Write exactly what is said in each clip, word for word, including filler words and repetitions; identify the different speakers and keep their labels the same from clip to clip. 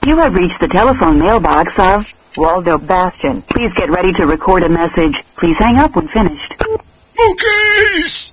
Speaker 1: You have reached the telephone mailbox of Waldo Bastion. Please get ready to record a message. Please hang up when finished.
Speaker 2: Bookies!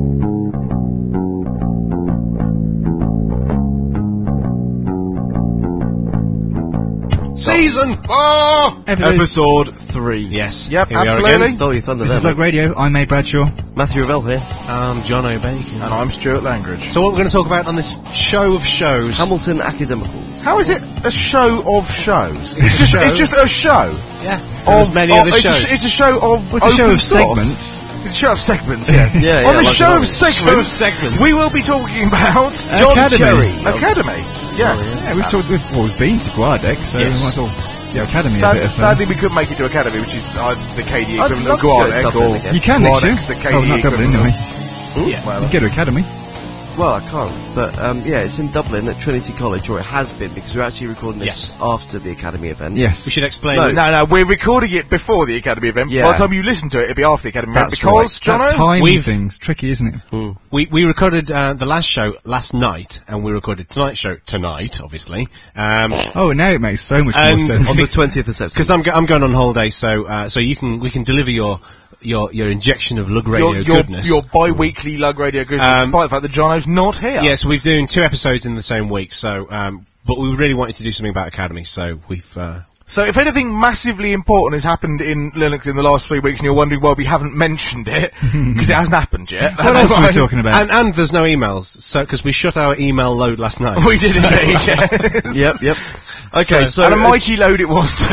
Speaker 2: Season four!
Speaker 3: Episode,
Speaker 4: Episode three.
Speaker 2: Yes.
Speaker 3: Yep,
Speaker 2: Here we
Speaker 3: absolutely.
Speaker 2: are again.
Speaker 4: Stole your thunder
Speaker 3: This
Speaker 4: there,
Speaker 3: is Lug
Speaker 4: mate.
Speaker 3: Radio. I'm Maid Bradshaw.
Speaker 4: Matthew Revell here.
Speaker 2: I'm John O'Bacon.
Speaker 5: And I'm Stuart Langridge.
Speaker 2: So what we're going to talk about on this show of shows...
Speaker 4: Hamilton Academicals.
Speaker 5: How is it a show of shows? It's just,
Speaker 2: show.
Speaker 5: it's just a show.
Speaker 2: Yeah. There's many
Speaker 5: of-
Speaker 2: other
Speaker 5: it's
Speaker 2: shows.
Speaker 5: A, sh- it's a show of
Speaker 3: Well, it's a show
Speaker 5: open
Speaker 3: of
Speaker 5: source.
Speaker 3: segments.
Speaker 5: It's a show of segments, yes.
Speaker 4: Yeah,
Speaker 5: On
Speaker 4: yeah,
Speaker 5: the
Speaker 4: like
Speaker 5: show
Speaker 4: the
Speaker 5: of segments,
Speaker 2: Show of segments.
Speaker 5: we will be talking about
Speaker 4: John
Speaker 3: Academy.
Speaker 4: Cherry.
Speaker 5: Academy. Yes.
Speaker 3: Yeah, we've talked with, well, we've been to Guardec, so
Speaker 2: Yes.
Speaker 3: we might as well give Academy
Speaker 5: Sad-
Speaker 3: a bit of fun.
Speaker 5: sadly, we couldn't make it to Academy, which is uh, the K D
Speaker 4: I'd
Speaker 5: equivalent
Speaker 4: love
Speaker 5: of
Speaker 4: to go to
Speaker 5: Guardec,
Speaker 4: Dublin
Speaker 5: or
Speaker 4: again.
Speaker 3: You can next year.
Speaker 5: Guardec's the K D
Speaker 3: Oh, not Dublin,
Speaker 5: equivalent.
Speaker 3: anyway.
Speaker 2: Yeah.
Speaker 5: Well,
Speaker 3: You go to Academy.
Speaker 4: Well, I can't, but um, yeah, it's in Dublin at Trinity College, or it has been, because we're actually recording this
Speaker 2: Yes.
Speaker 4: after the Academy event.
Speaker 3: Yes.
Speaker 2: We should explain...
Speaker 4: No,
Speaker 2: that-
Speaker 5: no, no, we're recording it before the Academy event.
Speaker 4: Yeah.
Speaker 5: By the time you listen to it, it'll be after the Academy event.
Speaker 4: That's
Speaker 5: Because,
Speaker 3: That
Speaker 5: Jono,
Speaker 3: timing
Speaker 2: We've-
Speaker 3: thing's tricky, isn't it?
Speaker 4: Mm.
Speaker 2: We we recorded uh, the last show last night, and we recorded tonight's show tonight, obviously. Um,
Speaker 3: Oh, now it makes so much more
Speaker 2: And
Speaker 3: sense.
Speaker 4: On the twentieth of September.
Speaker 2: Because I'm go- I'm going on holiday, so uh, so you can we can deliver your your your injection of Lug Radio
Speaker 5: your, your,
Speaker 2: goodness.
Speaker 5: your bi-weekly Lug Radio goodness,
Speaker 2: Um,
Speaker 5: despite the fact that Jono's not here.
Speaker 2: Yeah, so we're doing two episodes in the same week. So, um, but we really wanted to do something about Academy, so we've. Uh,
Speaker 5: So if anything massively important has happened in Linux in the last three weeks and you're wondering why we haven't mentioned it, because it hasn't happened yet.
Speaker 3: What
Speaker 5: that's
Speaker 3: else are we
Speaker 5: why-
Speaker 3: talking about?
Speaker 2: and and there's no emails, so because we shut our email load last night.
Speaker 5: We did
Speaker 2: So-
Speaker 5: indeed, yes.
Speaker 4: Yep, yep. Okay,
Speaker 2: So-
Speaker 4: so,
Speaker 5: and a
Speaker 4: as,
Speaker 5: mighty load it was too.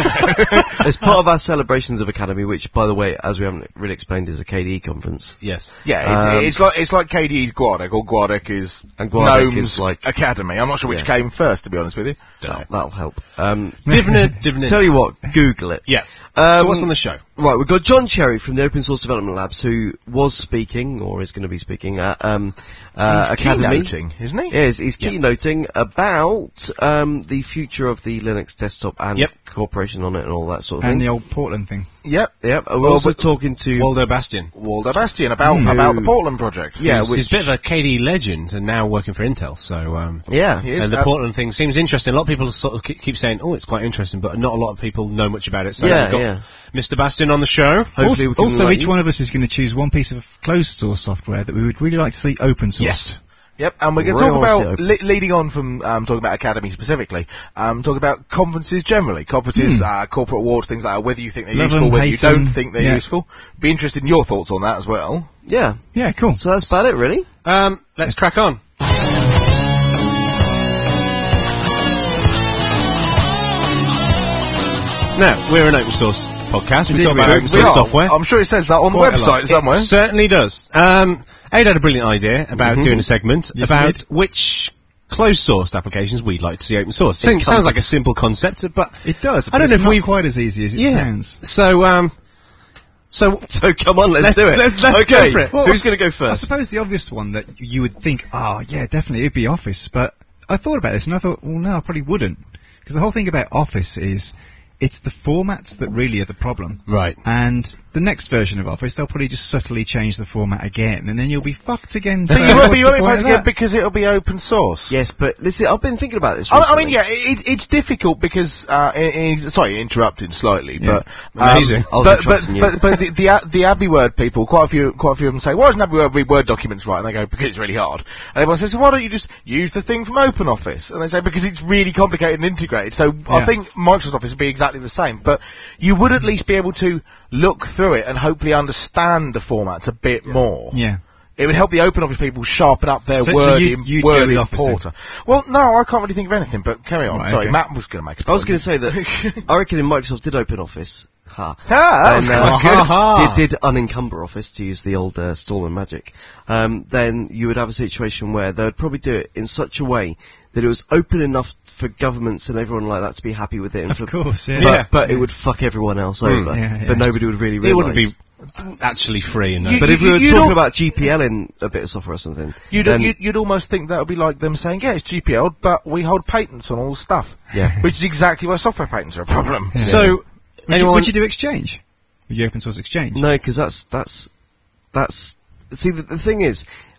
Speaker 4: as part of our celebrations of Academy, which, by the way, as we haven't really explained, is a K D E conference.
Speaker 2: Yes.
Speaker 5: yeah, it's,
Speaker 4: Um,
Speaker 5: it's like it's like K D E's Guardec, or Guardec is
Speaker 4: And Guardec
Speaker 5: Gnome's
Speaker 4: is like-
Speaker 5: Academy. I'm not sure which
Speaker 4: Yeah.
Speaker 5: came first, to be honest with you.
Speaker 4: That, that'll help. Um,
Speaker 2: Divinity. Divinity.
Speaker 4: tell you what, Google it.
Speaker 2: Yeah.
Speaker 4: Um,
Speaker 2: so what's on the show?
Speaker 4: Right, we've got John Cherry from the Open Source Development Labs, who was speaking, or is going to be speaking at um, uh,
Speaker 5: He's
Speaker 4: Academy.
Speaker 5: keynoting, isn't he?
Speaker 4: Yes, he's
Speaker 2: Yeah.
Speaker 4: keynoting about um, the future of the Linux desktop and
Speaker 2: Yep.
Speaker 4: cooperation on it and all that sort of
Speaker 3: And
Speaker 4: thing.
Speaker 3: the old Portland thing.
Speaker 5: Yep.
Speaker 4: Yep, we're
Speaker 5: Well,
Speaker 4: also
Speaker 5: but-
Speaker 4: talking to...
Speaker 2: Waldo Bastion.
Speaker 5: Waldo Bastion about
Speaker 4: Mm.
Speaker 5: about the Portland project.
Speaker 4: Yeah,
Speaker 2: He's,
Speaker 4: which-
Speaker 2: he's a bit of a K D legend and now working for Intel. So um,
Speaker 4: yeah,
Speaker 5: He is.
Speaker 2: and the
Speaker 5: uh,
Speaker 2: Portland thing seems interesting. A lot of people sort of ke- keep saying, "Oh, it's quite interesting," but not a lot of people know much about it. So
Speaker 4: Yeah,
Speaker 2: we've got
Speaker 4: yeah.
Speaker 2: Mister Bastion on the show.
Speaker 4: Hopefully
Speaker 3: also,
Speaker 4: we can
Speaker 3: also
Speaker 4: enlighten
Speaker 3: each
Speaker 4: you.
Speaker 3: one of us is going to choose one piece of closed source software that we would really like to see open source.
Speaker 2: Yes.
Speaker 5: Yep, and we're going to
Speaker 4: Really
Speaker 5: talk
Speaker 4: wanna see
Speaker 5: about,
Speaker 4: it
Speaker 5: le- leading on from um, talking about Academy specifically, um, talk about conferences generally. Conferences, uh, corporate awards, things like that, whether you think they're
Speaker 3: Love
Speaker 5: useful,
Speaker 3: them,
Speaker 5: whether you
Speaker 3: hate
Speaker 5: don't
Speaker 3: them,
Speaker 5: think they're
Speaker 3: yeah.
Speaker 5: useful. Be interested in your thoughts on that as well.
Speaker 4: Yeah.
Speaker 3: Yeah, cool.
Speaker 4: So that's about it, really.
Speaker 2: Um, let's crack on. Now, we're an open source podcast. We
Speaker 3: Indeed
Speaker 2: talk
Speaker 3: we
Speaker 2: about
Speaker 3: do.
Speaker 2: open
Speaker 5: We
Speaker 2: source
Speaker 5: are.
Speaker 2: software.
Speaker 5: I'm sure it says that on
Speaker 3: Quite a
Speaker 5: the
Speaker 3: lot.
Speaker 5: website somewhere.
Speaker 2: It certainly does. Um, Aid had a brilliant idea about doing a segment
Speaker 3: Yes,
Speaker 2: about
Speaker 3: indeed.
Speaker 2: which closed-sourced applications we'd like to see open source. Sounds, sounds like a simple concept, but
Speaker 3: It does.
Speaker 2: I
Speaker 3: but
Speaker 2: don't
Speaker 3: it's
Speaker 2: know if
Speaker 3: not
Speaker 2: we've
Speaker 3: quite as easy as it
Speaker 2: yeah.
Speaker 3: sounds.
Speaker 2: So, um, so
Speaker 4: So come on, let's,
Speaker 2: Let's-
Speaker 4: do it.
Speaker 2: let's- let's
Speaker 4: okay.
Speaker 2: go for it.
Speaker 3: Well,
Speaker 4: Who's
Speaker 3: I
Speaker 4: going to go
Speaker 3: I
Speaker 4: first?
Speaker 3: suppose the obvious one that you would think, oh, yeah, definitely, it'd be Office. But I thought about this and I thought, well, no, I probably wouldn't. Because the whole thing about Office is it's the formats that really are the problem.
Speaker 2: Right.
Speaker 3: And the next version of Office, they'll probably just subtly change the format again, and then you'll be fucked again.
Speaker 5: So
Speaker 3: So
Speaker 5: you won't
Speaker 3: what's
Speaker 5: be
Speaker 3: the
Speaker 5: right
Speaker 3: point
Speaker 5: about
Speaker 3: of
Speaker 5: it
Speaker 3: that?
Speaker 5: because it'll be open source.
Speaker 4: Yes, but listen, I've been thinking about this
Speaker 5: I,
Speaker 4: recently.
Speaker 5: I mean, yeah, it, it's difficult because, uh, in, in, sorry, interrupting slightly,
Speaker 3: Yeah.
Speaker 5: but um,
Speaker 2: Amazing.
Speaker 4: I was
Speaker 5: But but
Speaker 4: interrupting you.
Speaker 5: but, but the the, A- the Abbey Word people, quite a few, quite a few of them say, "Why doesn't Abbey Word read Word documents right?" And they go, "Because it's really hard." And everyone says, so "Why don't you just use the thing from OpenOffice?" And they say, "Because it's really complicated and integrated." So I
Speaker 3: Yeah.
Speaker 5: think Microsoft Office would be exactly the same, but you would at least be able to look through it and hopefully understand the formats a bit more.
Speaker 3: Yeah.
Speaker 5: It would help the OpenOffice people sharpen up their
Speaker 3: So- so
Speaker 5: word,
Speaker 3: you-
Speaker 5: im-
Speaker 3: you'd go
Speaker 5: word
Speaker 3: with Office then?
Speaker 5: importer. Well, no, I can't really think of anything, but carry on.
Speaker 3: Right,
Speaker 5: Sorry,
Speaker 3: okay.
Speaker 5: Matt was going to make a point.
Speaker 4: I was going to say that I reckon if Microsoft did open Office, ha,
Speaker 5: Ah, that was
Speaker 4: then,
Speaker 5: quite
Speaker 4: uh,
Speaker 5: good.
Speaker 2: Ha, ha.
Speaker 4: did, did unencumber Office, to use the old uh, Stallman magic, um, then you would have a situation where they would probably do it in such a way that it was open enough for governments and everyone like that to be happy with it. And
Speaker 3: Of
Speaker 4: for,
Speaker 3: course, yeah.
Speaker 4: But,
Speaker 2: Yeah.
Speaker 4: but it would fuck everyone else over.
Speaker 3: Yeah, yeah.
Speaker 4: But nobody would really realise.
Speaker 2: it wouldn't be actually free. And
Speaker 5: You-
Speaker 4: But if we were
Speaker 5: you
Speaker 4: talking
Speaker 5: don't-
Speaker 4: about G P L in a bit of software or something,
Speaker 5: You'd,
Speaker 4: then
Speaker 5: you'd, you'd almost think that would be like them saying, yeah, it's G P L, but we hold patents on all the stuff.
Speaker 4: Yeah.
Speaker 5: Which is exactly why software patents are a problem.
Speaker 2: so,
Speaker 3: Would you,
Speaker 2: anyone,
Speaker 3: would you do Exchange? Would you open source Exchange?
Speaker 4: no, because that's that's that's. See, the, the thing is,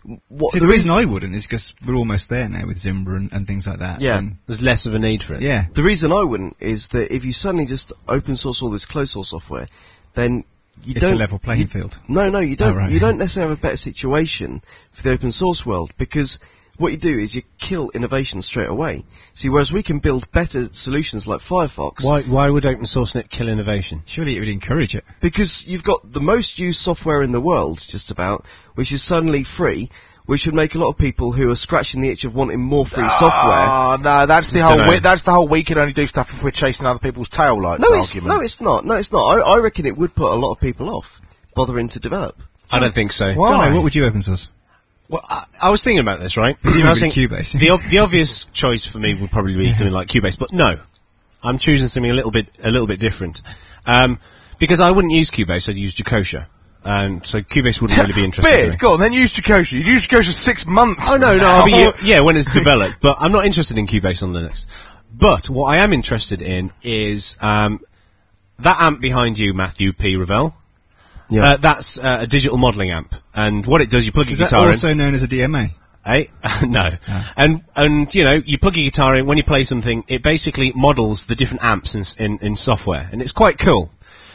Speaker 4: what
Speaker 3: See, the reason I wouldn't is because we're almost there now with Zimba and, and things like that.
Speaker 4: Yeah.
Speaker 3: And,
Speaker 2: There's less of a need for it.
Speaker 3: yeah.
Speaker 4: The reason I wouldn't is that if you suddenly just open source all this closed source software, then you
Speaker 3: It's
Speaker 4: don't
Speaker 3: a level playing
Speaker 4: you-
Speaker 3: field.
Speaker 4: No, no, you don't.
Speaker 3: Oh, right.
Speaker 4: You don't necessarily have a better situation for the open source world because what you do is you kill innovation straight away. See, whereas we can build better solutions like Firefox
Speaker 2: Why, why would open source net kill innovation?
Speaker 3: Surely it would encourage it.
Speaker 4: because you've got the most used software in the world, just about, which is suddenly free, which would make a lot of people who are scratching the itch of wanting more free software.
Speaker 5: Oh no, that's the
Speaker 2: Dunno.
Speaker 5: whole. We, that's the whole. We can only do stuff if we're chasing other people's tail lights.
Speaker 4: No, it's
Speaker 5: argument.
Speaker 4: no, it's not. No, it's not. I, I reckon it would put a lot of people off bothering to develop.
Speaker 2: I don't think so.
Speaker 5: Why?
Speaker 3: Jono, what would you open source?
Speaker 2: Well, I, I was thinking about this, right?
Speaker 3: Presumably
Speaker 2: I was thinking-
Speaker 3: Cubase.
Speaker 2: The, ob- the obvious choice for me would probably be something like Cubase, but no, I'm choosing something a little bit a little bit different, um, because I wouldn't use Cubase. I'd use Jacosha, and so Cubase wouldn't really be interesting to me.
Speaker 5: Bid, go on, then use Jacosha. You use Jacosha six months.
Speaker 2: Oh no,
Speaker 5: from
Speaker 2: no,
Speaker 5: now.
Speaker 2: I mean, yeah, when it's developed, but I'm not interested in Cubase on Linux. But what I am interested in is um, that amp behind you, Matthew P. Ravel.
Speaker 4: Yeah.
Speaker 2: Uh, that's uh, a digital modelling amp, and what it does, you plug
Speaker 3: Is
Speaker 2: your
Speaker 3: that
Speaker 2: guitar
Speaker 3: also known as a D M A?
Speaker 2: in. Eh? No. And and you know, you plug your guitar in. When you play something, it basically models the different amps in, s- in in software, and it's quite cool.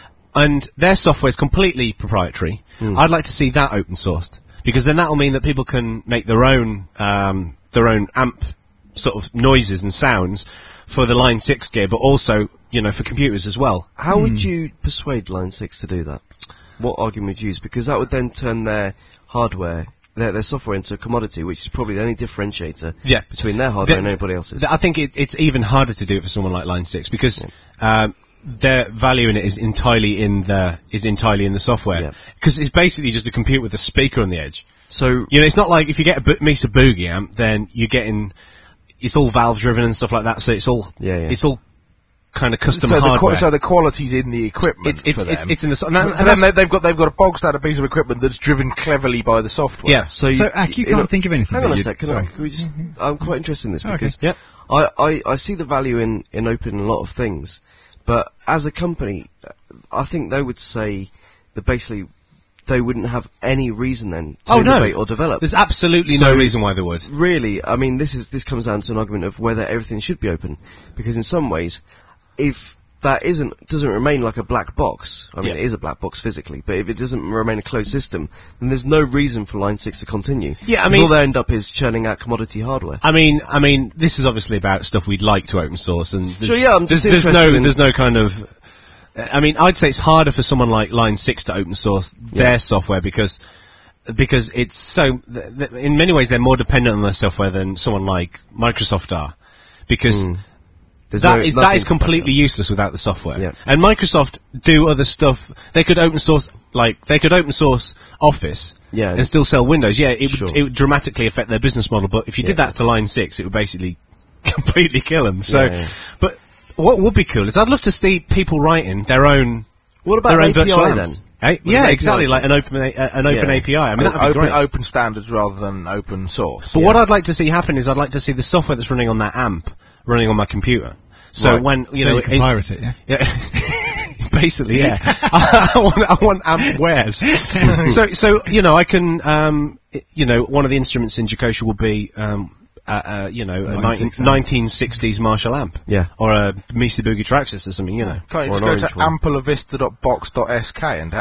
Speaker 2: And their software is completely proprietary. I'd like to see that open sourced because then that will mean that people can make their own um, their own amp sort of noises and sounds for the Line six gear, but also you know for computers as well.
Speaker 4: How would you persuade Line six to do that? What argument would you use? Because that would then turn their hardware, their, their software into a commodity, which is probably the only differentiator
Speaker 2: Yeah.
Speaker 4: between their hardware
Speaker 2: The-
Speaker 4: and anybody else's.
Speaker 2: th- I think it, it's even harder to do it for someone like Line Six because um, their value in it is entirely in the is entirely in the software
Speaker 4: Yeah.
Speaker 2: because it's basically just a computer with a speaker on the edge.
Speaker 4: so,
Speaker 2: You know, it's not like if you get a B- Mesa Boogie amp, then you're getting it's all valve driven and stuff like that. So it's all
Speaker 4: Yeah, yeah.
Speaker 2: it's all kind of custom
Speaker 5: So the,
Speaker 2: hardware.
Speaker 5: qu- so the quality's in the equipment.
Speaker 2: it's it's
Speaker 5: for
Speaker 2: it's,
Speaker 5: them.
Speaker 2: it's in the so- and, that-
Speaker 5: And
Speaker 2: and
Speaker 5: then
Speaker 2: that's-
Speaker 5: they, they've got they've got a bog standard piece of equipment that's driven cleverly by the software.
Speaker 2: yeah.
Speaker 4: so,
Speaker 3: So,
Speaker 4: you,
Speaker 3: Ak, you
Speaker 4: you know-
Speaker 3: can't think of anything
Speaker 4: Hang
Speaker 3: that
Speaker 4: on a
Speaker 3: you'd-
Speaker 4: sec. Can, I,
Speaker 3: sorry.
Speaker 4: can we just? I'm quite interested in this
Speaker 3: Okay.
Speaker 4: because
Speaker 2: Yep.
Speaker 4: I, I, I see the value in, in opening a lot of things, but as a company, I think they would say that basically they wouldn't have any reason then to
Speaker 2: Oh no,
Speaker 4: innovate or develop.
Speaker 2: There's absolutely
Speaker 4: So-
Speaker 2: no reason why they would.
Speaker 4: Really, I mean, this is this comes down to an argument of whether everything should be open, because in some ways, if that isn't doesn't remain like a black box, I mean,
Speaker 2: Yeah.
Speaker 4: it is a black box physically, but if it doesn't remain a closed system, then there's no reason for Line Six to continue.
Speaker 2: Yeah, I
Speaker 4: 'Cause
Speaker 2: mean-
Speaker 4: all they end up is churning out commodity hardware.
Speaker 2: I mean, I mean, this is obviously about stuff we'd like to open source, and there's,
Speaker 4: Sure, yeah, I'm
Speaker 2: there's,
Speaker 4: just
Speaker 2: there's no,
Speaker 4: interested in-
Speaker 2: there's no kind of. I mean, I'd say it's harder for someone like Line Six to open source their software because because it's so. Th- th- in many ways, they're more dependent on their software than someone like Microsoft are, because.
Speaker 4: There's
Speaker 2: That
Speaker 4: no-
Speaker 2: is
Speaker 4: nothing
Speaker 2: that is
Speaker 4: to back it
Speaker 2: completely
Speaker 4: up.
Speaker 2: useless without the software.
Speaker 4: Yeah.
Speaker 2: And Microsoft do other stuff. They could open source like they could open source Office
Speaker 4: Yeah.
Speaker 2: and still sell Windows. Yeah, it
Speaker 4: Sure.
Speaker 2: would it would dramatically affect their business model. But if you did
Speaker 4: Yeah.
Speaker 2: that to Line Six, it would basically completely kill them. So,
Speaker 4: Yeah, yeah.
Speaker 2: but what would be cool is I'd love to see people writing their own
Speaker 4: What about
Speaker 2: their own
Speaker 4: A P I
Speaker 2: virtual
Speaker 4: then?
Speaker 2: amps. Eh?
Speaker 4: What
Speaker 2: Yeah,
Speaker 4: about
Speaker 2: exactly,
Speaker 4: A P I?
Speaker 2: like an open a- uh, an open
Speaker 4: Yeah.
Speaker 2: A P I. I mean, that'd be
Speaker 5: open,
Speaker 2: great.
Speaker 5: open standards rather than open source.
Speaker 2: But what I'd like to see happen is I'd like to see the software that's running on that amp running on my computer. So
Speaker 4: Right.
Speaker 2: when you
Speaker 3: so
Speaker 2: know
Speaker 3: you can
Speaker 2: in-
Speaker 3: pirate it, yeah?
Speaker 2: Yeah. Basically, yeah. I want, I want amp wares. so, so you know, I can, um, i- you know, one of the instruments in Jacosha will be, um, uh, uh, you know, a
Speaker 3: Line
Speaker 2: nineteen,
Speaker 3: six amp.
Speaker 2: nineteen sixties Marshall amp,
Speaker 4: Yeah.
Speaker 2: or a Mesa Boogie Traxxas or something, you know.
Speaker 5: Can't you
Speaker 4: Or
Speaker 5: just
Speaker 4: an
Speaker 5: go
Speaker 4: orange
Speaker 5: to
Speaker 4: one.
Speaker 5: amplavista dot box dot s k and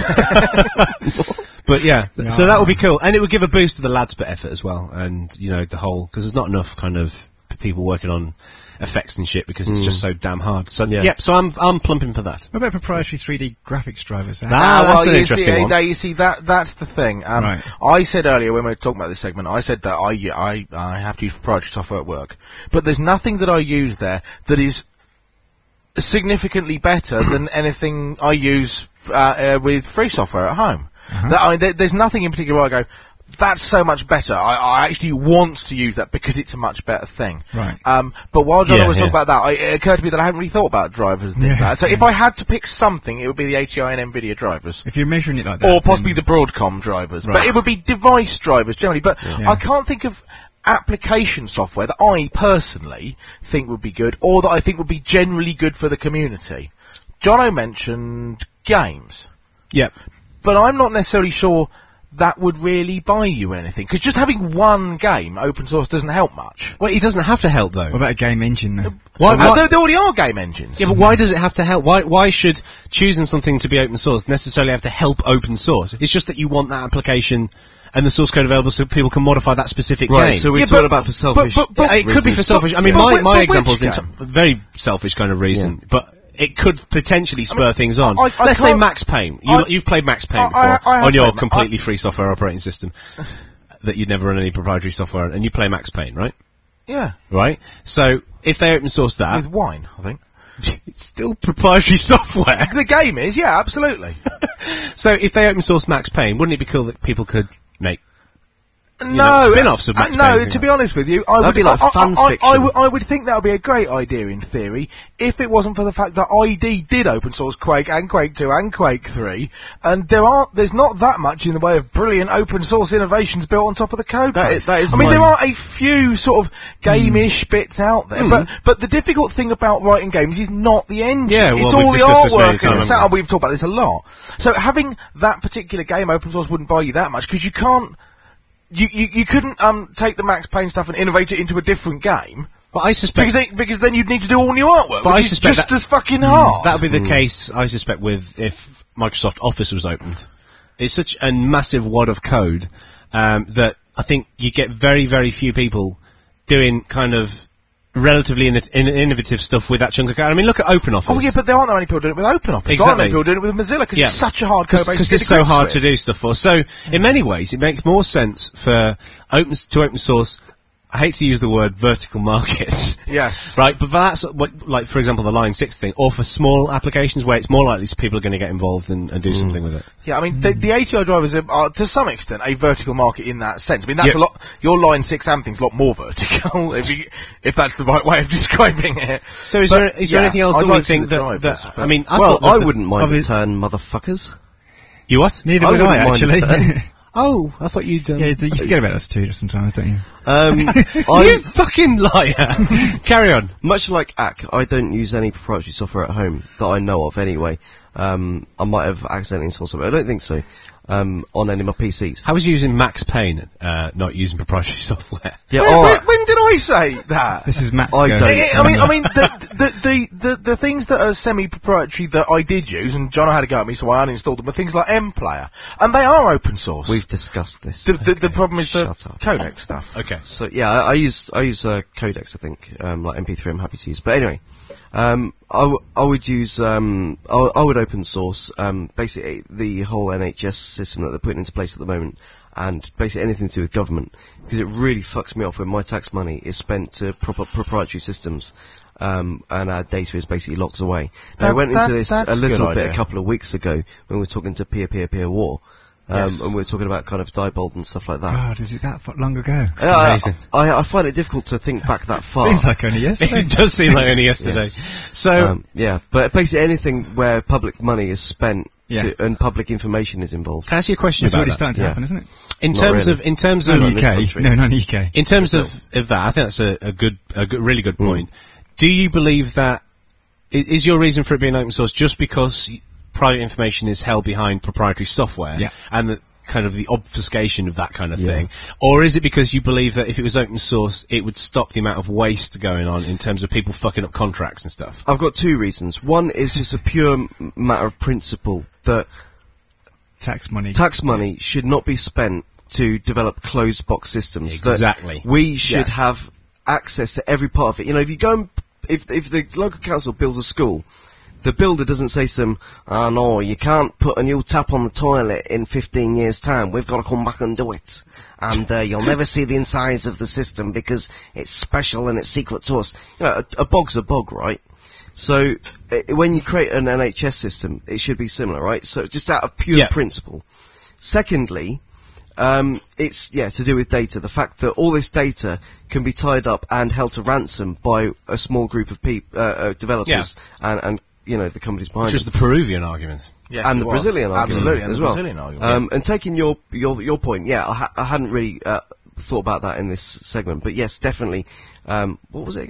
Speaker 5: download?
Speaker 2: But yeah, th- so that would be cool, and it would give a boost to the Ladspet effort as well, and you know, the whole because there's not enough kind of p- people working on effects and shit because it's just so damn hard. So
Speaker 4: Yeah.
Speaker 2: yeah, so I'm I'm plumping for that.
Speaker 3: What about proprietary three D graphics drivers?
Speaker 2: Ah,
Speaker 5: Ah,
Speaker 2: that's
Speaker 5: well,
Speaker 2: an
Speaker 5: you
Speaker 2: interesting
Speaker 5: see,
Speaker 2: one.
Speaker 5: Now you see that that's the thing. Um,
Speaker 3: Right.
Speaker 5: I said earlier when we were talking about this segment, I said that I, I I have to use proprietary software at work, but there's nothing that I use there that is significantly better than anything I use uh, uh, with free software at home. That, I mean, there, there's nothing in particular where I go, that's so much better. I, I actually want to use that because it's a much better thing.
Speaker 3: Right.
Speaker 5: Um, but while John
Speaker 2: Yeah,
Speaker 5: was talking
Speaker 2: yeah.
Speaker 5: about that, I, it occurred to me that I hadn't really thought about drivers and things
Speaker 3: Yeah.
Speaker 5: like that. So if I had to pick something, it would be the H I and NVIDIA drivers.
Speaker 3: If you're measuring it like that.
Speaker 5: Or possibly
Speaker 3: then-
Speaker 5: the Broadcom drivers. But
Speaker 3: Right.
Speaker 5: it would be device drivers generally. But
Speaker 3: Yeah.
Speaker 5: I can't think of application software that I personally think would be good or that I think would be generally good for the community. Jono mentioned games.
Speaker 2: Yeah.
Speaker 5: But I'm not necessarily sure that would really buy you anything. Because just having one game open source doesn't help much.
Speaker 2: Well, it doesn't have to help though.
Speaker 3: What about a game engine though?
Speaker 2: Why,
Speaker 5: Uh,
Speaker 2: why-
Speaker 5: there, there already are game engines.
Speaker 2: yeah, but why does it have to help? Why why should choosing something to be open source necessarily have to help open source? It's just that you want that application and the source code available so people can modify that specific
Speaker 4: Right,
Speaker 2: game.
Speaker 4: so we're
Speaker 5: Yeah,
Speaker 4: talking
Speaker 5: but-
Speaker 4: about for selfish.
Speaker 5: but- but-
Speaker 2: Yeah, it could be for
Speaker 4: reasons.
Speaker 2: selfish. I mean,
Speaker 5: But
Speaker 2: my,
Speaker 5: whi-
Speaker 2: my
Speaker 5: but
Speaker 2: example
Speaker 5: which
Speaker 2: is
Speaker 5: game?
Speaker 2: a very selfish kind of reason, but it could potentially spur things on.
Speaker 5: I- I
Speaker 2: Let's say
Speaker 5: can't-
Speaker 2: Max Payne. You,
Speaker 5: I-
Speaker 2: you've played Max Payne
Speaker 5: I-
Speaker 2: before
Speaker 5: I- I have
Speaker 2: on your
Speaker 5: played Ma-
Speaker 2: completely
Speaker 5: I-
Speaker 2: free software operating system that you'd never run any proprietary software on, and you play Max Payne, right?
Speaker 5: Yeah.
Speaker 2: Right? So if they open source that,
Speaker 5: With wine, I think.
Speaker 2: it's still proprietary software.
Speaker 5: The game is, yeah, absolutely.
Speaker 2: So if they open source Max Payne, wouldn't it be cool that people could make
Speaker 5: No,
Speaker 2: know, spin-offs of
Speaker 5: uh,
Speaker 2: Max
Speaker 5: no.
Speaker 2: Payne.
Speaker 5: To be honest with you, I
Speaker 4: That'd
Speaker 5: would
Speaker 4: be like
Speaker 5: I, I-
Speaker 4: fan
Speaker 5: I, I,
Speaker 4: fiction.
Speaker 5: would, I would think that would be a great idea in theory, if it wasn't for the fact that I D did open source Quake and Quake two and Quake three, and there aren't, there's not that much in the way of brilliant open source innovations built on top of the code
Speaker 4: That
Speaker 5: base.
Speaker 4: is- that is
Speaker 5: I mean,
Speaker 4: my-
Speaker 5: there are a few sort of game-ish bits out there, but but the difficult thing about writing games is not the engine.
Speaker 2: Yeah, well,
Speaker 5: it's
Speaker 2: we've
Speaker 5: all the
Speaker 2: discussed this many
Speaker 5: artwork and the
Speaker 2: times,
Speaker 5: sound.
Speaker 2: haven't we?
Speaker 5: We've talked about this a lot. So having that particular game open source wouldn't buy you that much because you can't. You, you you couldn't um take the Max Payne stuff and innovate it into a different game
Speaker 2: But I suspect
Speaker 5: because they, because then you'd need to do all new artwork,
Speaker 2: But I
Speaker 5: which is
Speaker 2: suspect
Speaker 5: just
Speaker 2: that-
Speaker 5: as fucking hard.
Speaker 2: that would be the case, I suspect, with if Microsoft Office was opened. It's such a massive wad of code um, that I think you get very, very few people doing kind of relatively in, in, innovative stuff with that chunk of code. I mean, look at OpenOffice.
Speaker 5: Oh yeah, but there aren't that many people doing it with OpenOffice. There aren't
Speaker 2: Exactly.
Speaker 5: many people doing it with Mozilla because it's such a hard code base. to
Speaker 2: because
Speaker 5: get
Speaker 2: it's
Speaker 5: to
Speaker 2: so
Speaker 5: grips
Speaker 2: hard
Speaker 5: with.
Speaker 2: to do stuff for. So, in many ways, it makes more sense for open to open source. I hate to use the word vertical markets.
Speaker 5: Yes.
Speaker 2: Right, but that's what, like, for example, the Line six thing, or for small applications where it's more likely people are going to get involved and, and do something with it.
Speaker 5: Yeah, I mean, the, the A T I drivers are, are, to some extent, a vertical market in that sense. I mean, that's
Speaker 2: Yeah.
Speaker 5: a lot, your Line six AM thing's a lot more vertical, if you, if that's the right way of describing it.
Speaker 2: So, is
Speaker 5: But,
Speaker 2: there is there
Speaker 5: yeah,
Speaker 2: anything else
Speaker 5: I'd
Speaker 2: that we
Speaker 5: like to see
Speaker 2: think
Speaker 5: the
Speaker 2: that,
Speaker 5: drivers,
Speaker 2: that
Speaker 5: but-
Speaker 2: I mean, I
Speaker 4: well,
Speaker 2: thought that
Speaker 4: I
Speaker 2: the-
Speaker 4: wouldn't mind a
Speaker 2: obvi-
Speaker 4: turn, motherfuckers.
Speaker 2: You what?
Speaker 3: Neither
Speaker 4: I
Speaker 3: would
Speaker 4: wouldn't
Speaker 3: I,
Speaker 4: mind a
Speaker 3: actually.
Speaker 4: turn.
Speaker 2: Oh, I thought you'd. Um,
Speaker 3: yeah, you forget about us too sometimes, don't you?
Speaker 4: Um,
Speaker 2: you
Speaker 4: I,
Speaker 2: fucking liar! Carry on.
Speaker 4: much like A C, I don't use any proprietary software at home that I know of anyway. Um, I might have accidentally installed something. I don't think so. Um, on any of my P Cs.
Speaker 2: How was you using Max Payne, uh, not using proprietary software?
Speaker 4: Yeah,
Speaker 5: When,
Speaker 4: all
Speaker 5: when,
Speaker 4: right.
Speaker 5: when did I say that?
Speaker 3: This is Matt's
Speaker 4: I
Speaker 3: go.
Speaker 4: don't-
Speaker 5: I, I mean, I mean, the, the, the, the, the things that are semi-proprietary that I did use, and John had a go at me, so I uninstalled them, are things like M-Player. And they are open source.
Speaker 4: We've discussed this.
Speaker 5: the, the, the problem is the
Speaker 4: Shut up.
Speaker 5: codec stuff.
Speaker 2: Okay.
Speaker 4: So yeah, I, I use I use uh, codecs. I think um, like M P three. I'm happy to use. But anyway, um, I, w- I would use um, I, w- I would open source um, basically the whole N H S system that they're putting into place at the moment, and basically anything to do with government, because it really fucks me off when my tax money is spent to proper proprietary systems. Um, and our data is basically locked away. Now, I
Speaker 5: That-
Speaker 4: went into
Speaker 5: that-
Speaker 4: this
Speaker 5: that's
Speaker 4: a
Speaker 5: a
Speaker 4: little
Speaker 5: good
Speaker 4: bit
Speaker 5: idea.
Speaker 4: a couple of weeks ago when we were talking to Peer Peer Peer War, um,
Speaker 5: Yes.
Speaker 4: and we were talking about kind of Diebold and stuff like that.
Speaker 3: God, is it that fu- long ago?
Speaker 4: Yeah, I-
Speaker 2: Amazing.
Speaker 4: I, I find it difficult to think back that far.
Speaker 3: Seems like only yesterday.
Speaker 2: It does seem like only yesterday.
Speaker 4: Yes.
Speaker 2: So,
Speaker 4: Um, yeah, but basically anything where public money is spent
Speaker 3: Yeah.
Speaker 4: to, and public information is involved.
Speaker 2: can I ask you a question
Speaker 3: That's
Speaker 2: about
Speaker 3: already
Speaker 2: that?
Speaker 3: starting to
Speaker 4: Yeah.
Speaker 3: happen, isn't it?
Speaker 2: In
Speaker 4: Not
Speaker 2: terms
Speaker 4: really.
Speaker 2: of, in terms
Speaker 3: Not
Speaker 2: of,
Speaker 4: in
Speaker 3: in
Speaker 4: this
Speaker 3: U K.
Speaker 4: country.
Speaker 3: No, not in the U K.
Speaker 2: in terms of, of that, I think that's a, a good, a good, really good point. Do you believe that i- is your reason for it being open source just because y- private information is held behind proprietary software
Speaker 3: Yeah.
Speaker 2: and the kind of the obfuscation of that kind of
Speaker 4: Yeah.
Speaker 2: thing, or is it because you believe that if it was open source, it would stop the amount of waste going on in terms of people fucking up contracts and stuff?
Speaker 4: I've got two reasons. One is just a pure m- matter of principle that
Speaker 3: Tax money.
Speaker 4: tax money should not be spent to develop closed box systems. That
Speaker 2: Exactly.
Speaker 4: we should
Speaker 5: Yes.
Speaker 4: have access to every part of it. You know, if you go and, if, if the local council builds a school, the builder doesn't say to them, oh no, you can't put a new tap on the toilet in fifteen years' time. We've got to come back and do it. And uh, you'll never see the insides of the system because it's special and it's secret to us. You know, a, a bog's a bog, right? So uh, when you create an N H S system, it should be similar, right? So just out of pure
Speaker 2: Yeah.
Speaker 4: principle. Secondly, um, it's, yeah, to do with data. The fact that all this data can be tied up and held to ransom by a small group of peop- uh, uh, developers and, and, you know, the companies behind
Speaker 2: Which was
Speaker 4: it.
Speaker 2: the Peruvian argument.
Speaker 5: Yes,
Speaker 4: and
Speaker 5: it
Speaker 4: the
Speaker 5: was.
Speaker 4: Brazilian argument
Speaker 5: Absolutely, and
Speaker 4: as
Speaker 5: the
Speaker 4: well.
Speaker 5: Brazilian argument.
Speaker 4: Um, and taking your, your, your point, yeah, I, ha- I hadn't really uh, thought about that in this segment. But yes, definitely. Um, what was it again?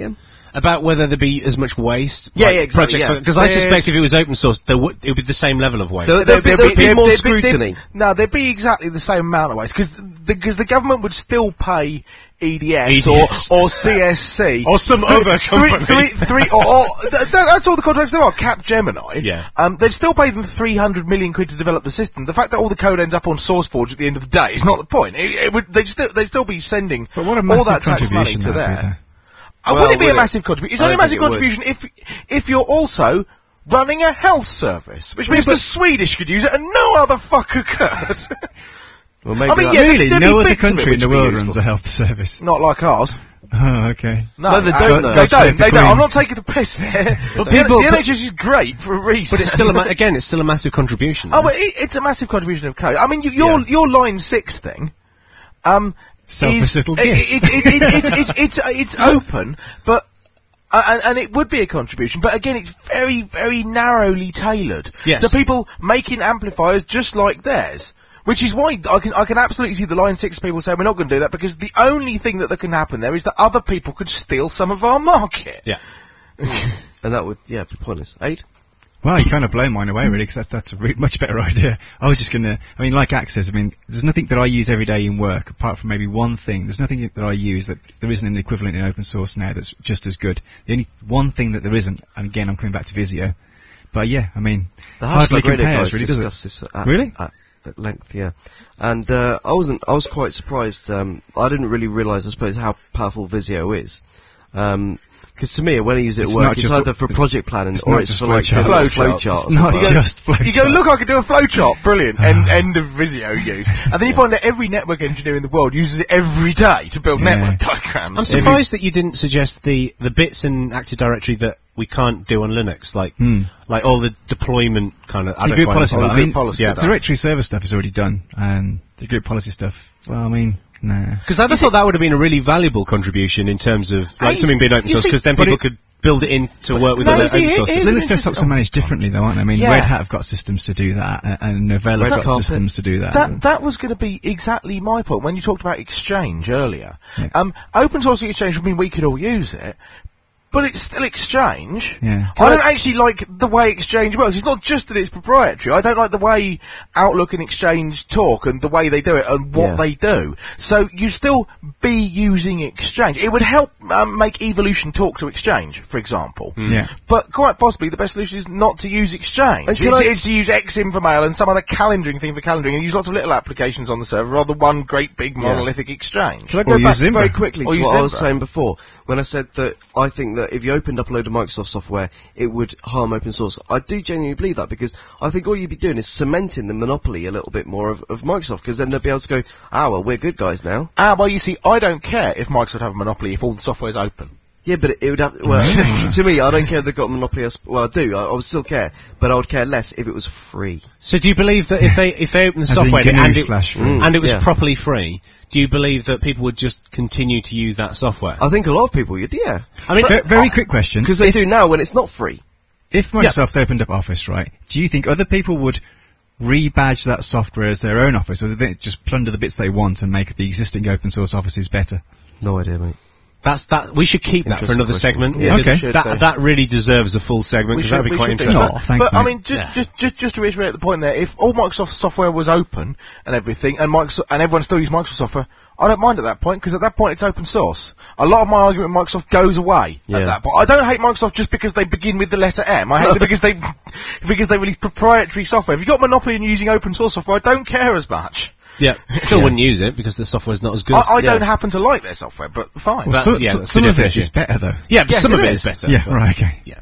Speaker 2: about whether there'd be as much waste.
Speaker 4: Yeah,
Speaker 2: like
Speaker 4: yeah, exactly,
Speaker 2: projects,
Speaker 4: yeah.
Speaker 2: Because I
Speaker 4: Yeah,
Speaker 2: suspect if it was open source, there would it would be the same level of waste.
Speaker 4: There- there'd be- there'd be more scrutiny.
Speaker 5: No, there'd be exactly the same amount of waste because the, 'cause the government would still pay E D S,
Speaker 2: E D S.
Speaker 5: or or C S C
Speaker 2: Or some
Speaker 5: Three-
Speaker 2: other
Speaker 5: three-
Speaker 2: company.
Speaker 5: three- three- or, or th- th- that's all the contracts there are. Capgemini.
Speaker 2: Yeah.
Speaker 5: Um, they'd still pay them three hundred million quid to develop the system. The fact that all the code ends up on SourceForge at the end of the day is not the point. It, it would they'd still they'd still be sending
Speaker 3: But what a
Speaker 5: all
Speaker 3: massive
Speaker 5: that tax money
Speaker 3: contribution
Speaker 5: to
Speaker 3: that would be,
Speaker 5: there.
Speaker 3: though.
Speaker 5: Uh,
Speaker 4: Well,
Speaker 5: would it be
Speaker 4: would
Speaker 5: a
Speaker 4: it?
Speaker 5: massive contribution? It's
Speaker 4: I
Speaker 5: only a
Speaker 4: don't
Speaker 5: massive
Speaker 4: think it would.
Speaker 5: contribution if if you're also running a health service, which means the Swedish could use it and no other fucker could.
Speaker 4: Well, maybe
Speaker 5: I mean,
Speaker 4: that-
Speaker 5: yeah,
Speaker 3: Really,
Speaker 5: there'd be
Speaker 3: no other
Speaker 5: bits of it
Speaker 3: country in
Speaker 5: which
Speaker 3: the
Speaker 5: would be
Speaker 3: world
Speaker 5: useful.
Speaker 3: runs a health service.
Speaker 5: Not like ours.
Speaker 3: Oh, okay.
Speaker 5: No,
Speaker 4: No, they
Speaker 5: uh,
Speaker 4: don't, though.
Speaker 5: They
Speaker 3: God save
Speaker 5: don't.
Speaker 3: the
Speaker 5: They don't.
Speaker 3: Queen.
Speaker 5: I'm not taking the piss here.
Speaker 2: But
Speaker 5: the,
Speaker 2: people-
Speaker 5: the
Speaker 2: but-
Speaker 5: N H S is great for a reason.
Speaker 2: But it's still a ma- again, it's still a massive contribution.
Speaker 5: oh, but it, it's a massive contribution of code. I mean, you, your
Speaker 2: Yeah.
Speaker 5: your line six thing. Um,
Speaker 3: Selfless
Speaker 5: is-
Speaker 3: little
Speaker 5: it-
Speaker 3: git.
Speaker 5: it- it- it- it- It's it's it's open, but. Uh, and, and it would be a contribution, but again, it's very, very narrowly tailored
Speaker 2: Yes.
Speaker 5: to people making amplifiers just like theirs. Which is why I can I can absolutely see the Line six people saying we're not going to do that, because the only thing that, that can happen there is that other people could steal some of our market.
Speaker 2: yeah.
Speaker 4: and that would, yeah, be pointless. Eight?
Speaker 3: Well, you kind of blow mine away, really, because that's, that's a re- much better idea. I was just going to, I mean, like Access, I mean, there's nothing that I use every day in work, apart from maybe one thing. There's nothing that I use that there isn't an equivalent in open source now that's just as good. The only one thing that there isn't, and again, I'm coming back to Visio, but yeah, I mean,
Speaker 4: The
Speaker 3: hardly
Speaker 4: Hashtag Radio
Speaker 3: compares,
Speaker 4: guys
Speaker 3: really, does
Speaker 4: discussed
Speaker 3: it?
Speaker 4: this at,
Speaker 3: Really?
Speaker 4: at, at length, yeah. And uh, I wasn't. I was quite surprised. Um, I didn't really realise, I suppose, how powerful Visio is. Because to me, when I use it
Speaker 3: It's
Speaker 4: at work,
Speaker 3: not
Speaker 4: it's
Speaker 3: just
Speaker 4: either
Speaker 3: a-
Speaker 4: for project planning
Speaker 3: it's
Speaker 4: or
Speaker 3: not
Speaker 4: it's
Speaker 3: just
Speaker 4: for like
Speaker 3: flowcharts.
Speaker 4: flow
Speaker 5: Flowcharts.
Speaker 4: charts.
Speaker 3: It's not
Speaker 5: You go-
Speaker 3: just flow
Speaker 5: You go, look, I
Speaker 3: charts.
Speaker 5: can do a flowchart, brilliant, end, end of Visio use. And then you find that every network engineer in the world uses it every day to build
Speaker 3: Yeah.
Speaker 5: network diagrams.
Speaker 2: I'm surprised that you didn't suggest the, the bits in Active Directory that we can't do on Linux, like like all the deployment kind of. I
Speaker 3: The
Speaker 2: don't
Speaker 3: group
Speaker 2: quite
Speaker 3: policy,
Speaker 2: understand.
Speaker 3: but I
Speaker 5: group
Speaker 3: mean,
Speaker 5: policy
Speaker 3: the
Speaker 5: stuff.
Speaker 3: directory server stuff is already done, and the group policy stuff, well, I mean, nah.
Speaker 2: Because I'd have thought that would have been a really valuable contribution in terms of like
Speaker 5: Hey,
Speaker 2: something being open
Speaker 5: you
Speaker 2: source,
Speaker 5: see,
Speaker 2: because then
Speaker 3: but
Speaker 2: people
Speaker 3: it-
Speaker 2: could build it in to work with
Speaker 5: no,
Speaker 2: other
Speaker 5: you see,
Speaker 2: open
Speaker 5: it-
Speaker 2: source
Speaker 5: it-
Speaker 2: systems.
Speaker 3: Linux desktops are managed differently, though, aren't they? I mean,
Speaker 5: Yeah.
Speaker 3: Red Hat have got systems to do that, and, and Novell
Speaker 4: Red
Speaker 3: have got
Speaker 4: Carpet.
Speaker 3: systems to do that.
Speaker 5: That that was going to be exactly my point when you talked about Exchange earlier.
Speaker 3: Yeah.
Speaker 5: Um, open source Exchange would mean we could all use it, but it's still Exchange.
Speaker 3: Yeah.
Speaker 5: I don't actually like the way Exchange works. It's not just that it's proprietary. I don't like the way Outlook and Exchange talk and the way they do it and what
Speaker 4: Yeah.
Speaker 5: they do. So you still be using Exchange. It would help um, make Evolution talk to Exchange, for example.
Speaker 3: Yeah.
Speaker 5: But quite possibly the best solution is not to use Exchange.
Speaker 4: And
Speaker 5: It's,
Speaker 4: can I-
Speaker 5: it's to use Xim for mail and some other calendaring thing for calendaring and use lots of little applications on the server rather than one great big monolithic Exchange.
Speaker 4: Can I
Speaker 3: Or
Speaker 4: go
Speaker 3: use
Speaker 4: back
Speaker 3: Zimbra.
Speaker 4: very quickly
Speaker 5: Or
Speaker 4: to
Speaker 5: use
Speaker 4: what I was
Speaker 5: Zimbra.
Speaker 4: saying before when I said that I think that if you opened up a load of Microsoft software, it would harm open source. I do genuinely believe that because I think all you'd be doing is cementing the monopoly a little bit more of, of Microsoft, because then they'll be able to go, ah, well, we're good guys now.
Speaker 5: Ah, well, you see, I don't care if Microsoft have a monopoly if all the software is open.
Speaker 4: Yeah, but it, it would have. Well, to me, I don't care if they've got a monopoly. as- Well, I do. I, I would still care, but I would care less if it was free.
Speaker 2: So do you believe that if they if they open the
Speaker 3: As in
Speaker 2: software
Speaker 3: G N U
Speaker 2: and it,
Speaker 3: slash free.
Speaker 2: and it was
Speaker 4: Yeah.
Speaker 2: properly free, do you believe that people would just continue to use that software?
Speaker 4: I think a lot of people would, yeah,
Speaker 2: I mean,
Speaker 3: Ve- very quick question.
Speaker 4: because they do now when it's not free.
Speaker 3: If Microsoft opened up Office, right, do you think other people would rebadge that software as their own Office, or do they just plunder the bits they want and make the existing open source Offices better?
Speaker 4: No idea, mate.
Speaker 2: that's that. We should keep that for
Speaker 4: Interesting
Speaker 2: another
Speaker 4: question.
Speaker 2: segment.
Speaker 5: Yeah,
Speaker 2: because
Speaker 3: okay.
Speaker 5: should
Speaker 2: That
Speaker 5: do.
Speaker 2: that really deserves a full segment
Speaker 5: We
Speaker 2: because
Speaker 5: should-
Speaker 2: that'd be
Speaker 5: we
Speaker 2: quite
Speaker 5: should do
Speaker 2: interesting.
Speaker 3: that. Oh, thanks,
Speaker 5: but I
Speaker 3: mate.
Speaker 5: mean, ju-
Speaker 2: Yeah.
Speaker 5: just, just just to reiterate the point there, if all Microsoft software was open and everything, and Microsoft and everyone still used Microsoft software, I don't mind at that point because at that point it's open source. A lot of my argument with Microsoft goes away
Speaker 4: Yeah.
Speaker 5: at that point. I don't hate Microsoft just because they begin with the letter M. I hate them because they because they release proprietary software. If you've got a monopoly and you're using open source software, I don't care as much.
Speaker 2: Yeah, still wouldn't use it because the software's not as good.
Speaker 5: I, I
Speaker 4: Yeah.
Speaker 5: don't happen to like their software, but fine.
Speaker 3: Well,
Speaker 2: That's-
Speaker 3: so,
Speaker 2: yeah,
Speaker 3: so-
Speaker 2: that's
Speaker 3: some
Speaker 2: a
Speaker 3: of it
Speaker 2: different
Speaker 3: is
Speaker 2: issue.
Speaker 3: better, though.
Speaker 2: yeah, but
Speaker 5: Yes,
Speaker 2: some
Speaker 5: it
Speaker 2: of it
Speaker 5: is.
Speaker 2: is better.
Speaker 3: Yeah,
Speaker 2: but-
Speaker 3: right, okay.
Speaker 2: Yeah.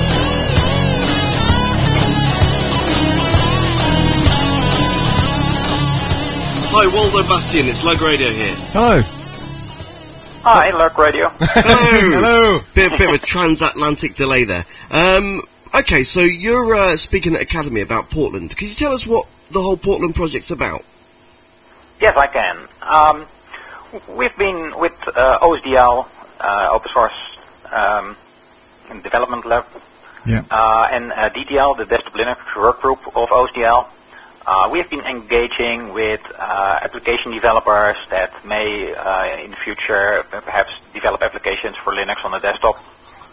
Speaker 4: Hi, Waldo Bastian. It's Lug Radio here.
Speaker 3: Hello.
Speaker 6: Hi, Lurk Radio.
Speaker 4: Hello.
Speaker 2: Hello.
Speaker 4: Bit, bit of a transatlantic delay there. Um, okay, so you're uh, speaking at Academy about Portland. Could you tell us what the whole Portland project's about?
Speaker 6: Yes, I can. Um, we've been with uh, O S D L, uh, Open Source um, Development Lab,
Speaker 3: Yeah.
Speaker 6: uh, and uh, D T L, the Desktop Linux work group of O S D L. Uh, we have been engaging with uh, application developers that may, uh, in the future, uh, perhaps develop applications for Linux on the desktop.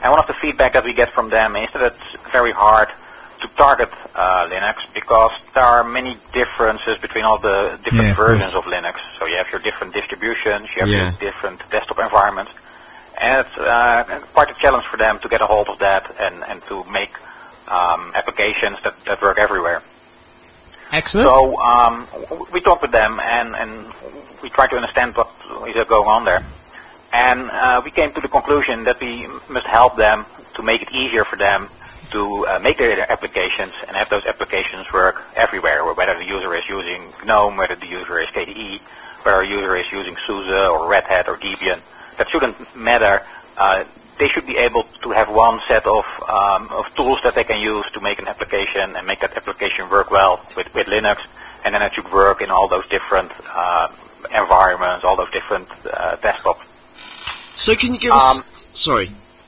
Speaker 6: And one of the feedback that we get from them is that it's very hard to target uh, Linux because there are many differences between all the different
Speaker 3: Yeah, of
Speaker 6: versions
Speaker 3: course.
Speaker 6: of Linux. So you have your different distributions, you have
Speaker 4: Yeah.
Speaker 6: your different desktop environments, and it's uh, quite a challenge for them to get a hold of that and, and to make um, applications that, that work everywhere.
Speaker 2: Excellent.
Speaker 6: So um, w- we talked with them and, and we tried to understand what is going on there. And uh, we came to the conclusion that we must help them to make it easier for them to uh, make their applications and have those applications work everywhere, whether the user is using GNOME, whether the user is K D E, whether a user is using SUSE or Red Hat or Debian. That shouldn't matter. Uh, they should be able to have one set of, um, of tools that they can use to make an application and make that application work well with, with Linux, and then it should work in all those different uh, environments, all those different uh, desktops.
Speaker 4: So can you give us...
Speaker 6: Um,
Speaker 4: sorry.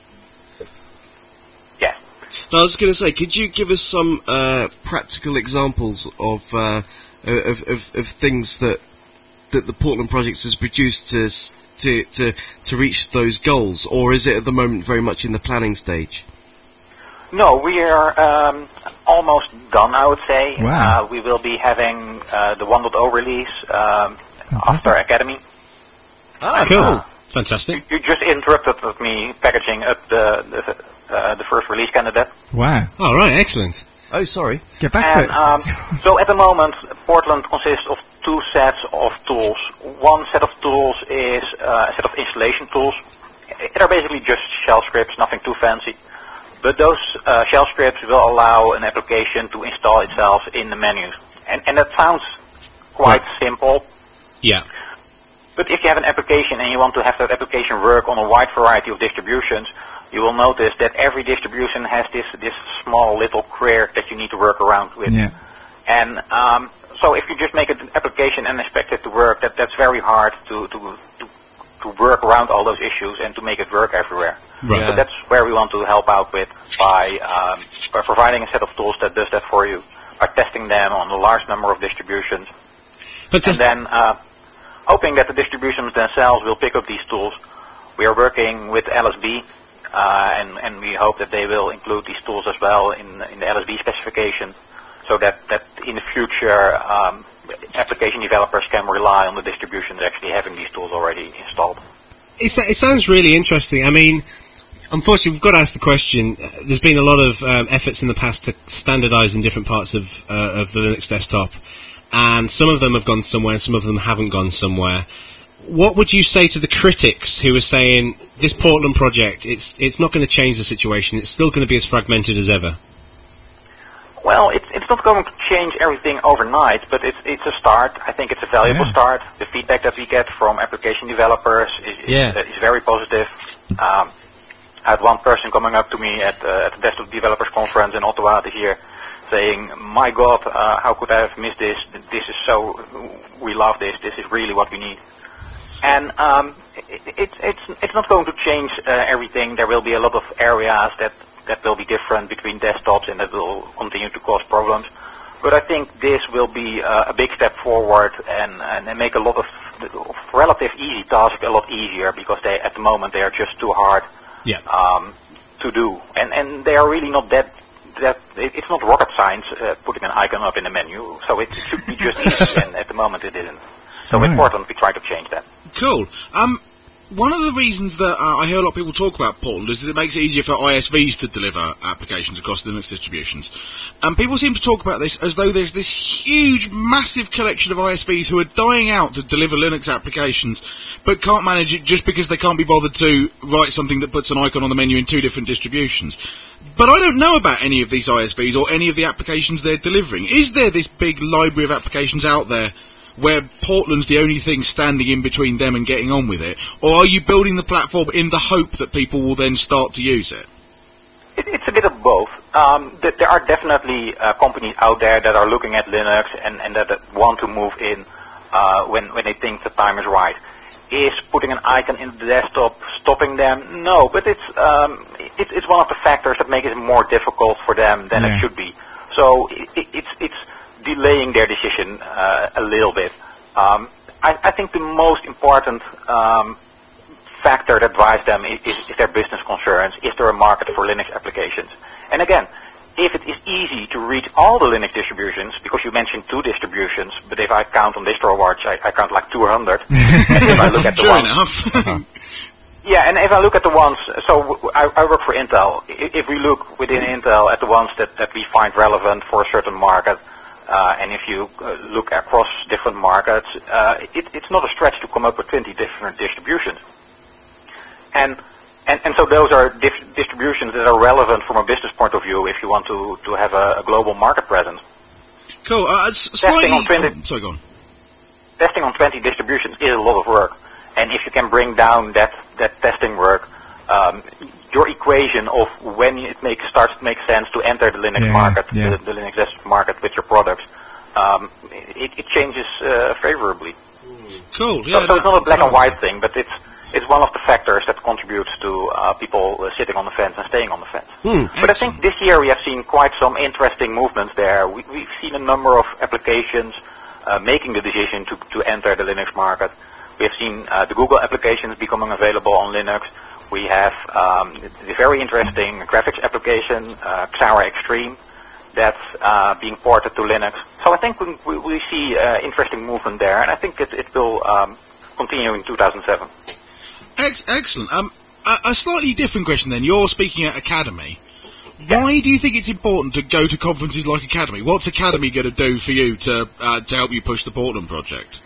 Speaker 6: Yes.
Speaker 4: No, I was going to say, could you give us some uh, practical examples of, uh, of, of of things that that the Portland project has produced to s- to to to reach those goals, or is it at the moment very much in the planning stage?
Speaker 6: No, we are um, almost done, I would say.
Speaker 3: Wow.
Speaker 6: Uh, we will be having uh, the one point oh release um,
Speaker 3: Fantastic.
Speaker 6: after Academy.
Speaker 4: Ah,
Speaker 2: Cool. Fantastic.
Speaker 6: You just interrupted with me packaging up the the, uh, the first release candidate.
Speaker 3: Wow.
Speaker 2: All right. Excellent.
Speaker 4: Oh, sorry.
Speaker 3: Get back to
Speaker 6: And
Speaker 3: it.
Speaker 6: um, so at the moment, Portland consists of two sets of tools. One set of tools is uh, a set of installation tools. They're basically just shell scripts, nothing too fancy. But those uh, shell scripts will allow an application to install itself in the menus. And, and that sounds quite simple.
Speaker 2: Yeah.
Speaker 6: But if you have an application and you want to have that application work on a wide variety of distributions, you will notice that every distribution has this this small little quirk that you need to work around with.
Speaker 3: Yeah.
Speaker 6: And um, so if you just make an application and expect it to work, that, that's very hard to, to, to, to work around all those issues and to make it work everywhere.
Speaker 2: Right.
Speaker 6: So that's where we want to help out with by, um, by providing a set of tools that does that for you, by testing them on a large number of distributions.
Speaker 2: Fantastic.
Speaker 6: And then uh, hoping that the distributions themselves will pick up these tools. We are working with L S B, uh, and, and we hope that they will include these tools as well in, in the L S B specification, so that, that in the future um, application developers can rely on the distributions actually having these tools already installed.
Speaker 2: It's, it sounds really interesting. I mean, unfortunately, we've got to ask the question. Uh, There's been a lot of um, efforts in the past to standardise in different parts of uh, of the Linux desktop, and some of them have gone somewhere, and some of them haven't gone somewhere. What would you say to the critics who are saying this Portland project, it's it's not going to change the situation, it's still going to be as fragmented as ever?
Speaker 6: Well, it's it's not going to change everything overnight, but it's it's a start. I think it's a valuable
Speaker 3: Yeah.
Speaker 6: start. The feedback that we get from application developers is is,
Speaker 2: Yeah.
Speaker 6: uh, is very positive. Um, I had one person coming up to me at, uh, at the Desktop Developers Conference in Ottawa this year, saying, "My God, uh, how could I have missed this? This is so. We love this. This is really what we need." And um, it, it, it's it's not going to change uh, everything. There will be a lot of areas that. that will be different between desktops and that will continue to cause problems. But I think this will be uh, a big step forward and, and make a lot of, of relative easy tasks a lot easier, because they at the moment they are just too hard
Speaker 2: Yeah.
Speaker 6: um, to do. And, and they are really not that, that it, it's not rocket science uh, putting an icon up in the menu, so it should be just easy, and at the moment it isn't. So
Speaker 3: Right.
Speaker 6: it's important we try to change that.
Speaker 5: Cool. Um, one of the reasons that uh, I hear a lot of people talk about Portland is that it makes it easier for I S Vs to deliver applications across Linux distributions. And people seem to talk about this as though there's this huge, massive collection of I S Vs who are dying out to deliver Linux applications, but can't manage it just because they can't be bothered to write something that puts an icon on the menu in two different distributions. But I don't know about any of these I S Vs or any of the applications they're delivering. Is there this big library of applications out there where Portland's the only thing standing in between them and getting on with it? Or are you building the platform in the hope that people will then start to use it?
Speaker 6: It, it's a bit of both. Um, th- there are definitely uh, companies out there that are looking at Linux and, and that, that want to move in uh, when, when they think the time is right. Is putting an icon in the desktop stopping them? No, but it's um, it, it's one of the factors that make it more difficult for them than
Speaker 3: Yeah.
Speaker 6: it should be. So it, it, it's it's delaying their decision uh, a little bit. Um, I, I think the most important um, factor that drives them is, is, is their business concerns. Is there a market for Linux applications? And again, if it is easy to reach all the Linux distributions, because you mentioned two distributions, but if I count on DistroWatch, I, I count like two hundred. And if I look at the
Speaker 7: Sure
Speaker 6: ones,
Speaker 7: enough.
Speaker 6: yeah, and if I look at the ones, so w- I, I work for Intel. I- If we look within Intel at the ones that, that we find relevant for a certain market, uh, and if you uh, look across different markets, uh, it, it's not a stretch to come up with twenty different distributions. And And, and so those are dif- distributions that are relevant from a business point of view if you want to, to have a, a global market presence.
Speaker 7: Cool. Uh, s- slightly...
Speaker 6: on twenty
Speaker 7: oh, sorry, go on.
Speaker 6: Testing on twenty distributions is a lot of work. And if you can bring down that, that testing work, um, your equation of when it makes, starts to make sense to enter the Linux
Speaker 3: Yeah,
Speaker 6: market,
Speaker 3: yeah.
Speaker 6: The, the Linux desktop market with your products, um, it, it changes uh, favorably.
Speaker 7: Cool.
Speaker 6: So,
Speaker 7: Yeah,
Speaker 6: so it's
Speaker 7: no-
Speaker 6: not a black and
Speaker 7: no.
Speaker 6: white thing, but it's it's one of the factors that contributes to uh, people uh, sitting on the fence and staying on the fence.
Speaker 4: Hmm.
Speaker 6: But I think this year we have seen quite some interesting movements there. We, we've seen a number of applications uh, making the decision to, to enter the Linux market. We have seen uh, the Google applications becoming available on Linux. We have um, the very interesting graphics application, uh, Xara Extreme, that's uh, being ported to Linux. So I think we, we, we see uh, interesting movement there, and I think it, it will um, continue in two thousand seven.
Speaker 7: Ex- excellent. Um, a, a slightly different question then. You're speaking at Academy. Why do you think it's important to go to conferences like Academy? What's Academy going to do for you to uh, to help you push the Portland project?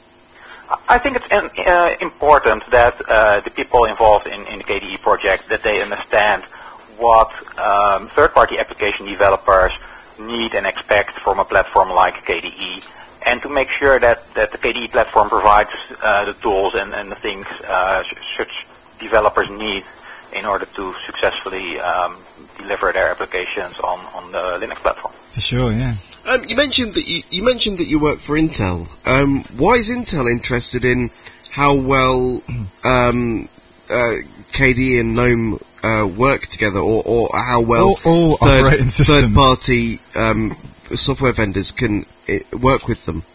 Speaker 6: I think it's um, uh, important that uh, the people involved in, in the K D E project, that they understand what um, third-party application developers need and expect from a platform like K D E, and to make sure that, that the K D E platform provides uh, the tools and, and the things uh, such developers need in order to successfully um, deliver their applications on, on the Linux platform.
Speaker 3: For sure, yeah.
Speaker 4: Um, you mentioned that you, you mentioned that you work for Intel. Um, why is Intel interested in how well um, uh, K D E and GNOME uh, work together, or, or how well
Speaker 3: All- all operating systems.
Speaker 4: third-party um, software vendors can uh, work with them?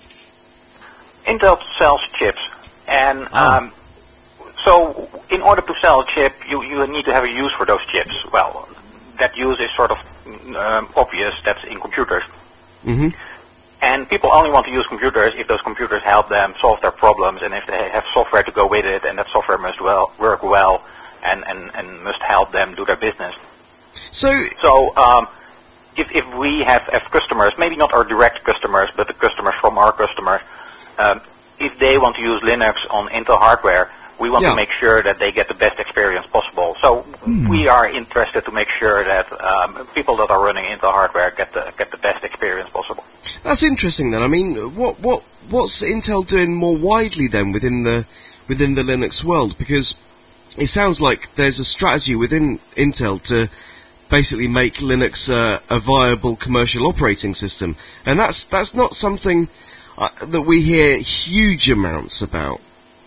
Speaker 6: Intel sells chips, and um, so in order to sell a chip, you, you need to have a use for those chips. Well, that use is sort of um, obvious. That's in computers.
Speaker 4: Mm-hmm.
Speaker 6: And people only want to use computers if those computers help them solve their problems, and if they have software to go with it, and that software must well work well, and, and, and must help them do their business.
Speaker 4: So,
Speaker 6: So um, if, if we have, have customers, maybe not our direct customers, but the customers from our customers, um, if they want to use Linux on Intel hardware, we want
Speaker 4: Yeah.
Speaker 6: to make sure that they get the best experience possible. So we are interested to make sure that um, people that are running Intel hardware get the get the best experience possible.
Speaker 4: that's interesting then. I mean, what what what's Intel doing more widely then within the within the Linux world? Because it sounds like there's a strategy within Intel to basically make Linux uh, a viable commercial operating system, and that's that's not something uh, that we hear huge amounts about.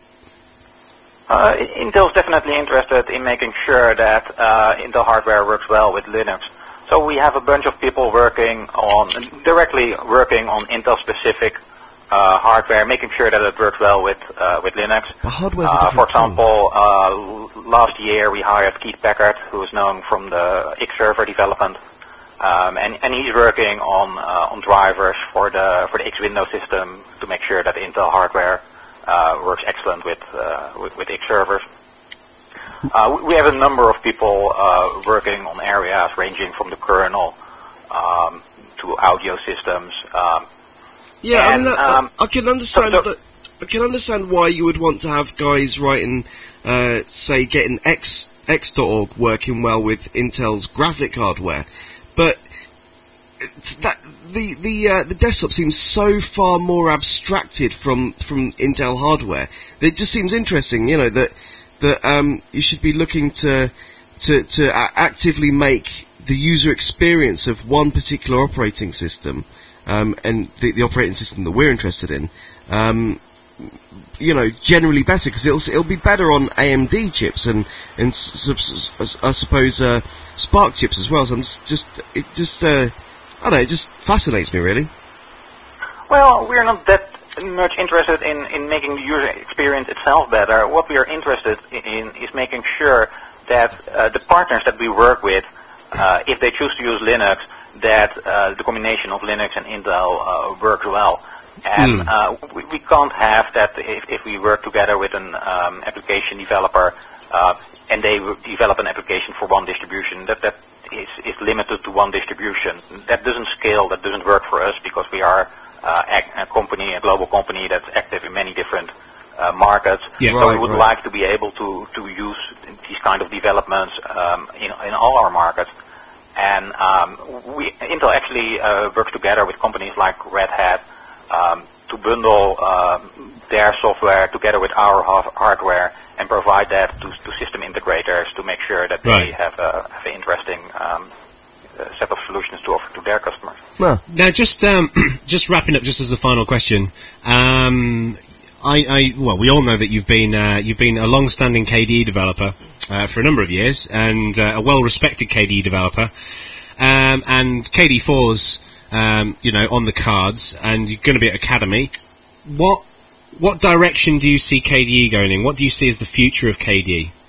Speaker 6: Uh, Intel's definitely interested in making sure that uh, Intel hardware works well with Linux. So we have a bunch of people working on, directly working on Intel-specific uh, hardware, making sure that it works well with uh, with Linux.
Speaker 4: But hardware's a
Speaker 6: Uh, for
Speaker 4: different thing.
Speaker 6: example, uh, l- last year we hired Keith Packard, who is known from the X server development, um, and, and he's working on uh, on drivers for the for the X Windows system to make sure that Intel hardware uh, works excellent with, uh, with with X servers. Uh, we- we have a number of people uh, working on areas ranging from the kernel um, to audio systems. Um,
Speaker 4: Yeah, I
Speaker 6: And,
Speaker 4: mean, I,
Speaker 6: um,
Speaker 4: I, I can understand
Speaker 6: so- so-
Speaker 4: that. I can understand why you would want to have guys writing, uh, say, getting X X dot org working well with Intel's graphic hardware, but it's that the the uh, the desktop seems so far more abstracted from from Intel hardware. It just seems interesting, you know, that that um, you should be looking to to to a- actively make the user experience of one particular operating system. Um, and the, the operating system that we're interested in, um, you know, generally better because it'll it'll be better on A M D chips and and s- s- s- I suppose uh, Spark chips as well. So I'm just, just it just uh, I don't know, it just fascinates me really.
Speaker 6: Well, we're not that much interested in, in making the user experience itself better. What we are interested in is making sure that uh, the partners that we work with, uh, if they choose to use Linux, that uh, the combination of Linux and Intel uh, works well. And
Speaker 2: Mm.
Speaker 6: uh, we, we can't have that if, if we work together with an um, application developer uh, and they w- develop an application for one distribution, that that is, is limited to one distribution. That doesn't scale, that doesn't work for us because we are uh, ac- a company, a global company that's active in many different uh, markets.
Speaker 2: Yeah.
Speaker 6: So
Speaker 4: Right,
Speaker 6: we would
Speaker 4: right.
Speaker 6: like to be able to, to use these kind of developments um, in, in all our markets. And um, we, Intel actually uh, works together with companies like Red Hat um, to bundle uh, their software together with our ha- hardware and provide that to, to system integrators to make sure that
Speaker 2: Right.
Speaker 6: they have, a, have an interesting um, uh, set of solutions to offer to their customers.
Speaker 4: No.
Speaker 2: Now, just um, just wrapping up, just as a final question. Um, I, I well, we all know that you've been uh, you've been a long-standing K D E developer uh, for a number of years, and uh, a well-respected K D E developer. Um, and K D four's um, you know on the cards, and you're going to be at Academy. What what direction do you see K D E going in? What do you see as the future of K D E?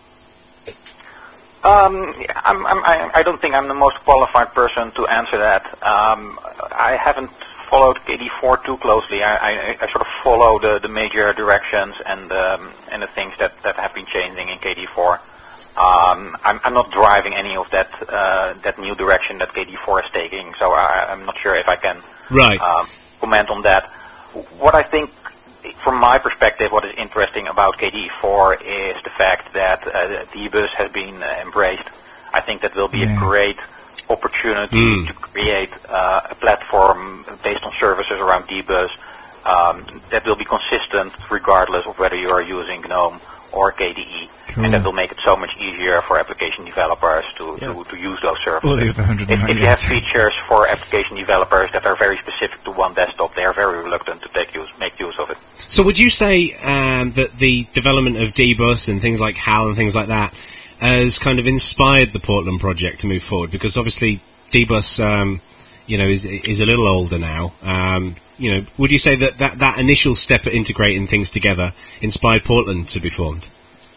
Speaker 6: Um, I'm, I'm, I, I don't think I'm the most qualified person to answer that. Um, I haven't followed K D four too closely. I, I, I sort of follow the, the major directions and um, and the things that, that have been changing in K D four. Um, I'm, I'm not driving any of that uh, that new direction that K D four is taking, so I, I'm not sure if I can
Speaker 2: Right.
Speaker 6: um, comment on that. What I think, from my perspective, what is interesting about K D E four is the fact that uh, D-Bus has been uh, embraced. I think that will be
Speaker 3: Yeah.
Speaker 6: a great opportunity
Speaker 2: Mm.
Speaker 6: to create uh, a platform based on services around D-Bus um, that will be consistent regardless of whether you are using GNOME or K D E.
Speaker 3: Cool.
Speaker 6: And that will make it so much easier for application developers to, to, to use those services.
Speaker 3: All the other one hundred
Speaker 6: If, if you have
Speaker 3: ninety-eight.
Speaker 6: features for application developers that are very specific to one desktop, they are very reluctant to take use, make use of it.
Speaker 2: So would you say um, that the development of D-Bus and things like HAL and things like that has kind of inspired the Portland project to move forward? Because obviously D-Bus, um, you know, is is a little older now. Um, you know, would you say that, that that initial step at integrating things together inspired Portland to be formed?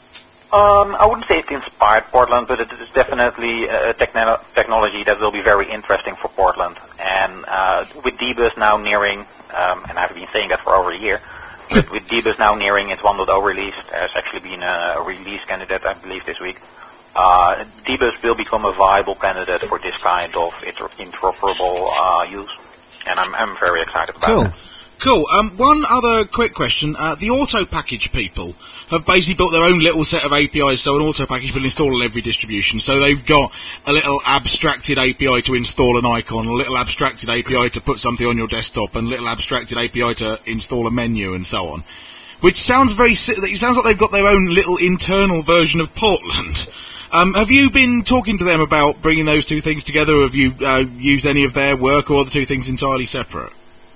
Speaker 6: Um, I wouldn't say it inspired Portland, but it is definitely a techno- technology that will be very interesting for Portland. And uh, with D-Bus now nearing, um, and I've been saying that for over a year, but with D-Bus now nearing its one point oh release, there's actually been a, a release candidate, I believe, this week. Uh, D-Bus will become a viable candidate for this kind of inter- interoperable uh, use, and I'm, I'm very excited about
Speaker 3: Cool.
Speaker 6: it.
Speaker 7: Cool. Um, one other quick question. Uh, the auto package people have basically built their own little set of A P Is, so an auto package will install on every distribution. So they've got a little abstracted A P I to install an icon, a little abstracted A P I to put something on your desktop, and a little abstracted A P I to install a menu, and so on. Which sounds very. Si- it sounds like they've got their own little internal version of Portland. Um, have you been talking to them about bringing those two things together, or have you uh, used any of their work, or are the two things entirely separate?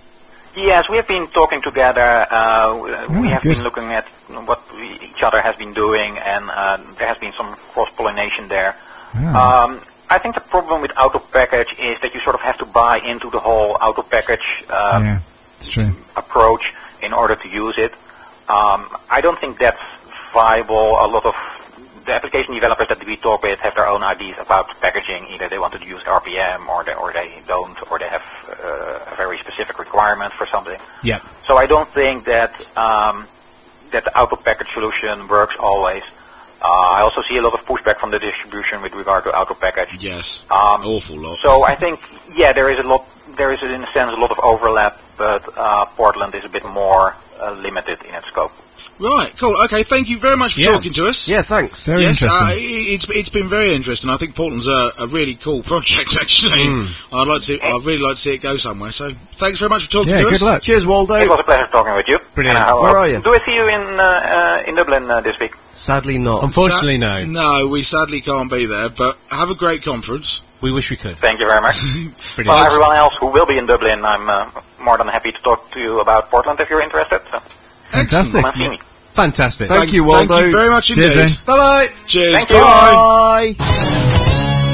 Speaker 6: Yes, we have been talking together. Uh, we
Speaker 3: Oh,
Speaker 6: have
Speaker 3: good.
Speaker 6: been looking at what we, each other has been doing, and uh, there has been some cross-pollination there.
Speaker 3: Ah.
Speaker 6: Um, I think the problem with auto package is that you sort of have to buy into the whole auto package um,
Speaker 3: Yeah, it's true.
Speaker 6: approach in order to use it. Um, I don't think that's viable. A lot of the application developers that we talk with have their own ideas about packaging. Either they want to use R P M, or they, or they don't, or they have uh, a very specific requirement for something.
Speaker 2: Yeah.
Speaker 6: So I don't think that um, that the auto package solution works always. Uh, I also see a lot of pushback from the distribution with regard to auto package.
Speaker 7: Yes.
Speaker 6: Um,
Speaker 7: Awful lot.
Speaker 6: So I think, yeah, there is a lot. There is, in a sense, a lot of overlap, but uh, Portland is a bit more uh, limited in its scope.
Speaker 7: Right, cool. Okay, thank you very much for
Speaker 2: Yeah.
Speaker 7: talking to us.
Speaker 4: Yeah, thanks.
Speaker 3: Very
Speaker 7: yes,
Speaker 3: interesting.
Speaker 7: uh, i- it's it's been very interesting. I think Portland's a, a really cool project. Actually, I'd like to. See, I'd really like to see it go somewhere. So, thanks very much for talking
Speaker 3: yeah,
Speaker 7: to
Speaker 3: good
Speaker 7: us.
Speaker 3: luck.
Speaker 4: Cheers, Waldo.
Speaker 6: It was a pleasure talking with you.
Speaker 2: Brilliant.
Speaker 6: And I hope-
Speaker 4: Where are you?
Speaker 6: Do I see you in uh, uh, in Dublin uh, this week?
Speaker 4: Sadly not.
Speaker 2: Unfortunately, no.
Speaker 7: No, we sadly can't be there. But have a great conference.
Speaker 2: We wish we could.
Speaker 6: Thank you very much.
Speaker 2: Brilliant.
Speaker 6: Well, everyone else who will be in Dublin, I'm uh, more than happy to talk to you about Portland if you're interested. So
Speaker 3: Fantastic.
Speaker 6: come and see me.
Speaker 2: Fantastic.
Speaker 4: Thank
Speaker 7: Thanks-
Speaker 4: you, Waldo.
Speaker 7: Thank you very much
Speaker 3: Cheers,
Speaker 7: indeed.
Speaker 3: then.
Speaker 2: Bye bye.
Speaker 7: Cheers.
Speaker 6: Thank you.
Speaker 7: Bye.
Speaker 4: Bye.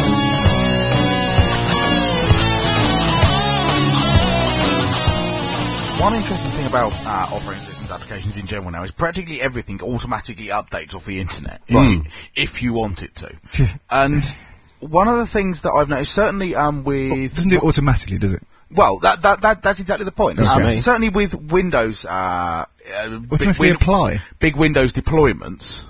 Speaker 5: one interesting thing about uh, operating systems applications in general now is practically everything automatically updates off the internet,
Speaker 2: Right.
Speaker 5: if you want it to. And one of the things that I've noticed, certainly um, with...
Speaker 3: Doesn't do it automatically, does it?
Speaker 5: Well, that, that, that, that's exactly the point.
Speaker 2: That's
Speaker 5: Um,
Speaker 2: right.
Speaker 5: certainly with Windows... Uh, uh, big,
Speaker 3: Automatically apply?
Speaker 5: big Windows deployments,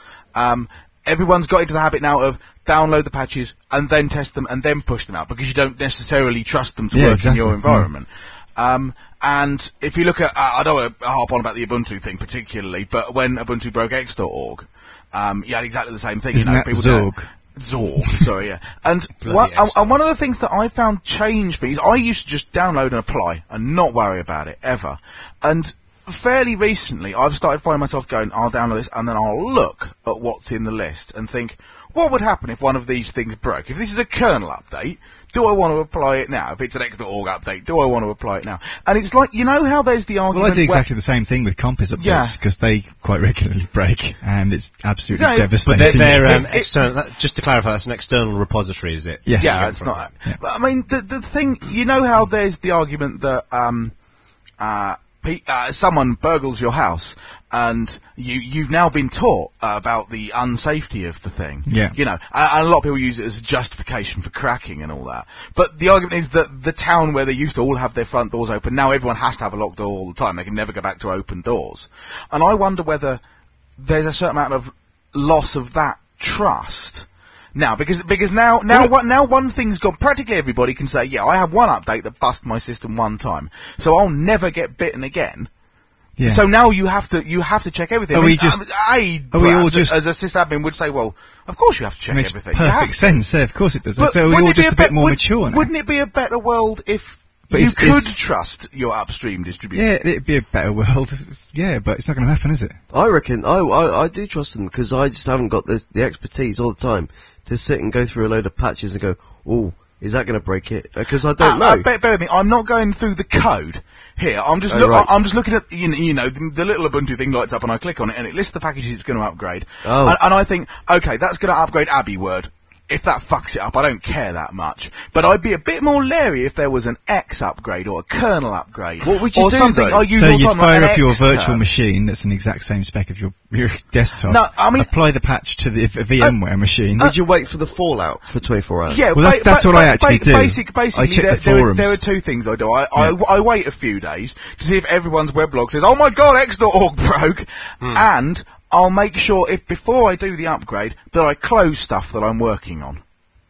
Speaker 5: um, everyone's got into the habit now of download the patches and then test them and then push them out because you don't necessarily trust them to
Speaker 3: Yeah,
Speaker 5: work
Speaker 3: exactly.
Speaker 5: in your environment. Um, and if you look at, uh, I don't want to harp on about the Ubuntu thing particularly, but when Ubuntu broke X dot org, um, you had exactly the same thing.
Speaker 3: Isn't
Speaker 5: you know,
Speaker 3: that
Speaker 5: people
Speaker 3: Zorg?
Speaker 5: don't- Zorg, sorry, yeah. And
Speaker 2: Bloody
Speaker 5: one, and,
Speaker 2: X dot
Speaker 5: and one of the things that I found changed me is I used to just download and apply and not worry about it ever. And fairly recently, I've started finding myself going, I'll download this and then I'll look at what's in the list and think, what would happen if one of these things broke? If this is a kernel update, do I want to apply it now? If it's an X dot org update, do I want to apply it now? And it's like, you know how there's the argument...
Speaker 3: Well, I do
Speaker 5: where-
Speaker 3: exactly the same thing with Compass
Speaker 5: Yeah.
Speaker 3: updates because they quite regularly break, and it's absolutely
Speaker 5: Exactly.
Speaker 2: But
Speaker 3: devastating.
Speaker 2: they're, they're um,
Speaker 5: It- it-
Speaker 2: external. That, just to clarify, that's an external repository, is it?
Speaker 3: Yes.
Speaker 5: Yeah,
Speaker 3: Yeah,
Speaker 5: it's
Speaker 2: from
Speaker 5: not.
Speaker 3: Yeah.
Speaker 5: But I mean, the the thing, you know how there's the argument that um, uh, pe- uh, someone burgles your house, and you you've now been taught uh, about the unsafety of the thing.
Speaker 3: Yeah.
Speaker 5: You know, and, and a lot of people use it as a justification for cracking and all that. But the argument is that the town where they used to all have their front doors open, now everyone has to have a locked door all the time. They can never go back to open doors. And I wonder whether there's a certain amount of loss of that trust. Now, because because now now
Speaker 3: Well,
Speaker 5: one, now one thing's gone. Practically everybody can say, yeah, I have one update that bust my system one time, so I'll never get bitten again.
Speaker 3: Yeah.
Speaker 5: So now you have to you have to check everything.
Speaker 3: Are
Speaker 5: I
Speaker 3: we
Speaker 5: mean,
Speaker 3: just-
Speaker 5: um, I,
Speaker 3: are we all
Speaker 5: as a-
Speaker 3: just-
Speaker 5: as a sysadmin would say, well, of course you have to check
Speaker 3: It makes
Speaker 5: everything. You have
Speaker 3: perfect
Speaker 5: to.
Speaker 3: sense. Yeah, of course it does.
Speaker 5: But
Speaker 3: so we're
Speaker 5: wouldn't
Speaker 3: all
Speaker 5: it be
Speaker 3: just a
Speaker 5: be-
Speaker 3: bit more
Speaker 5: would-
Speaker 3: mature now.
Speaker 5: Wouldn't it be a better world if
Speaker 3: But
Speaker 5: you
Speaker 3: is-
Speaker 5: could
Speaker 3: is-
Speaker 5: trust your upstream distribution?
Speaker 3: Yeah, it'd be a better world. Yeah, but it's not going to happen, is it?
Speaker 4: I reckon. I, I I do trust them because I just haven't got the the expertise all the time to sit and go through a load of patches and go, oh, is that going to break it? Because I don't
Speaker 5: Uh,
Speaker 4: know.
Speaker 5: uh, bear, bear with me. I'm not going through the code here. I'm just
Speaker 4: Oh,
Speaker 5: look,
Speaker 4: right.
Speaker 5: I'm just looking at you know, you know the, the little Ubuntu thing lights up and I click on it and it lists the packages it's going to upgrade.
Speaker 4: Oh.
Speaker 5: And, and I think, okay, that's going to upgrade Abbey Word. If that fucks it up, I don't care that much. But I'd be a bit more leery if there was an X upgrade or a kernel upgrade.
Speaker 4: What would you
Speaker 5: or
Speaker 4: do,
Speaker 5: something
Speaker 4: though?
Speaker 5: I use
Speaker 3: So
Speaker 5: all the
Speaker 3: you'd
Speaker 5: time, like
Speaker 3: fire
Speaker 5: an
Speaker 3: up your
Speaker 5: X
Speaker 3: virtual
Speaker 5: term.
Speaker 3: machine that's an exact same spec of your, your desktop.
Speaker 5: No, I mean-
Speaker 3: apply the patch to the v- VMware machine.
Speaker 4: Would you wait for the fallout for twenty-four hours?
Speaker 5: Yeah,
Speaker 3: Well, that-
Speaker 5: ba-
Speaker 3: that's
Speaker 5: ba-
Speaker 3: what I
Speaker 5: ba-
Speaker 3: actually
Speaker 5: ba-
Speaker 3: do.
Speaker 5: Basic, basically,
Speaker 3: I check
Speaker 5: there,
Speaker 3: the
Speaker 5: there, are,
Speaker 3: forums.
Speaker 5: there are two things I do. I, I,
Speaker 3: Yeah.
Speaker 5: I wait a few days to see if everyone's weblog says, "Oh my God, X dot org broke,"
Speaker 3: Hmm.
Speaker 5: and I'll make sure if before I do the upgrade that I close stuff that I'm working on.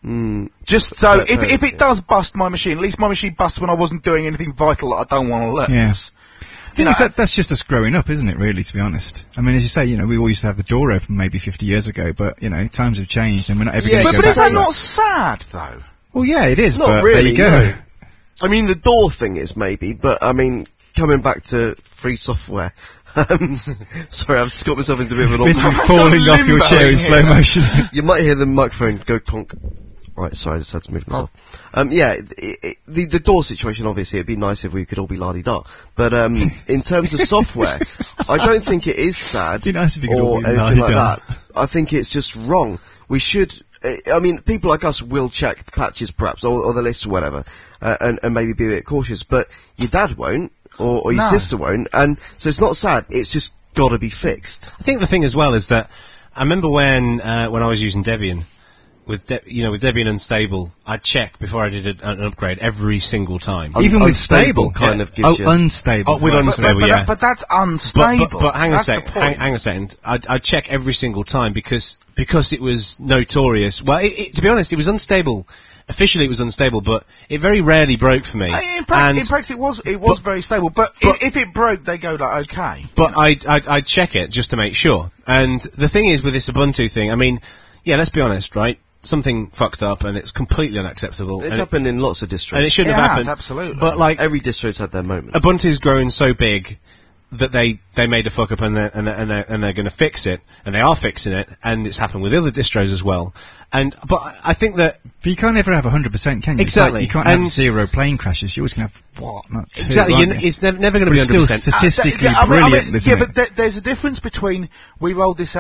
Speaker 5: Just so
Speaker 4: Fair-
Speaker 5: if
Speaker 4: fair,
Speaker 5: if it
Speaker 4: yeah.
Speaker 5: does bust my machine, at least my machine busts when I wasn't doing anything vital that I don't want to lose.
Speaker 3: Yeah.
Speaker 5: You
Speaker 3: Thing
Speaker 5: know,
Speaker 3: is that that's just us growing up, isn't it? Really, to be honest. I mean, as you say, you know, we all used to have the door open maybe fifty years ago, but you know, times have changed, and we're not ever
Speaker 4: Yeah,
Speaker 3: going
Speaker 5: but,
Speaker 3: to
Speaker 5: but
Speaker 3: go
Speaker 5: is
Speaker 3: back
Speaker 5: that
Speaker 3: to
Speaker 5: not sad though?
Speaker 3: Well, yeah, it is.
Speaker 4: Not
Speaker 3: but
Speaker 4: really.
Speaker 3: there you go.
Speaker 4: no. I mean, the door thing is maybe, but I mean, coming back to free software. Um, sorry, I've just got myself into a bit of an
Speaker 3: Basically
Speaker 4: awkward-
Speaker 3: falling off your chair in
Speaker 5: limboing
Speaker 3: slow
Speaker 5: here.
Speaker 3: motion.
Speaker 4: You might hear the microphone go conk. Right, sorry, I just had to move myself. Um, yeah, it, it, the the door situation. Obviously, it'd be nice if we could all be la-di-da. But um, in terms of software, I don't think it is sad
Speaker 3: It'd be nice if you could all
Speaker 4: or
Speaker 3: be
Speaker 4: anything like
Speaker 3: la-di-da.
Speaker 4: that. I think it's just wrong. We should. uh, I mean, people like us will check the patches, perhaps, or, or the list or whatever, uh, and, and maybe be a bit cautious. But your dad won't, or, or your
Speaker 5: No.
Speaker 4: sister won't, and so it's not sad. It's just got to be fixed.
Speaker 2: I think the thing as well is that I remember when uh, when I was using Debian with De- you know with Debian Unstable, I'd check before I did a, an upgrade every single time.
Speaker 4: Un-
Speaker 3: Even with
Speaker 4: unstable
Speaker 3: stable,
Speaker 4: kind
Speaker 3: yeah.
Speaker 4: of gives
Speaker 3: oh,
Speaker 4: you-
Speaker 3: unstable.
Speaker 2: Oh, with
Speaker 3: Right.
Speaker 5: But,
Speaker 2: unstable,
Speaker 5: but,
Speaker 2: yeah.
Speaker 5: that, but that's
Speaker 2: But,
Speaker 5: unstable.
Speaker 2: but, but hang a
Speaker 5: That's
Speaker 2: sec,
Speaker 5: the point.
Speaker 2: hang, hang a second. I'd, I'd check every single time because because it was notorious. Well, it, it, to be honest, it was unstable. Officially, it was unstable, but it very rarely broke for me.
Speaker 5: Uh, In, prac-
Speaker 2: And-
Speaker 5: in practice, it was it was
Speaker 2: but-
Speaker 5: very stable. But,
Speaker 2: but-
Speaker 5: i- if it broke, they go like, okay.
Speaker 2: But I'd, I'd, I'd check it just to make sure. And the thing is with this Ubuntu thing, I mean, yeah, let's be honest, right? Something fucked up and it's completely unacceptable.
Speaker 4: It's
Speaker 2: and, it,
Speaker 4: happened in lots of distros.
Speaker 2: and it shouldn't
Speaker 5: It
Speaker 2: have
Speaker 5: has,
Speaker 2: happened.
Speaker 5: absolutely.
Speaker 2: But like,
Speaker 4: Every distro's had their moment.
Speaker 2: Ubuntu's grown so big that they, they made a fuck up and they're, and they're, and they're, and they're going to fix it, and they are fixing it, and it's happened with other distros as well. And, but I think that,
Speaker 3: But you can't ever have one hundred percent, can you? It's
Speaker 2: Exactly.
Speaker 3: like you can't
Speaker 2: And-
Speaker 3: have zero plane crashes. You're always going to have, what, not two,
Speaker 2: exactly,
Speaker 3: aren't
Speaker 2: you,
Speaker 3: you?
Speaker 2: it's never, never going to
Speaker 3: But
Speaker 2: be
Speaker 3: it's
Speaker 2: one hundred
Speaker 3: still
Speaker 2: percent.
Speaker 3: statistically
Speaker 5: Uh, I mean- I mean,
Speaker 3: brilliant, isn't
Speaker 5: yeah,
Speaker 3: it?
Speaker 5: but th- there's a difference between we rolled this out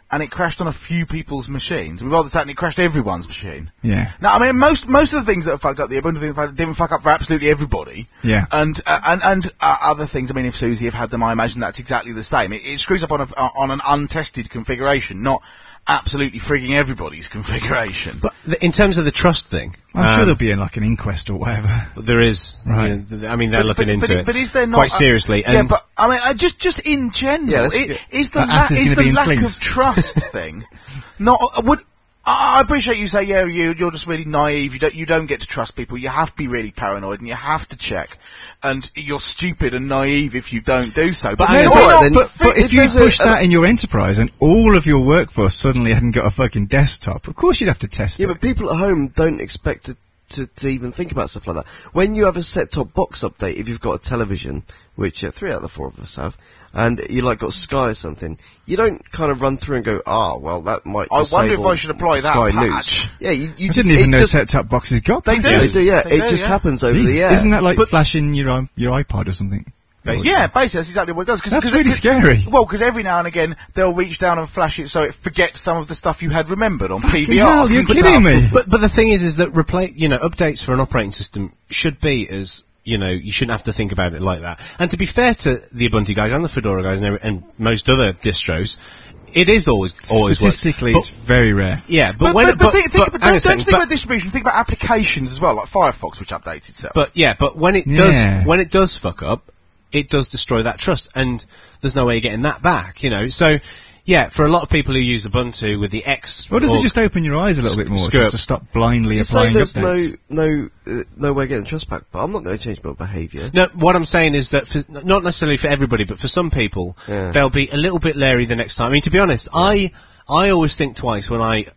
Speaker 5: and it crashed on a few people's machines. We've rather taken it crashed everyone's machine.
Speaker 3: Yeah.
Speaker 5: Now, I mean, most most of the things that have fucked up the Ubuntu thing didn't fuck up for absolutely everybody.
Speaker 3: Yeah.
Speaker 5: And uh, and and uh, other things. I mean, if Susie have had them, I imagine that's exactly the same. It, it screws up on a, uh, on an untested configuration, not absolutely frigging everybody's configuration.
Speaker 2: But th- in terms of the trust thing,
Speaker 3: I'm sure
Speaker 2: um,
Speaker 3: there'll be like an inquest or whatever.
Speaker 2: there is.
Speaker 3: Right.
Speaker 2: You know, th- I mean, they're
Speaker 5: But-
Speaker 2: looking
Speaker 5: but,
Speaker 2: into
Speaker 5: but,
Speaker 2: it
Speaker 5: But is there not
Speaker 2: quite
Speaker 5: uh,
Speaker 2: seriously.
Speaker 5: yeah,
Speaker 2: And
Speaker 5: but I mean, uh, just just in general,
Speaker 4: Yeah, let's
Speaker 5: i-
Speaker 4: get-
Speaker 5: is the
Speaker 3: That
Speaker 5: la-
Speaker 3: ass is
Speaker 5: is
Speaker 3: gonna
Speaker 5: the
Speaker 3: be in
Speaker 5: lack
Speaker 3: slings.
Speaker 5: of trust thing not? Uh, would I I appreciate you say, yeah, you you're just really naive. You don't you don't get to trust people. You have to be really paranoid, and you have to check. And you're stupid and naive if you don't do so. But,
Speaker 2: But
Speaker 5: you're
Speaker 2: no,
Speaker 3: but,
Speaker 5: not
Speaker 4: then-
Speaker 3: but, but
Speaker 5: fi-
Speaker 3: if you
Speaker 4: there's a-
Speaker 3: push that in your enterprise and all of your workforce suddenly hadn't got a fucking desktop, of course you'd have to test
Speaker 4: Yeah,
Speaker 3: it.
Speaker 4: but people at home don't expect to, to, to even think about stuff like that. When you have a set-top box update, if you've got a television, which uh, three out of the four of us have, and you like got Sky or something, you don't kind of run through and go, ah, well, that might
Speaker 5: I wonder
Speaker 4: disable
Speaker 5: if I should apply that
Speaker 4: Sky
Speaker 5: patch.
Speaker 4: News. Yeah, you, you
Speaker 3: I
Speaker 4: just,
Speaker 3: didn't even
Speaker 4: it
Speaker 3: know
Speaker 4: just,
Speaker 3: set-top boxes got
Speaker 5: They do.
Speaker 4: They
Speaker 3: patches.
Speaker 4: do, yeah.
Speaker 5: They
Speaker 4: it
Speaker 5: do,
Speaker 4: just
Speaker 5: yeah.
Speaker 4: happens over
Speaker 3: Jesus,
Speaker 4: the air.
Speaker 3: Isn't that like flashing your i- your iPod or something?
Speaker 5: Yeah, basically that's exactly what it does. Cause,
Speaker 3: That's
Speaker 5: 'cause
Speaker 3: really
Speaker 5: it,
Speaker 3: scary.
Speaker 5: Well, because every now and again they'll reach down and flash it so it forgets some of the stuff you had remembered on P V Rs.
Speaker 3: hell, you're
Speaker 5: and
Speaker 3: kidding
Speaker 5: stuff.
Speaker 3: me.
Speaker 2: But but the thing is, is that replace you know updates for an operating system should be as you know you shouldn't have to think about it like that. And to be fair to the Ubuntu guys and the Fedora guys and, every, and most other distros, it is always always works.
Speaker 3: Statistically,
Speaker 2: But-
Speaker 3: it's very rare.
Speaker 2: yeah, but,
Speaker 5: But,
Speaker 2: when
Speaker 5: but,
Speaker 2: it,
Speaker 5: but, think, think,
Speaker 2: but,
Speaker 5: but
Speaker 2: hang on
Speaker 5: don't,
Speaker 2: a second,
Speaker 5: don't think
Speaker 2: but-
Speaker 5: about distribution. Think about applications as well, like Firefox, which updates itself.
Speaker 2: But yeah, but when it
Speaker 3: Yeah.
Speaker 2: does when it does fuck up, it does destroy that trust, and there's no way of getting that back. You know, so yeah, for a lot of people who use Ubuntu with the X,
Speaker 3: Well, does
Speaker 2: or-
Speaker 3: it just open your eyes a little bit more,
Speaker 2: Screw
Speaker 3: just
Speaker 2: up.
Speaker 3: to stop blindly
Speaker 4: You say
Speaker 3: applying
Speaker 4: there's
Speaker 3: updates?
Speaker 4: no no uh, no way of getting trust back, but I'm not going to change my behaviour.
Speaker 2: No, what I'm saying is that for, not necessarily for everybody, but for some people,
Speaker 4: Yeah.
Speaker 2: they'll be a little bit leery the next time. I mean, to be honest, I I always think twice when I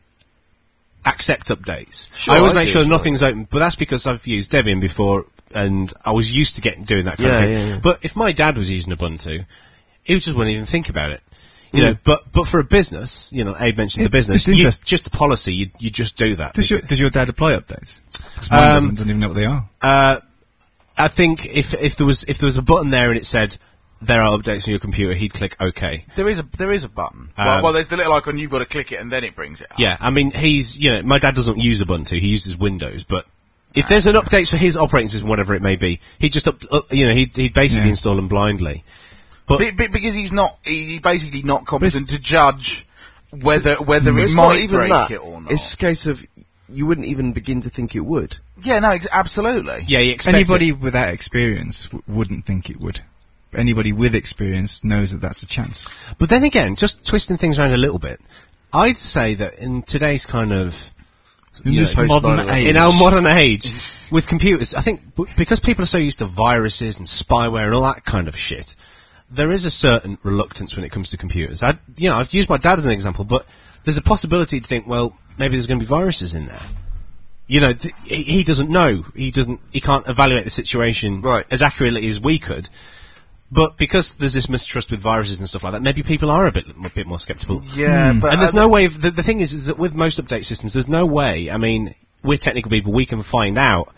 Speaker 2: accept updates.
Speaker 4: Sure,
Speaker 2: I always
Speaker 4: I
Speaker 2: make
Speaker 4: do
Speaker 2: sure
Speaker 4: as well.
Speaker 2: nothing's open, but that's because I've used Debian before, and I was used to getting doing that kind
Speaker 4: Yeah,
Speaker 2: of thing.
Speaker 4: yeah, yeah.
Speaker 2: But if my dad was using Ubuntu, he just wouldn't even think about it. You
Speaker 4: Mm.
Speaker 2: know, but but for a business, you know, Abe mentioned
Speaker 3: Yeah,
Speaker 2: the business,
Speaker 3: just
Speaker 2: you,
Speaker 3: interest-
Speaker 2: just the policy, you you just do that.
Speaker 3: Does your,
Speaker 2: because-
Speaker 3: does your dad apply updates? 'Cause mine
Speaker 2: Um,
Speaker 3: doesn't, doesn't even know what they are.
Speaker 2: Uh, I think if if there was if there was a button there and it said there are updates on your computer, he'd click OK.
Speaker 5: there is a there is a button.
Speaker 2: Um,
Speaker 5: well, well, there's the little icon. You've got to click it, and then it brings it up.
Speaker 2: Yeah, I mean he's you know my dad doesn't use Ubuntu, he uses Windows, but if there's an update for his operating system, whatever it may be, he just up, up you know he he basically
Speaker 3: Yeah.
Speaker 2: install them blindly. But
Speaker 5: Be- be- because he's not, he, he's basically not competent to judge whether whether
Speaker 4: But
Speaker 5: it
Speaker 4: it's
Speaker 5: might
Speaker 4: not even
Speaker 5: break
Speaker 4: that.
Speaker 5: it or not.
Speaker 4: It's a case of you wouldn't even begin to think it would.
Speaker 5: yeah, no, ex- absolutely.
Speaker 2: yeah, he expects
Speaker 3: Anybody
Speaker 2: it.
Speaker 3: without experience w- wouldn't think it would. Anybody with experience knows that that's a chance.
Speaker 2: But then again, just twisting things around a little bit, I'd say that in today's kind of
Speaker 3: In
Speaker 2: you
Speaker 3: this
Speaker 2: know,
Speaker 3: modern age.
Speaker 2: in our modern age, with computers, I think b- because people are so used to viruses and spyware and all that kind of shit, there is a certain reluctance when it comes to computers. I, you know, I've used my dad as an example, but there's a possibility to think, well, maybe there's going to be viruses in there. You know, th- he, he doesn't know. He doesn't. He can't evaluate the situation
Speaker 4: Right.
Speaker 2: as accurately as we could. But because there's this mistrust with viruses and stuff like that, maybe people are a bit a bit more sceptical.
Speaker 5: Yeah, but
Speaker 2: And there's
Speaker 5: uh,
Speaker 2: no way. Of, the, the thing is, is that with most update systems, there's no way. I mean, we're technical people. We can find out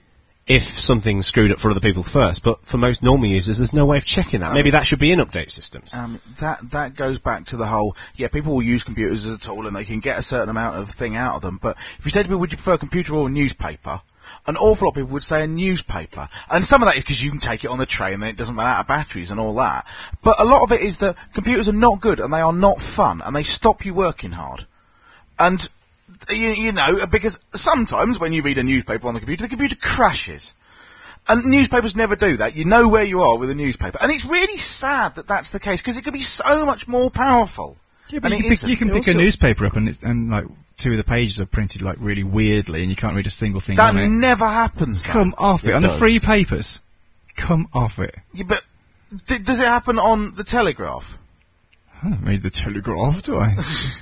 Speaker 2: if something's screwed up for other people first. But for most normal users, there's no way of checking that. Maybe that should be in update systems.
Speaker 5: Um, that that goes back to the whole, yeah, people will use computers as a tool and they can get a certain amount of thing out of them. But if you say to people, would you prefer a computer or a newspaper? An awful lot of people would say a newspaper. And some of that is because you can take it on the train and it doesn't run out of batteries and all that. But a lot of it is that computers are not good and they are not fun and they stop you working hard. And, you, you know, because sometimes when you read a newspaper on the computer, the computer crashes. And newspapers never do that. You know where you are with a newspaper. And it's really sad that that's the case, because it could be so much more powerful.
Speaker 3: Yeah, but
Speaker 5: And
Speaker 3: you
Speaker 5: it
Speaker 3: can, pick,
Speaker 5: isn't.
Speaker 3: you can
Speaker 5: It
Speaker 3: pick a
Speaker 5: also-
Speaker 3: newspaper up and it's, and like two of the pages are printed like really weirdly and you can't read a single thing
Speaker 5: That
Speaker 3: on it.
Speaker 5: never happens. though.
Speaker 3: Come off it.
Speaker 4: It
Speaker 3: On
Speaker 4: does.
Speaker 3: the free papers. Come off it.
Speaker 5: Yeah, but d- does it happen on the Telegraph?
Speaker 3: I don't read the Telegraph, do I?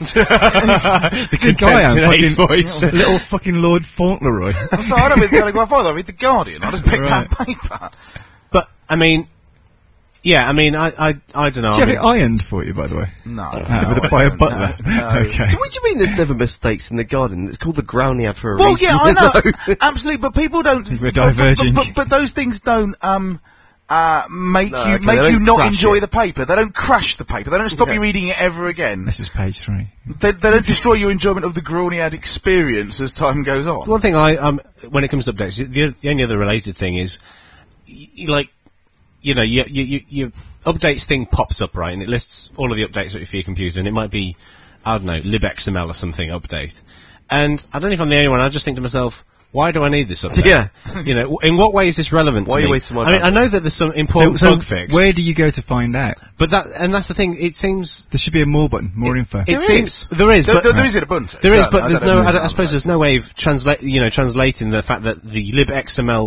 Speaker 2: the
Speaker 3: The guy I'm
Speaker 2: contempt in Abe's
Speaker 3: fucking-
Speaker 2: voice.
Speaker 3: Little fucking Lord Fauntleroy.
Speaker 5: I'm sorry, I don't read the Telegraph either. I read the Guardian. I just pick
Speaker 3: Right.
Speaker 5: that paper.
Speaker 2: But I mean, yeah, I mean, I, I, I don't know.
Speaker 3: Do you
Speaker 2: I
Speaker 3: have
Speaker 2: mean,
Speaker 3: it ironed for you, by the way?
Speaker 5: No.
Speaker 3: Ah, with
Speaker 5: no,
Speaker 3: a, by
Speaker 5: I
Speaker 3: a
Speaker 5: don't.
Speaker 3: butler.
Speaker 5: No, no.
Speaker 3: Okay.
Speaker 4: So what do you mean there's never mistakes in the garden? It's called the Growniad for a
Speaker 5: Well,
Speaker 4: reason.
Speaker 5: yeah, I
Speaker 4: you
Speaker 5: know, absolutely, but people don't.
Speaker 3: We're
Speaker 5: but- but-
Speaker 3: diverging.
Speaker 5: But, but, but those things don't. Um, uh, make
Speaker 4: No,
Speaker 5: you
Speaker 4: okay,
Speaker 5: make
Speaker 4: they
Speaker 5: you
Speaker 4: don't
Speaker 5: not
Speaker 4: crash
Speaker 5: enjoy
Speaker 4: it.
Speaker 5: the paper. They don't crash the paper. They don't stop
Speaker 4: Yeah.
Speaker 5: you reading it ever again.
Speaker 3: This is page three.
Speaker 5: They, they don't destroy your enjoyment of the Groniad experience as time goes on.
Speaker 2: One thing I um when it comes to updates, the, the only other related thing is, y- y- like, you know, you, you, you, your updates thing pops up, right, and it lists all of the updates for your computer, and it might be, I don't know, libxml or something update. And I don't know if I'm the only one, I just think to myself, why do I need this update?
Speaker 4: Yeah.
Speaker 2: You know, in what way is this relevant
Speaker 4: Why
Speaker 2: to
Speaker 4: are you
Speaker 2: me?
Speaker 4: wasting my
Speaker 2: I mean,
Speaker 4: time?
Speaker 2: I know that there's some
Speaker 3: So,
Speaker 2: important
Speaker 3: so
Speaker 2: bug fix,
Speaker 3: where do you go to find out?
Speaker 2: but that, and that's the thing, it seems,
Speaker 3: There should be a more button, more info.
Speaker 2: it
Speaker 5: There
Speaker 2: seems,
Speaker 5: is.
Speaker 2: there is,
Speaker 5: There,
Speaker 2: but,
Speaker 5: there, there is in Ubuntu.
Speaker 2: There is,
Speaker 5: certainly.
Speaker 2: but
Speaker 5: I
Speaker 2: there's
Speaker 5: don't
Speaker 2: no.
Speaker 5: know
Speaker 2: I,
Speaker 5: if
Speaker 2: don't- I
Speaker 5: it's
Speaker 2: suppose there's no way of translate. You know, translating the fact that the libxml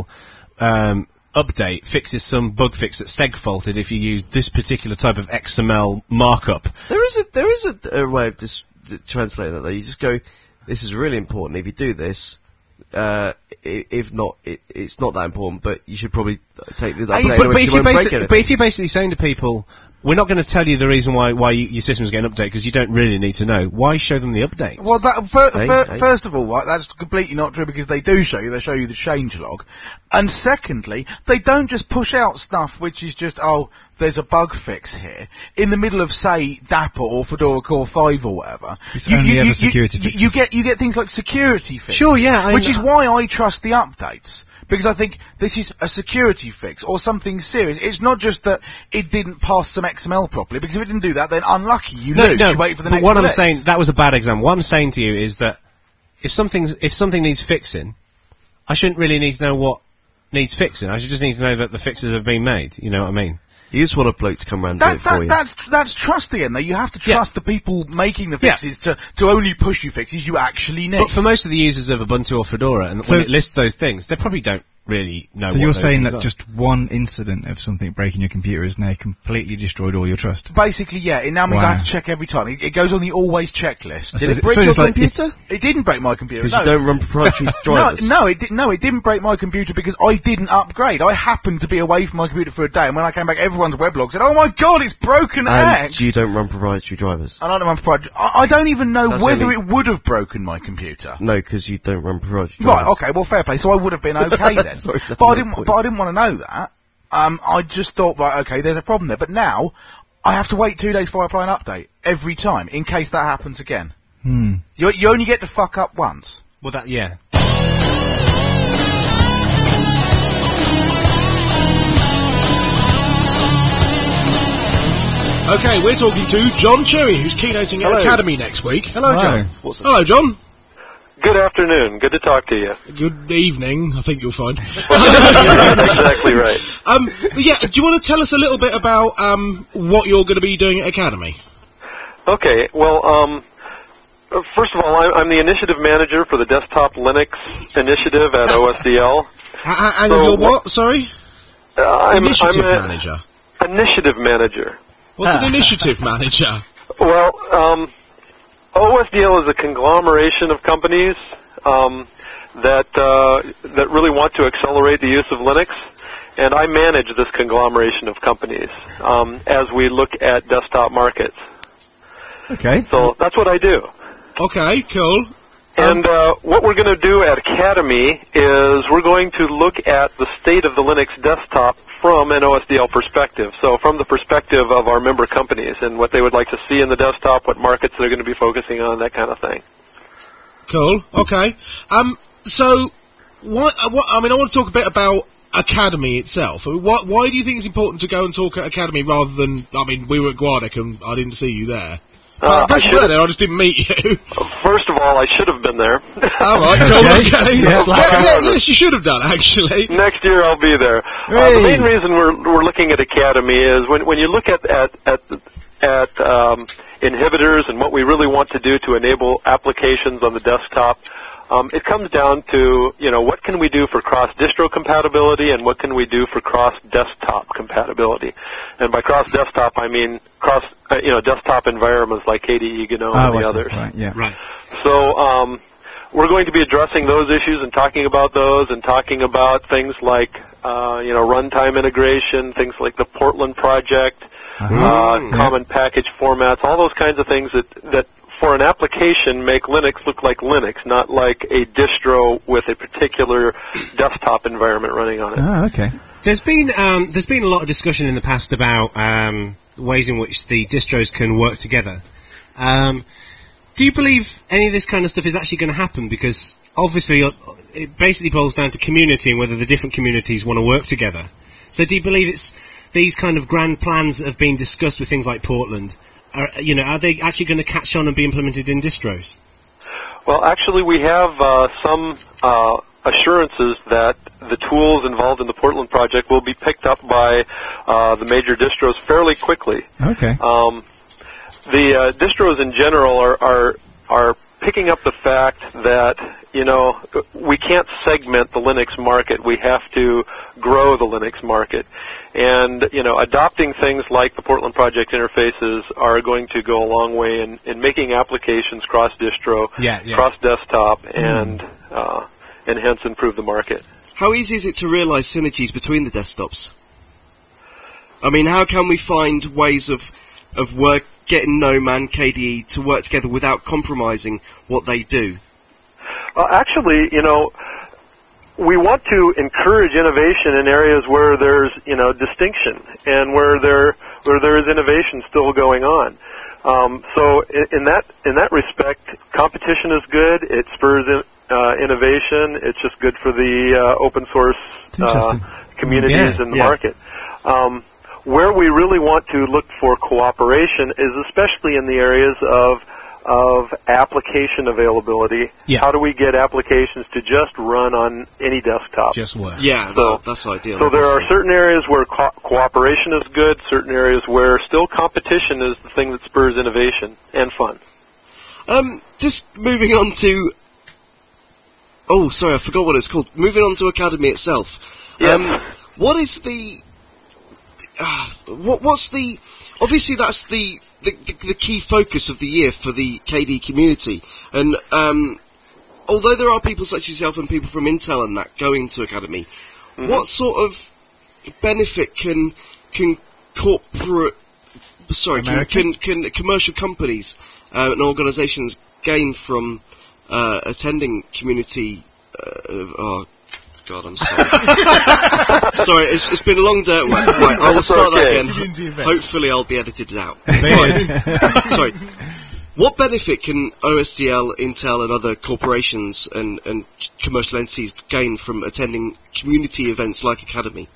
Speaker 2: um, update fixes some bug fix that seg faulted if you use this particular type of X M L markup.
Speaker 4: There is a there is a, a way of dis- d- translating that though. You just go, this is really important. If you do this, uh, i- if not, it, it's not that important. But you should probably take the update
Speaker 2: But,
Speaker 4: anyway,
Speaker 2: but
Speaker 4: 'cause
Speaker 2: if
Speaker 4: you
Speaker 2: you
Speaker 4: won't break
Speaker 2: basic,
Speaker 4: anything.
Speaker 2: but if you're basically saying to people, we're not going to tell you the reason why why you, your system's getting updated because you don't really need to know. Why show them the updates?
Speaker 5: Well, that, fir-
Speaker 4: Hey,
Speaker 5: fir-
Speaker 4: hey.
Speaker 5: first of all, right, that's completely not true because they do show you. They show you the change log, and secondly, they don't just push out stuff which is just oh, there's a bug fix here in the middle of say Dapper or Fedora Core five or whatever.
Speaker 3: It's only ever security
Speaker 5: you,
Speaker 3: fixes.
Speaker 5: you get you get things like security fixes.
Speaker 2: Sure, yeah, I
Speaker 5: which
Speaker 2: know.
Speaker 5: is why I trust the updates. Because I think this is a security fix or something serious. It's not just that it didn't pass some X M L properly, because if it didn't do that, then unlucky, you
Speaker 2: no,
Speaker 5: lose.
Speaker 2: no.
Speaker 5: You wait for the
Speaker 2: but
Speaker 5: next
Speaker 2: what I'm
Speaker 5: release.
Speaker 2: saying, that was a bad example. What I'm saying to you is that if something's if something needs fixing, I shouldn't really need to know what needs fixing. I should just need to know that the fixes have been made. You know what I mean?
Speaker 4: You just want a bloke to come round and do
Speaker 5: That,
Speaker 4: it for
Speaker 5: that,
Speaker 4: you.
Speaker 5: that's that's trust again, though. You have to
Speaker 2: Yeah.
Speaker 5: trust the people making the
Speaker 2: Yeah.
Speaker 5: fixes to, to only push you fixes you actually need.
Speaker 2: But for most of the users of Ubuntu or Fedora, and
Speaker 3: So-
Speaker 2: when it lists those things, they probably don't really know.
Speaker 3: So
Speaker 2: what
Speaker 3: you're
Speaker 2: those
Speaker 3: saying
Speaker 2: things
Speaker 3: that
Speaker 2: are.
Speaker 3: just one incident of something breaking your computer has now completely destroyed all your trust?
Speaker 5: Basically, yeah, it now means I
Speaker 3: Wow.
Speaker 5: have to check every time. It, it goes on the always checklist.
Speaker 3: I
Speaker 4: Did
Speaker 3: suppose
Speaker 4: it break
Speaker 3: suppose
Speaker 4: your
Speaker 3: it's like
Speaker 4: computer?
Speaker 5: It didn't break my computer.
Speaker 4: Because
Speaker 5: No.
Speaker 4: you don't run proprietary
Speaker 5: No,
Speaker 4: drivers.
Speaker 5: no, it didn't. No, it didn't break my computer because I didn't upgrade. I happened to be away from my computer for a day, and when I came back, everyone's weblog said, "Oh my god, it's broken
Speaker 4: And
Speaker 5: X."
Speaker 4: you don't run proprietary drivers.
Speaker 5: I don't know. I'm proud- I, I don't even know
Speaker 4: That's
Speaker 5: whether
Speaker 4: only-
Speaker 5: it would have broken my computer.
Speaker 4: No, because you don't run proprietary
Speaker 5: Right,
Speaker 4: drivers.
Speaker 5: okay, well, fair play. So I would have been okay then.
Speaker 4: Sorry to
Speaker 5: but I
Speaker 4: have
Speaker 5: didn't.
Speaker 4: no point.
Speaker 5: But I didn't want to know that. Um, I just thought, right, okay, there's a problem there. But now I have to wait two days before I apply an update every time in case that happens again.
Speaker 3: Hmm.
Speaker 5: You you only get to fuck up once.
Speaker 2: well, that yeah.
Speaker 7: Okay, we're talking to John Cherry, who's keynoting at
Speaker 8: Hello.
Speaker 7: Academy next week.
Speaker 2: Hello,
Speaker 3: Hello.
Speaker 2: John.
Speaker 4: What's
Speaker 7: Hello, John.
Speaker 8: Good afternoon. Good to talk to you.
Speaker 7: Good evening. I think you'll find.
Speaker 8: Exactly right.
Speaker 7: Um, yeah, do you want to tell us a little bit about um, what you're going to be doing at Academy?
Speaker 8: Okay. Well, um, uh, first of all, I'm, I'm the initiative manager for the Desktop Linux initiative at O S D L.
Speaker 7: Uh, and
Speaker 8: So
Speaker 7: you're
Speaker 8: what-
Speaker 7: what? Sorry?
Speaker 8: Uh, I'm,
Speaker 7: Initiative
Speaker 8: I'm a
Speaker 7: manager.
Speaker 8: initiative manager.
Speaker 7: What's an initiative manager?
Speaker 8: Well, um, O S D L is a conglomeration of companies um, that uh, that really want to accelerate the use of Linux, and I manage this conglomeration of companies um, as we look at desktop markets.
Speaker 3: Okay.
Speaker 8: So that's what I do.
Speaker 7: Okay, cool.
Speaker 8: And uh, what we're going to do at Academy is we're going to look at the state of the Linux desktop from an O S D L perspective. So from the perspective of our member companies and what they would like to see in the desktop, what markets they're going to be focusing on, that kind of thing.
Speaker 7: Cool. Okay. Um. So, what? Uh, what? I mean, I want to talk a bit about Academy itself. I mean, why, why do you think it's important to go and talk at Academy rather than? I mean, we were at Guadec and I didn't see you there.
Speaker 8: Uh,
Speaker 7: Uh,
Speaker 8: I
Speaker 7: I you
Speaker 8: should-
Speaker 7: were there. I just didn't meet you.
Speaker 8: First of all, I should have been there.
Speaker 7: All right. Cool.
Speaker 3: Okay.
Speaker 7: Okay.
Speaker 3: Yeah.
Speaker 7: Yeah, yeah, yes, you should have done actually.
Speaker 8: Next year I'll be there. Uh, the
Speaker 3: Hey.
Speaker 8: main reason we're we're looking at Academy is when when you look at at at, at um, inhibitors and what we really want to do to enable applications on the desktop. Um, it comes down to, you know, what can we do for cross-distro compatibility and what can we do for cross-desktop compatibility. And by cross-desktop, I mean cross, uh, you know, desktop environments like K D E, GNOME,
Speaker 3: Oh,
Speaker 8: and
Speaker 3: I
Speaker 8: the
Speaker 3: see.
Speaker 8: others.
Speaker 3: Right, yeah.
Speaker 7: Right.
Speaker 8: So um, we're going to be addressing those issues and talking about those and talking about things like, uh, you know, runtime integration, things like the Portland project,
Speaker 3: Uh-huh.
Speaker 8: uh,
Speaker 3: Yeah.
Speaker 8: common package formats, all those kinds of things that, that for an application make Linux look like Linux, not like a distro with a particular desktop environment running on it.
Speaker 3: Oh, okay.
Speaker 2: There's been um, there's been a lot of discussion in the past about um, ways in which the distros can work together. Um, do you believe any of this kind of stuff is actually going to happen? Because obviously uh, it basically boils down to community and whether the different communities want to work together. So do you believe it's these kind of grand plans that have been discussed with things like Portland, are, you know, are they actually going to catch on and be implemented in distros?
Speaker 8: Well, actually, we have uh, some uh, assurances that the tools involved in the Portland project will be picked up by uh, the major distros fairly quickly.
Speaker 3: Okay.
Speaker 8: Um, the uh, distros in general are, are are picking up the fact that, you know, we can't segment the Linux market. We have to grow the Linux market. And, you know, adopting things like the Portland Project interfaces are going to go a long way in, in making applications cross-distro,
Speaker 2: yeah, yeah.
Speaker 8: cross-desktop, and, mm. uh, and hence improve the market.
Speaker 4: How easy is it to realize synergies between the desktops? I mean, how can we find ways of, of work, getting Gnome, K D E to work together without compromising what they do?
Speaker 8: Well, actually, you know, we want to encourage innovation in areas where there's, you know, distinction and where there where there is innovation still going on. Um, so, in, in that in that respect, competition is good. It spurs in, uh, innovation. It's just good for the uh, open source uh, communities
Speaker 3: yeah,
Speaker 8: in the
Speaker 3: yeah.
Speaker 8: market. Um, where we really want to look for cooperation is especially in the areas of of application availability.
Speaker 2: Yeah.
Speaker 8: How do we get applications to just run on any desktop?
Speaker 2: Just work.
Speaker 4: Yeah,
Speaker 8: So-
Speaker 4: that, that's ideal.
Speaker 8: So there are certain areas where co- cooperation is good, certain areas where still competition is the thing that spurs innovation and fun.
Speaker 4: Um, just moving on to... Oh, sorry, I forgot what it's called. Moving on to Academy itself.
Speaker 8: Yeah.
Speaker 4: Um, what is the... Uh, what, what's the... Obviously, that's the, the, the, the key focus of the year for the K D E community. And um, although there are people such as yourself and people from Intel and that going to Academy, mm-hmm. what sort of benefit can can corporate... Sorry, can, can, can commercial companies uh, and organisations gain from uh, attending community... Uh, oh, God, I'm sorry. sorry, it's, it's been a long day at work. Right, I will start
Speaker 8: okay.
Speaker 4: that again. Hopefully I'll be edited out. Right. Sorry. What benefit can O S D L, Intel and other corporations and, and commercial entities gain from attending community events like Academy?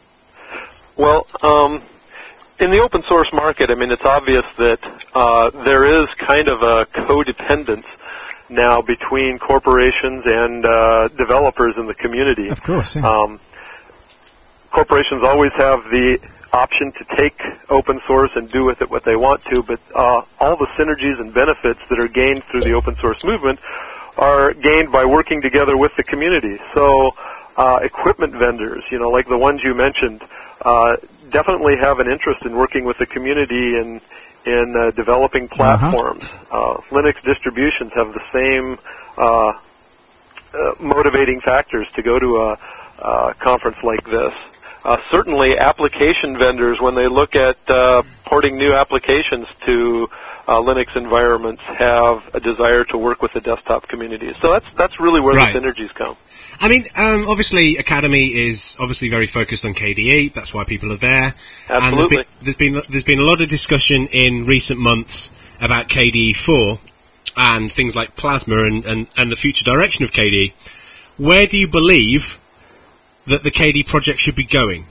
Speaker 8: Well, um, in the open source market, I mean, it's obvious that uh, there is kind of a codependence now between corporations and uh, developers in the community.
Speaker 3: Of course, yeah.
Speaker 8: Um, corporations always have the option to take open source and do with it what they want to, but uh, all the synergies and benefits that are gained through the open source movement are gained by working together with the community. So uh, equipment vendors, you know, like the ones you mentioned, uh, definitely have an interest in working with the community and in uh, developing platforms. Uh-huh. Uh, Linux distributions have the same uh, uh, motivating factors to go to a, a conference like this. Uh, certainly, application vendors, when they look at uh, porting new applications to uh, Linux environments, have a desire to work with the desktop community. So that's that's really where
Speaker 2: Right.
Speaker 8: the synergies come.
Speaker 2: I mean, um, obviously, Academy is obviously very focused on K D E. That's why people are there.
Speaker 8: Absolutely.
Speaker 2: And there's been, there's been there's been a lot of discussion in recent months about K D E four and things like Plasma and, and, and the future direction of K D E. Where do you believe that the K D E project should be going?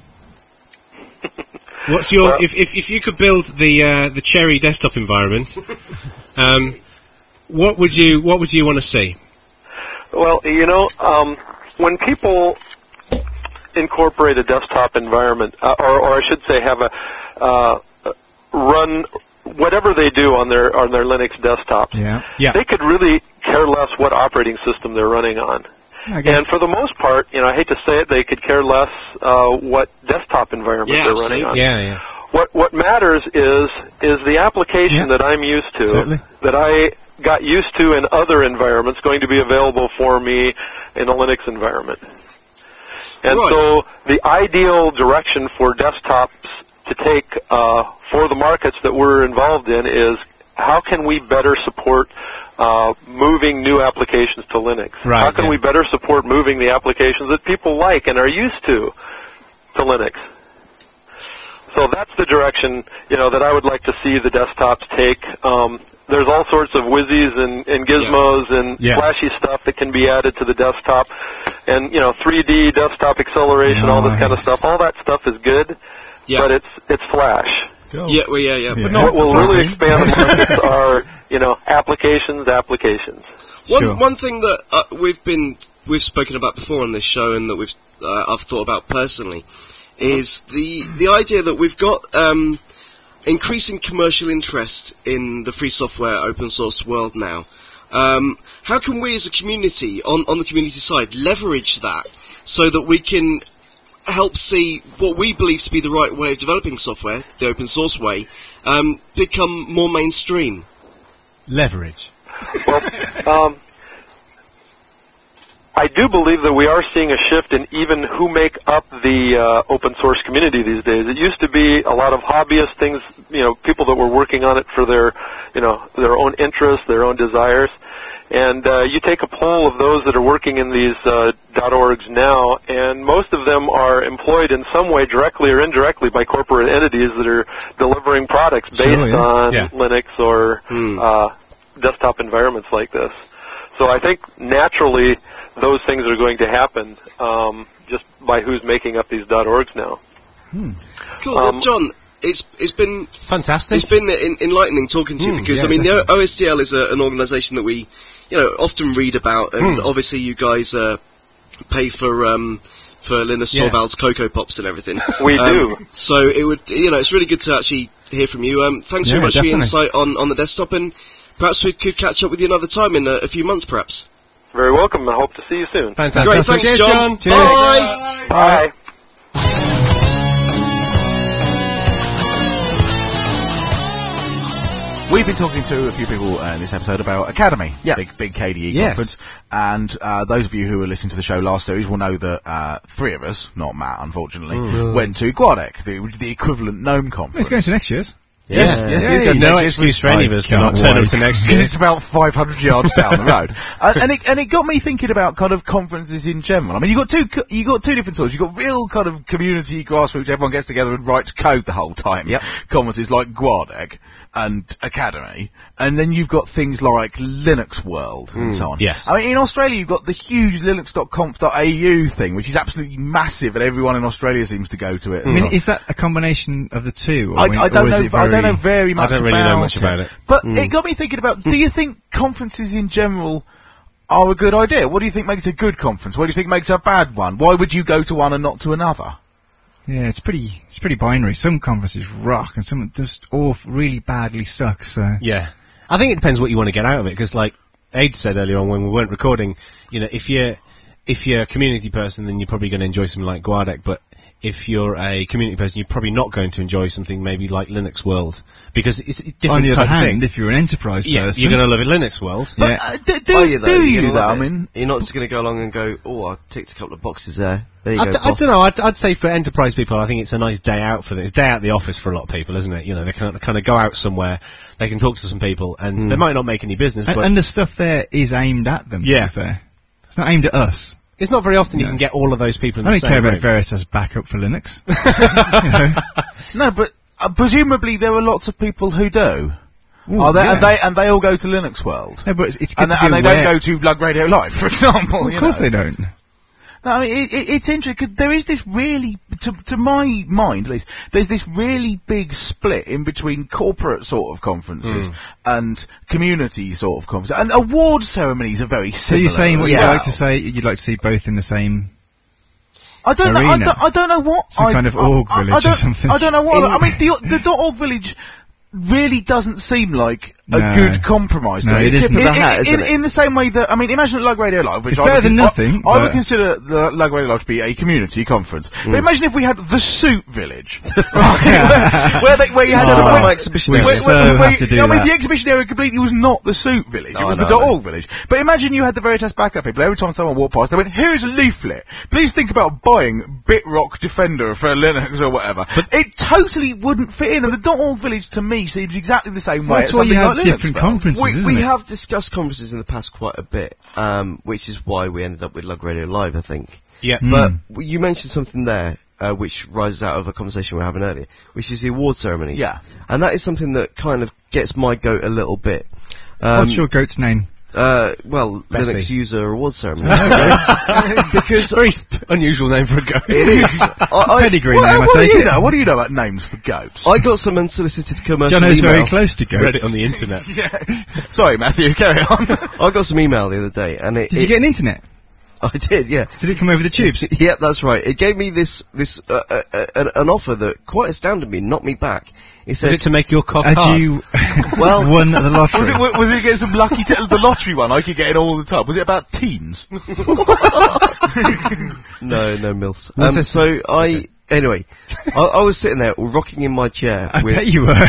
Speaker 2: What's your
Speaker 8: Well-
Speaker 2: if, if if you could build the uh, the Cherry desktop environment? Um, what would you what would you want to see?
Speaker 8: Well, you know, um, when people incorporate a desktop environment, uh, or, or I should say, have a uh, run whatever they do on their on their Linux desktops,
Speaker 3: Yeah.
Speaker 2: Yeah.
Speaker 8: they could really care less what operating system they're running on.
Speaker 3: I guess.
Speaker 8: And for the most part, you know, I hate to say it, they could care less uh, what desktop environment
Speaker 4: Yeah,
Speaker 8: they're running on.
Speaker 2: Yeah, yeah.
Speaker 8: What what matters is is the application
Speaker 3: Yeah.
Speaker 8: that I'm used to,
Speaker 3: Certainly.
Speaker 8: that I got used to in other environments, going to be available for me in a Linux environment. And
Speaker 4: Right.
Speaker 8: so the ideal direction for desktops to take uh, for the markets that we're involved in is how can we better support uh, moving new applications to Linux?
Speaker 2: Right,
Speaker 8: how can
Speaker 2: yeah.
Speaker 8: we better support moving the applications that people like and are used to to Linux. So that's the direction, you know, that I would like to see the desktops take. Um, there's all sorts of whizzies and, and gizmos yeah. and
Speaker 2: yeah.
Speaker 8: flashy stuff that can be added to the desktop. And, you know, three D desktop acceleration, nice. all this kind of stuff. All that stuff is good, yeah. but it's it's Flash.
Speaker 9: Go. Yeah, well, yeah, yeah.
Speaker 3: yeah.
Speaker 9: But
Speaker 8: no, what will really expand the markets are, you know, applications, applications.
Speaker 9: One
Speaker 3: Sure.
Speaker 9: one thing that uh, we've been we've spoken about before on this show, and that we've uh, I've thought about personally, is the the idea that we've got um, increasing commercial interest in the free software, open source world now. Um, how can we, as a community, on on the community side, leverage that so that we can help see what we believe to be the right way of developing software, the open source way, um, become more mainstream?
Speaker 2: Leverage.
Speaker 8: Well, um, I do believe that we are seeing a shift in even who make up the uh, open source community these days. It used to be a lot of hobbyist things, you know, people that were working on it for their, you know, their own interests, their own desires. And uh, you take a poll of those that are working in these uh, .orgs now, and most of them are employed in some way, directly or indirectly, by corporate entities that are delivering products based
Speaker 3: Sure, yeah.
Speaker 8: on
Speaker 2: Yeah.
Speaker 8: Linux or
Speaker 9: Hmm.
Speaker 8: uh, desktop environments like this. So I think naturally those things are going to happen um, just by who's making up these .orgs now.
Speaker 9: Cool,
Speaker 8: Um,
Speaker 9: well, John. It's it's been
Speaker 2: Fantastic.
Speaker 9: it's been in, enlightening talking to you
Speaker 2: Mm,
Speaker 9: because
Speaker 2: yeah,
Speaker 9: I mean
Speaker 2: definitely.
Speaker 9: the O S D L is a, an organisation that we, you know, often read about, and
Speaker 2: Mm.
Speaker 9: obviously you guys uh, pay for um, for Linus
Speaker 2: Yeah.
Speaker 9: Torvalds Cocoa Pops and everything.
Speaker 8: We
Speaker 9: Um,
Speaker 8: do.
Speaker 9: So it would, you know, it's really good to actually hear from you. Um, thanks very
Speaker 3: Yeah,
Speaker 9: much for your
Speaker 3: definitely.
Speaker 9: insight on, on the desktop, and perhaps we could catch up with you another time in a, a few months, perhaps.
Speaker 8: Very welcome. I hope to see you soon.
Speaker 2: Fantastic.
Speaker 9: Great, thanks,
Speaker 2: Cheers,
Speaker 9: John.
Speaker 2: John.
Speaker 3: Cheers.
Speaker 9: Bye.
Speaker 8: Bye.
Speaker 5: We've been talking to a few people uh, in this episode about Academy,
Speaker 3: Yeah.
Speaker 5: big big K D E
Speaker 3: Yes.
Speaker 5: conference, and uh, those of you who were listening to the show last series will know that uh, three of us, not Matt, unfortunately, went to Guadec, the, the equivalent GNOME conference.
Speaker 3: It's going to next year's.
Speaker 5: Yes,
Speaker 2: Yeah.
Speaker 5: yes,
Speaker 3: Yay.
Speaker 5: yes,
Speaker 2: No
Speaker 5: yes,
Speaker 2: excuse for any of us to not
Speaker 3: can't
Speaker 2: turn up
Speaker 3: wait.
Speaker 2: to next
Speaker 5: because
Speaker 2: year.
Speaker 5: it's about five hundred yards down the road, and, and it and it got me thinking about kind of conferences in general. I mean, you got two co- you got two different sorts. You got real kind of community grassroots, everyone gets together and writes code the whole time.
Speaker 3: Yep.
Speaker 5: Conferences like Guadec and Academy, and then you've got things like Linux World and so on.
Speaker 2: yes.
Speaker 5: I mean, in Australia you've got the huge linux dot conf dot a u thing, which is absolutely massive, and everyone in Australia seems to go to it.
Speaker 3: I mean, is that a combination of the two? Or
Speaker 5: I,
Speaker 3: mean-
Speaker 5: I don't
Speaker 3: or is
Speaker 5: know.
Speaker 3: it
Speaker 5: I don't
Speaker 3: very-
Speaker 5: know very much.
Speaker 2: I don't really know
Speaker 5: about
Speaker 2: much about it.
Speaker 5: But it got me thinking about: do you think conferences in general are a good idea? What do you think makes a good conference? What do you think makes a bad one? Why would you go to one and not to another?
Speaker 3: Yeah, it's pretty. It's pretty binary. Some conferences rock, and some just all really badly suck. So
Speaker 2: Yeah. I think it depends what you want to get out of it, because like Aid said earlier on when we weren't recording, you know, if you're, if you're a community person, then you're probably going to enjoy something like Guadec, but if you're a community person, you're probably not going to enjoy something maybe like Linux World, because it's a different
Speaker 3: on the other
Speaker 2: type of
Speaker 3: hand,
Speaker 2: thing.
Speaker 3: if you're an enterprise
Speaker 2: Yeah,
Speaker 3: person,
Speaker 2: you're going to love it, Linux World.
Speaker 5: But
Speaker 3: Yeah.
Speaker 5: uh, do, do,
Speaker 9: Are you, though?
Speaker 5: do
Speaker 9: You're
Speaker 5: you
Speaker 9: gonna
Speaker 5: though?
Speaker 9: love
Speaker 5: I
Speaker 9: it.
Speaker 5: mean,
Speaker 9: You're not just going to go along and go, oh, I ticked a couple of boxes there. There you
Speaker 2: I,
Speaker 9: go,
Speaker 2: th- I
Speaker 9: boss.
Speaker 2: don't know. I'd, I'd say for enterprise people, I think it's a nice day out for them. It's day out the office for a lot of people, isn't it? You know, they can kind of go out somewhere, they can talk to some people, and they might not make any business,
Speaker 3: and,
Speaker 2: but
Speaker 3: and the stuff there is aimed at them.
Speaker 2: Yeah.
Speaker 3: To be fair, it's not aimed at us.
Speaker 2: it's not very often you
Speaker 3: No.
Speaker 2: can get all of those people in
Speaker 3: I
Speaker 2: the
Speaker 3: don't
Speaker 2: same
Speaker 3: care about
Speaker 2: room.
Speaker 3: Veritas backup for Linux.
Speaker 5: no, but uh, presumably there are lots of people who do.
Speaker 3: Ooh,
Speaker 5: Are there,
Speaker 3: yeah.
Speaker 5: and they and they all go to Linux World,
Speaker 3: No, but it's, it's good
Speaker 5: and,
Speaker 3: to
Speaker 5: they,
Speaker 3: be
Speaker 5: and they
Speaker 3: aware.
Speaker 5: don't go to Lug Radio Live, for example.
Speaker 3: Well,
Speaker 5: you
Speaker 3: of course
Speaker 5: know.
Speaker 3: they don't.
Speaker 5: No, I mean, it, it, it's interesting because there is this really, to, to my mind at least, there's this really big split in between corporate sort of conferences and community sort of conferences. And award ceremonies are very
Speaker 3: So
Speaker 5: similar.
Speaker 3: you're saying what
Speaker 5: as
Speaker 3: you'd
Speaker 5: well.
Speaker 3: like to say? You'd like to see both in the same.
Speaker 5: I don't know. I
Speaker 3: arena.
Speaker 5: don't, I don't know what.
Speaker 3: Some
Speaker 5: I,
Speaker 3: kind of
Speaker 5: I-
Speaker 3: org
Speaker 5: I, I
Speaker 3: village or
Speaker 5: don't,
Speaker 3: something.
Speaker 5: I don't know what.
Speaker 9: In-
Speaker 5: I mean, the the dot org village really doesn't seem like a
Speaker 3: No.
Speaker 5: good compromise.
Speaker 3: No,
Speaker 5: does
Speaker 3: it
Speaker 5: it?
Speaker 3: isn't.
Speaker 5: In,
Speaker 9: Tip of the hat,
Speaker 5: in,
Speaker 9: isn't
Speaker 5: in,
Speaker 9: it?
Speaker 5: in the same way that I mean, imagine Lug Radio Live, which
Speaker 3: It's
Speaker 5: I
Speaker 3: better
Speaker 5: would,
Speaker 3: than
Speaker 5: I-
Speaker 3: nothing,
Speaker 5: I, would
Speaker 3: but-
Speaker 5: consider the Lug Radio Live to be a community conference.
Speaker 3: Mm.
Speaker 5: But imagine if we had the Suit Village, where, where, they, where you had
Speaker 9: Set
Speaker 5: to
Speaker 9: up
Speaker 5: where-
Speaker 9: my exhibition
Speaker 3: we
Speaker 9: area.
Speaker 5: where-
Speaker 3: so
Speaker 5: where- where
Speaker 3: have to
Speaker 5: you-
Speaker 3: do
Speaker 5: I mean,
Speaker 3: that.
Speaker 5: the exhibition area completely was not the Suit Village; it
Speaker 9: No,
Speaker 5: was
Speaker 9: no,
Speaker 5: the
Speaker 9: no.
Speaker 5: .org Village. But imagine you had the Veritas backup people. Every time someone walked past, they went, "Here's a leaflet. Please think about buying BitRock Defender for Linux or whatever." But it totally wouldn't fit in, and the .org Village to me seems exactly the same way.
Speaker 3: That's
Speaker 5: as
Speaker 3: why you
Speaker 5: something
Speaker 3: have
Speaker 5: like
Speaker 3: different
Speaker 5: Linuxville.
Speaker 3: conferences,
Speaker 9: We,
Speaker 3: isn't
Speaker 9: we
Speaker 3: it?
Speaker 9: have discussed conferences in the past quite a bit, um, which is why we ended up with Lug Radio Live, I think.
Speaker 2: Yeah.
Speaker 9: But w- you mentioned something there uh, which rises out of a conversation we were having earlier, which is the award ceremonies.
Speaker 5: Yeah.
Speaker 9: And that is something that kind of gets my goat a little bit. Um,
Speaker 3: What's your goat's name?
Speaker 9: Uh, well,
Speaker 2: Bessie.
Speaker 9: Linux User Award Ceremony. Because
Speaker 2: Very sp- unusual name for a goat.
Speaker 9: it is. I, I,
Speaker 3: Pedigree
Speaker 5: Well,
Speaker 3: name, I
Speaker 5: what do
Speaker 3: take
Speaker 5: you
Speaker 3: it.
Speaker 5: know? What do you know about names for goats?
Speaker 9: I got some unsolicited commercial
Speaker 3: Jono's
Speaker 9: email.
Speaker 3: very close to goats.
Speaker 2: Read it on the internet.
Speaker 5: Sorry, Matthew, carry on.
Speaker 9: I got some email the other day, and it.
Speaker 3: Did
Speaker 9: it,
Speaker 3: you get an internet?
Speaker 9: I did, yeah.
Speaker 3: Did it come over the tubes?
Speaker 9: Yep, that's right. It gave me this this uh, uh, uh, an, an offer that quite astounded me, knocked me back. It said,
Speaker 2: Is it to make your cock
Speaker 3: Had
Speaker 2: hard?
Speaker 3: you
Speaker 9: Well-
Speaker 3: won the lottery?
Speaker 5: Was it, wa- was it getting some lucky t- the lottery one I could get in all the time? Was it about teens?
Speaker 9: "No, no milfs."
Speaker 3: Was
Speaker 9: Um,
Speaker 3: this-
Speaker 9: so I anyway, I, I was sitting there rocking in my chair.
Speaker 3: I
Speaker 9: with,
Speaker 3: bet you were.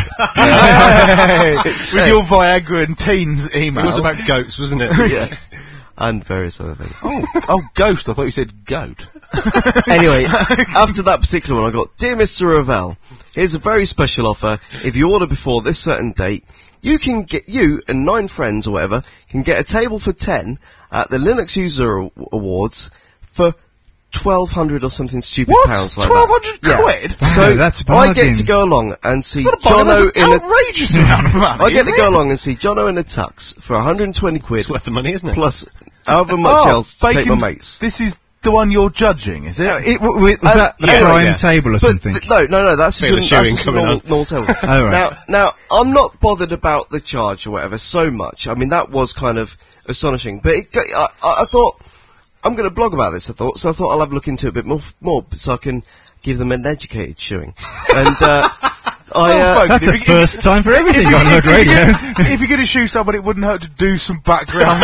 Speaker 5: With your Viagra and teens email.
Speaker 2: It was about goats, wasn't it?
Speaker 9: yeah, and various other things.
Speaker 5: Oh, oh, ghost. I thought you said goat.
Speaker 9: Anyway, after that particular one, I got, "Dear Mister Ravel, here's a very special offer. If you order before this certain date, you can get, you and nine friends or whatever, can get a table for ten at the Linux User Aw- Awards for twelve hundred or something stupid
Speaker 5: What?
Speaker 9: pounds like
Speaker 5: twelve hundred
Speaker 9: that."
Speaker 5: quid?
Speaker 3: Wow,
Speaker 9: So
Speaker 3: that's a
Speaker 9: I get
Speaker 3: bargain.
Speaker 9: to go along and see
Speaker 5: Not a bargain,
Speaker 9: Jono
Speaker 5: that's an
Speaker 9: in a...
Speaker 5: outrageous amount of money.
Speaker 9: I get
Speaker 5: isn't
Speaker 9: to go
Speaker 5: it?
Speaker 9: along and see Jono in a tux for one hundred twenty quid
Speaker 2: It's worth the money, isn't it?
Speaker 9: plus however much
Speaker 5: Oh,
Speaker 9: else to take my
Speaker 5: bacon-
Speaker 9: mates.
Speaker 5: This is the one you're judging, is it?
Speaker 3: It, w- w- was
Speaker 9: Uh,
Speaker 3: that the
Speaker 9: yeah,
Speaker 3: prime
Speaker 2: yeah.
Speaker 3: table or
Speaker 9: But
Speaker 3: something?
Speaker 9: th- no, no, no. That's just,
Speaker 2: Feel
Speaker 9: a,
Speaker 2: the
Speaker 9: that's
Speaker 2: shoeing
Speaker 9: just a
Speaker 2: coming
Speaker 9: normal,
Speaker 2: on.
Speaker 9: normal table.
Speaker 3: Oh, right.
Speaker 9: Now, now, I'm not bothered about the charge or whatever so much. I mean, that was kind of astonishing. But it, go- I, I, I thought I'm going to blog about this. I thought so. I thought I'll have a look into it a bit more, more, so I can give them an educated shoeing. And uh, I.
Speaker 5: Well
Speaker 9: Uh,
Speaker 5: spoken.
Speaker 3: That's
Speaker 5: If
Speaker 3: a
Speaker 5: you-
Speaker 3: first time for everything
Speaker 5: if
Speaker 3: on
Speaker 5: you-
Speaker 3: Hook
Speaker 5: if you-
Speaker 3: Radio.
Speaker 5: If you're going to shoot someone, it wouldn't hurt to do some background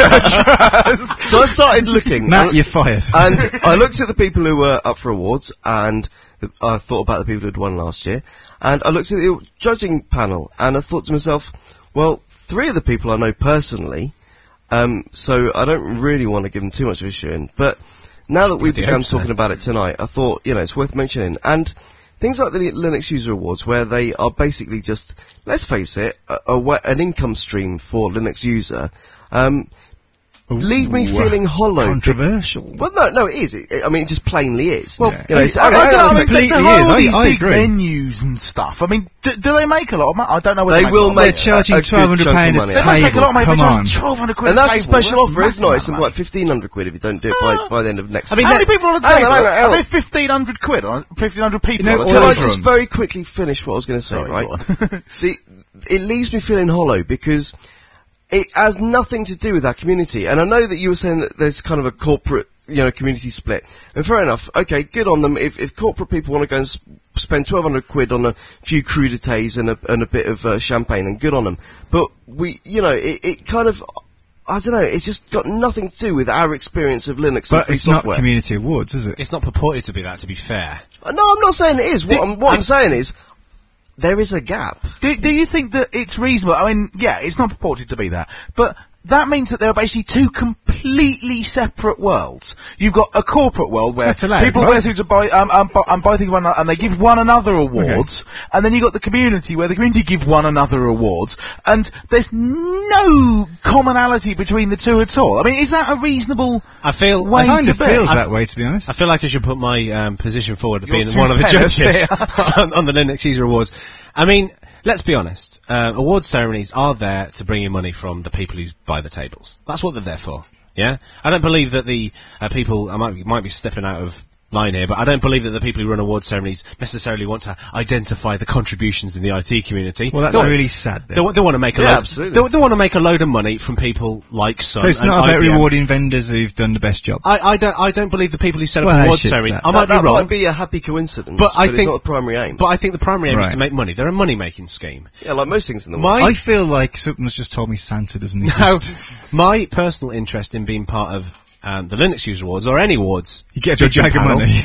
Speaker 5: research.
Speaker 9: so I started looking.
Speaker 3: Matt,
Speaker 9: and-
Speaker 3: you're fired.
Speaker 9: And I looked at the people who were up for awards, and the, I thought about the people who'd won last year, and I looked at the judging panel, and I thought to myself, well, three of the people I know personally, um, so I don't really want to give them too much of a shoe-in, but now that we've
Speaker 2: Bloody
Speaker 9: begun
Speaker 2: hope so.
Speaker 9: talking about it tonight, I thought, you know, it's worth mentioning. And things like the Linux User Awards, where they are basically just, let's face it, a, a, wa- an income stream for Linux user, um, leave me
Speaker 3: Ooh,
Speaker 9: feeling hollow.
Speaker 3: Controversial.
Speaker 9: Well, no, no, it is. It, I mean, it just plainly is.
Speaker 5: Well,
Speaker 9: you know, it's,
Speaker 5: I, I,
Speaker 9: hang on
Speaker 5: don't
Speaker 9: a
Speaker 5: know, I mean,
Speaker 9: second.
Speaker 3: completely
Speaker 5: they, they
Speaker 3: is.
Speaker 5: all
Speaker 3: I-
Speaker 5: these
Speaker 3: I
Speaker 5: big
Speaker 3: agree.
Speaker 5: venues and stuff. I mean, do, do they make a lot of money? I don't know whether
Speaker 9: They
Speaker 5: they,
Speaker 9: will
Speaker 5: make a lot
Speaker 3: They're
Speaker 5: of
Speaker 9: make
Speaker 5: money.
Speaker 3: charging
Speaker 9: a good
Speaker 3: twelve hundred
Speaker 9: chunk of
Speaker 3: pounds a
Speaker 9: money.
Speaker 5: They must make a lot of money.
Speaker 3: Come
Speaker 5: They charge
Speaker 3: on.
Speaker 5: twelve hundred quid
Speaker 9: And
Speaker 5: a
Speaker 9: that's a
Speaker 5: table.
Speaker 9: special
Speaker 5: That's
Speaker 9: offer, isn't it?
Speaker 5: massive
Speaker 9: It's something
Speaker 5: amount
Speaker 9: like fifteen hundred quid if you don't do it by, by the end of next
Speaker 2: I
Speaker 5: of
Speaker 2: mean,
Speaker 5: money. How
Speaker 2: that-
Speaker 5: many people on a
Speaker 9: hang
Speaker 5: table?
Speaker 9: on, hang on, hang
Speaker 5: Are
Speaker 9: on.
Speaker 5: there fifteen hundred quid? on fifteen hundred people
Speaker 3: You know,
Speaker 5: on a
Speaker 9: Can I
Speaker 5: table?
Speaker 9: just very quickly finish what I was going to say,
Speaker 5: Sorry,
Speaker 9: right?
Speaker 5: go on.
Speaker 9: the, it leaves me feeling hollow because it has nothing to do with that community. And I know that you were saying that there's kind of a corporate, you know, community split. And fair enough. Okay, good on them. If, if corporate people want to go and sp- spend twelve hundred quid on a few crudités and a, and a bit of uh, champagne, then good on them. But we, you know, it, it kind of, I don't know, it's just got nothing to do with our experience of Linux and
Speaker 3: But
Speaker 9: free
Speaker 3: it's not
Speaker 9: software.
Speaker 3: community awards, is it?
Speaker 2: It's not purported to be that, to be fair.
Speaker 9: Uh, no, I'm not saying it is. What,
Speaker 5: Do-
Speaker 9: I'm, what
Speaker 5: I-
Speaker 9: I'm saying is, there is a gap.
Speaker 5: Do, do you think that it's reasonable? I mean, yeah, it's not purported to be that, but that means that there are basically two completely separate worlds. You've got a corporate world where
Speaker 3: That's allowed,
Speaker 5: people
Speaker 3: right?
Speaker 5: wear suits and buy, um, um, bu- and buy things one another, and they give one another awards, and then you've got the community where the community give one another awards, and there's no commonality between the two at all. I mean, is that a reasonable
Speaker 2: I feel
Speaker 5: way
Speaker 3: It kind
Speaker 5: to
Speaker 3: of
Speaker 5: be?
Speaker 3: feels
Speaker 5: I-
Speaker 3: that way, to be honest.
Speaker 2: I feel like I should put my um, position forward of
Speaker 5: You're
Speaker 2: being
Speaker 5: too
Speaker 2: one of the
Speaker 5: penis
Speaker 2: judges
Speaker 5: here.
Speaker 2: on, on the Linux User Awards. I mean, let's be honest. Uh, award ceremonies are there to bring in money from the people who buy the tables. That's what they're there for. Yeah, I don't believe that the uh, people. I might might be stepping out of line here, but I don't believe that the people who run award ceremonies necessarily want to identify the contributions in the I T community.
Speaker 3: Well, that's
Speaker 2: They-
Speaker 3: really sad.
Speaker 2: They,
Speaker 3: Then.
Speaker 2: wa- they want to make a
Speaker 9: Yeah,
Speaker 2: load,
Speaker 9: absolutely.
Speaker 2: They, they want to make a load of money from people like Sun.
Speaker 3: So it's
Speaker 2: and
Speaker 3: not about
Speaker 2: I B M.
Speaker 3: rewarding vendors who've done the best job.
Speaker 2: I, I don't. I don't believe the people who set up
Speaker 3: Well,
Speaker 2: award
Speaker 3: shit's
Speaker 2: ceremonies.
Speaker 3: that.
Speaker 2: I might
Speaker 9: that,
Speaker 2: be
Speaker 9: that
Speaker 2: wrong,
Speaker 9: might be a happy coincidence,
Speaker 2: but I
Speaker 9: it's
Speaker 2: think
Speaker 9: not the primary aim.
Speaker 2: But I think the primary aim is
Speaker 3: Right.
Speaker 2: to make money. They're a money-making scheme.
Speaker 9: yeah, like most things in the world.
Speaker 2: My
Speaker 3: I feel like someone's just told me Santa doesn't
Speaker 2: no,
Speaker 3: exist.
Speaker 2: my personal interest in being part of um, the Linux User Awards or any awards.
Speaker 3: You get a big
Speaker 2: judging
Speaker 3: bag of
Speaker 2: panel.
Speaker 3: money.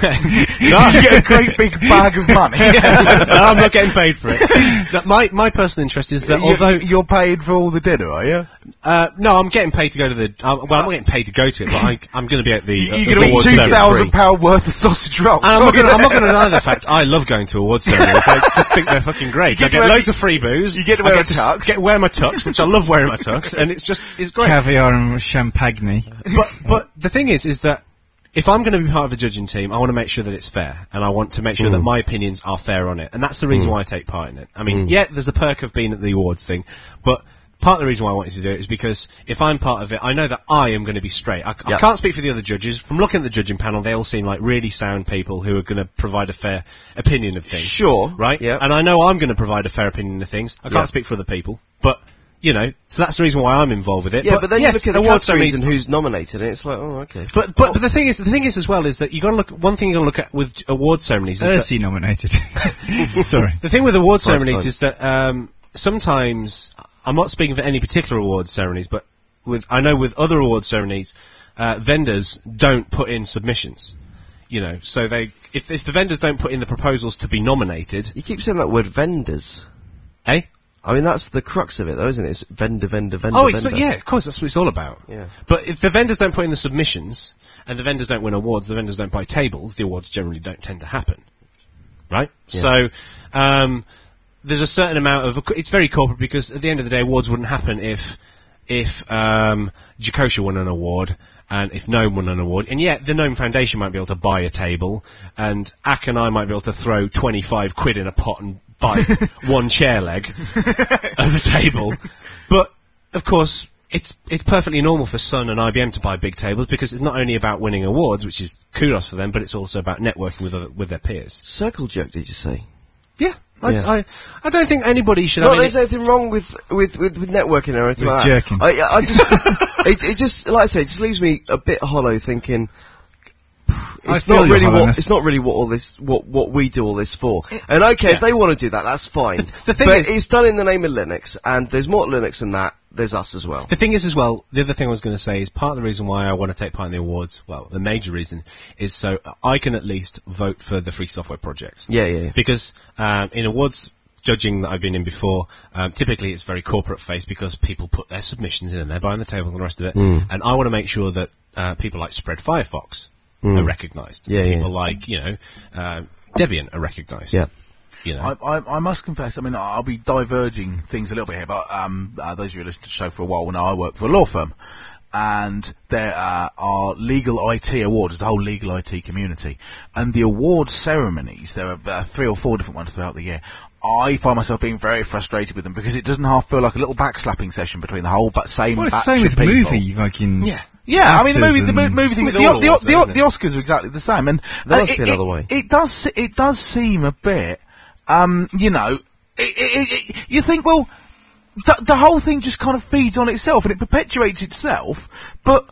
Speaker 2: No,
Speaker 5: You get a great big bag of money.
Speaker 2: no, I'm not getting paid for it. No, my my personal interest is that
Speaker 5: You-
Speaker 2: although
Speaker 5: you're paid for all the dinner, are you?
Speaker 2: uh, no, I'm getting paid to go to the. Uh, well, I'm not getting paid to go to it, but I, I'm going to be at the.
Speaker 5: You're
Speaker 2: uh,
Speaker 5: going
Speaker 2: the
Speaker 5: to eat
Speaker 2: awards
Speaker 5: two
Speaker 2: ceremony.
Speaker 5: thousand pound worth of sausage rolls.
Speaker 2: And I'm not gonna, I'm not going to deny the fact I love going to awards ceremonies. I just think they're fucking great.
Speaker 5: You
Speaker 2: I
Speaker 5: get to
Speaker 2: get
Speaker 5: wear-
Speaker 2: loads of free booze.
Speaker 5: you get to
Speaker 2: I
Speaker 5: wear
Speaker 2: get
Speaker 5: a
Speaker 2: s-
Speaker 5: tux.
Speaker 2: Get wear my tux, which I love wearing my tux, and it's just it's great.
Speaker 3: Caviar and champagne.
Speaker 2: But but the thing is, is that if I'm going to be part of a judging team, I want to make sure that it's fair, and I want to make sure
Speaker 4: Mm.
Speaker 2: that my opinions are fair on it, and that's the reason
Speaker 4: Mm.
Speaker 2: why I take part in it. I mean,
Speaker 4: Mm.
Speaker 2: yeah, there's the perk of being at the awards thing, but part of the reason why I wanted to do it is because if I'm part of it, I know that I am going to be straight. I, I
Speaker 4: Yeah.
Speaker 2: can't speak for the other judges. From looking at the judging panel, they all seem like really sound people who are going to provide a fair opinion of things.
Speaker 4: Sure.
Speaker 2: Right?
Speaker 4: Yeah.
Speaker 2: And I know I'm going to provide a fair opinion of things. I can't
Speaker 4: Yeah.
Speaker 2: speak for other people, but, you know, so that's the reason why I'm involved with it.
Speaker 4: Yeah, but, then
Speaker 2: yes,
Speaker 4: you look at the
Speaker 2: awards
Speaker 4: categories
Speaker 2: ceremonies-
Speaker 4: and who's nominated, and it's like, oh, okay.
Speaker 2: but but, but the thing is, the thing is as well is that you got to look. One thing you got to look at with award ceremonies is that,
Speaker 3: Ursi nominated. Sorry.
Speaker 2: the thing with award
Speaker 4: Five
Speaker 2: ceremonies
Speaker 4: times.
Speaker 2: is that um, sometimes I'm not speaking for any particular award ceremonies, but with I know with other award ceremonies, uh, vendors don't put in submissions. You know, so they if if the vendors don't put in the proposals to be nominated,
Speaker 4: You keep saying that word vendors.
Speaker 2: eh?
Speaker 4: I mean, that's the crux of it, though, isn't it? It's vendor, vendor, vendor,
Speaker 2: Oh, it's
Speaker 4: vendor.
Speaker 2: yeah, of course, that's what it's all about.
Speaker 4: Yeah.
Speaker 2: But if the vendors don't put in the submissions and the vendors don't win awards, the vendors don't buy tables, the awards generally don't tend to happen. Right?
Speaker 4: Yeah.
Speaker 2: So, um, there's a certain amount of, it's very corporate because at the end of the day, awards wouldn't happen if, if, um, Jacosha won an award and if Gnome won an award. And yet, the Gnome Foundation might be able to buy a table and Ack and I might be able to throw twenty-five quid in a pot and buy one chair leg of a table. But, of course, it's it's perfectly normal for Sun and I B M to buy big tables because it's not only about winning awards, which is kudos for them, but it's also about networking with other, with their peers.
Speaker 4: Circle jerk, did you say?
Speaker 2: Yeah. I,
Speaker 4: Yeah.
Speaker 2: I, I don't think anybody should
Speaker 4: Not
Speaker 2: have
Speaker 4: that
Speaker 2: any...
Speaker 4: there's anything wrong with, with, with, with networking or anything
Speaker 3: With
Speaker 4: like
Speaker 3: jerking.
Speaker 4: that. I, I just, it, it just, like I say, it just leaves me a bit hollow thinking, it's
Speaker 3: feel
Speaker 4: not
Speaker 3: your
Speaker 4: really what,
Speaker 3: hollowness.
Speaker 4: it's not really what all this, what, what we do all this for. And okay, if they want to do that, that's fine.
Speaker 2: the thing
Speaker 4: but
Speaker 2: is-
Speaker 4: it's done in the name of Linux, and there's more Linux than that, there's us as well.
Speaker 2: The thing is as well, the other thing I was going to say is part of the reason why I want to take part in the awards, well, the major reason, is so I can at least vote for the free software projects.
Speaker 4: Yeah, yeah, yeah.
Speaker 2: Because um, in awards judging that I've been in before, um, typically it's very corporate faced because people put their submissions in and they're buying the tables and the rest of it.
Speaker 4: Mm.
Speaker 2: And I want to make sure that uh, people like Spread Firefox are recognised.
Speaker 4: Yeah, yeah.
Speaker 2: People like, you know, uh, Debian are recognised.
Speaker 4: Yeah.
Speaker 2: You know.
Speaker 5: I, I, I must confess, I mean, I'll be diverging things a little bit here, but um, uh, those of you who listened to the show for a while, when I work for a law firm, and there uh, are legal I T awards, there's a whole legal I T community, and the award ceremonies, there are uh, three or four different ones throughout the year. I find myself being very frustrated with them because it doesn't half feel like a little backslapping session between the whole but same
Speaker 3: Well, it's
Speaker 5: batch
Speaker 3: the same
Speaker 5: of
Speaker 3: with
Speaker 5: people.
Speaker 3: movie, fucking...
Speaker 2: Yeah.
Speaker 5: Yeah, I mean the
Speaker 3: actors
Speaker 5: movie, the mo-
Speaker 3: and-
Speaker 5: movie thing,
Speaker 2: with
Speaker 5: the,
Speaker 2: all
Speaker 5: the,
Speaker 2: awards,
Speaker 5: the,
Speaker 2: though,
Speaker 5: the,
Speaker 2: isn't
Speaker 5: the
Speaker 2: it?
Speaker 5: Oscars are exactly the same, and
Speaker 4: They
Speaker 5: uh,
Speaker 4: must
Speaker 5: it,
Speaker 4: be another
Speaker 5: it-
Speaker 4: way.
Speaker 5: it does, se- it does seem a bit, um, you know, it, it, it, you think, well, the, the whole thing just kind of feeds on itself and it perpetuates itself, but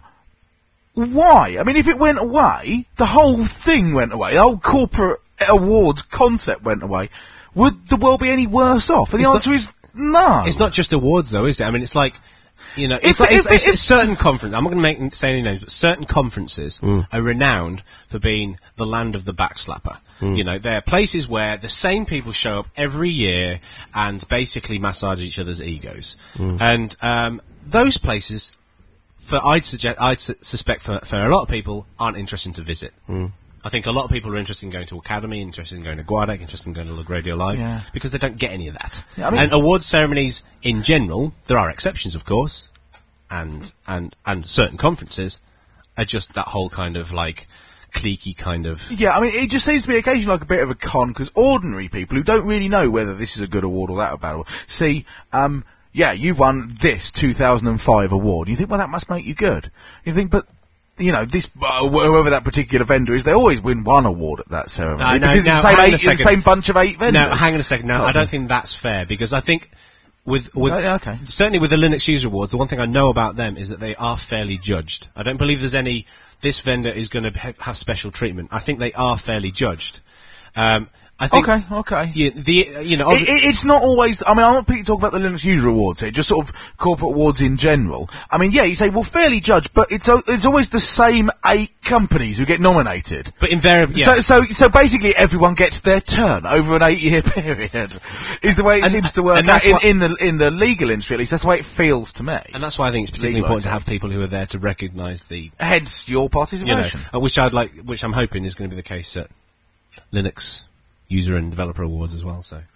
Speaker 5: why? I mean, if it went away, the whole thing went away, the whole corporate awards concept went away, would the world be any worse off? And the
Speaker 2: It's
Speaker 5: answer
Speaker 2: not-
Speaker 5: is no.
Speaker 2: It's not just awards, though, is it? I mean, it's like, you know,
Speaker 5: If-
Speaker 2: it's, like, it's,
Speaker 5: if-
Speaker 2: it's,
Speaker 5: if-
Speaker 2: it's certain conference. I'm not going to make say any names, but certain conferences are renowned for being the land of the backslapper. You know, they're places where the same people show up every year and basically massage each other's egos. And um, those places, for I'd suggest, I'd su- suspect for, for a lot of people, aren't interesting to visit. I think a lot of people are interested in going to Academy, interested in going to Guadec, interested in going to Lug Radio Live,
Speaker 5: Yeah.
Speaker 2: because they don't get any of that.
Speaker 5: Yeah, I mean-
Speaker 2: and awards ceremonies in general, there are exceptions, of course, and and and certain conferences are just that whole kind of like cliquey kind of.
Speaker 5: Yeah, I mean, it just seems to be occasionally like a bit of a con, because ordinary people who don't really know whether this is a good award or that a bad award, see, um, yeah, you won this two thousand five award. You think, well, that must make you good. You think, but, you know, this, uh, whoever that particular vendor is, they always win one award at that ceremony.
Speaker 2: Uh, no,
Speaker 5: because it's
Speaker 2: now,
Speaker 5: the same,
Speaker 2: hang on
Speaker 5: eight,
Speaker 2: a
Speaker 5: it's the
Speaker 2: second.
Speaker 5: same bunch of eight vendors.
Speaker 2: No, hang on a second. No, I
Speaker 5: Totally.
Speaker 2: don't think that's fair, because I think with with
Speaker 5: Oh, yeah, okay.
Speaker 2: certainly with the Linux User Awards, the one thing I know about them is that they are fairly judged. I don't believe there's any. This vendor is going to ha- have special treatment. I think they are fairly judged. Um, I think.
Speaker 5: Okay, okay.
Speaker 2: Yeah, the uh, you know.
Speaker 5: It, it, it's not always. I mean, I'm not talking about the Linux User Awards here, just sort of corporate awards in general. I mean, yeah, you say, well, fairly judged, but it's o- it's always the same eight companies who get nominated.
Speaker 2: but invariably, yeah.
Speaker 5: So, so, so basically, everyone gets their turn over an eight-year period. Is the way it
Speaker 2: And-
Speaker 5: seems to work
Speaker 2: and
Speaker 5: out
Speaker 2: that's
Speaker 5: in,
Speaker 2: what-
Speaker 5: in the in the legal industry. At least that's the way it feels to me.
Speaker 2: and that's why I think it's particularly
Speaker 5: Legal
Speaker 2: important to
Speaker 5: item.
Speaker 2: have people who are there to recognise the,
Speaker 5: Hence your
Speaker 2: you know,
Speaker 5: participation.
Speaker 2: uh, which I'd like, which I'm hoping is going to be the case at Linux User and Developer Awards as well. So.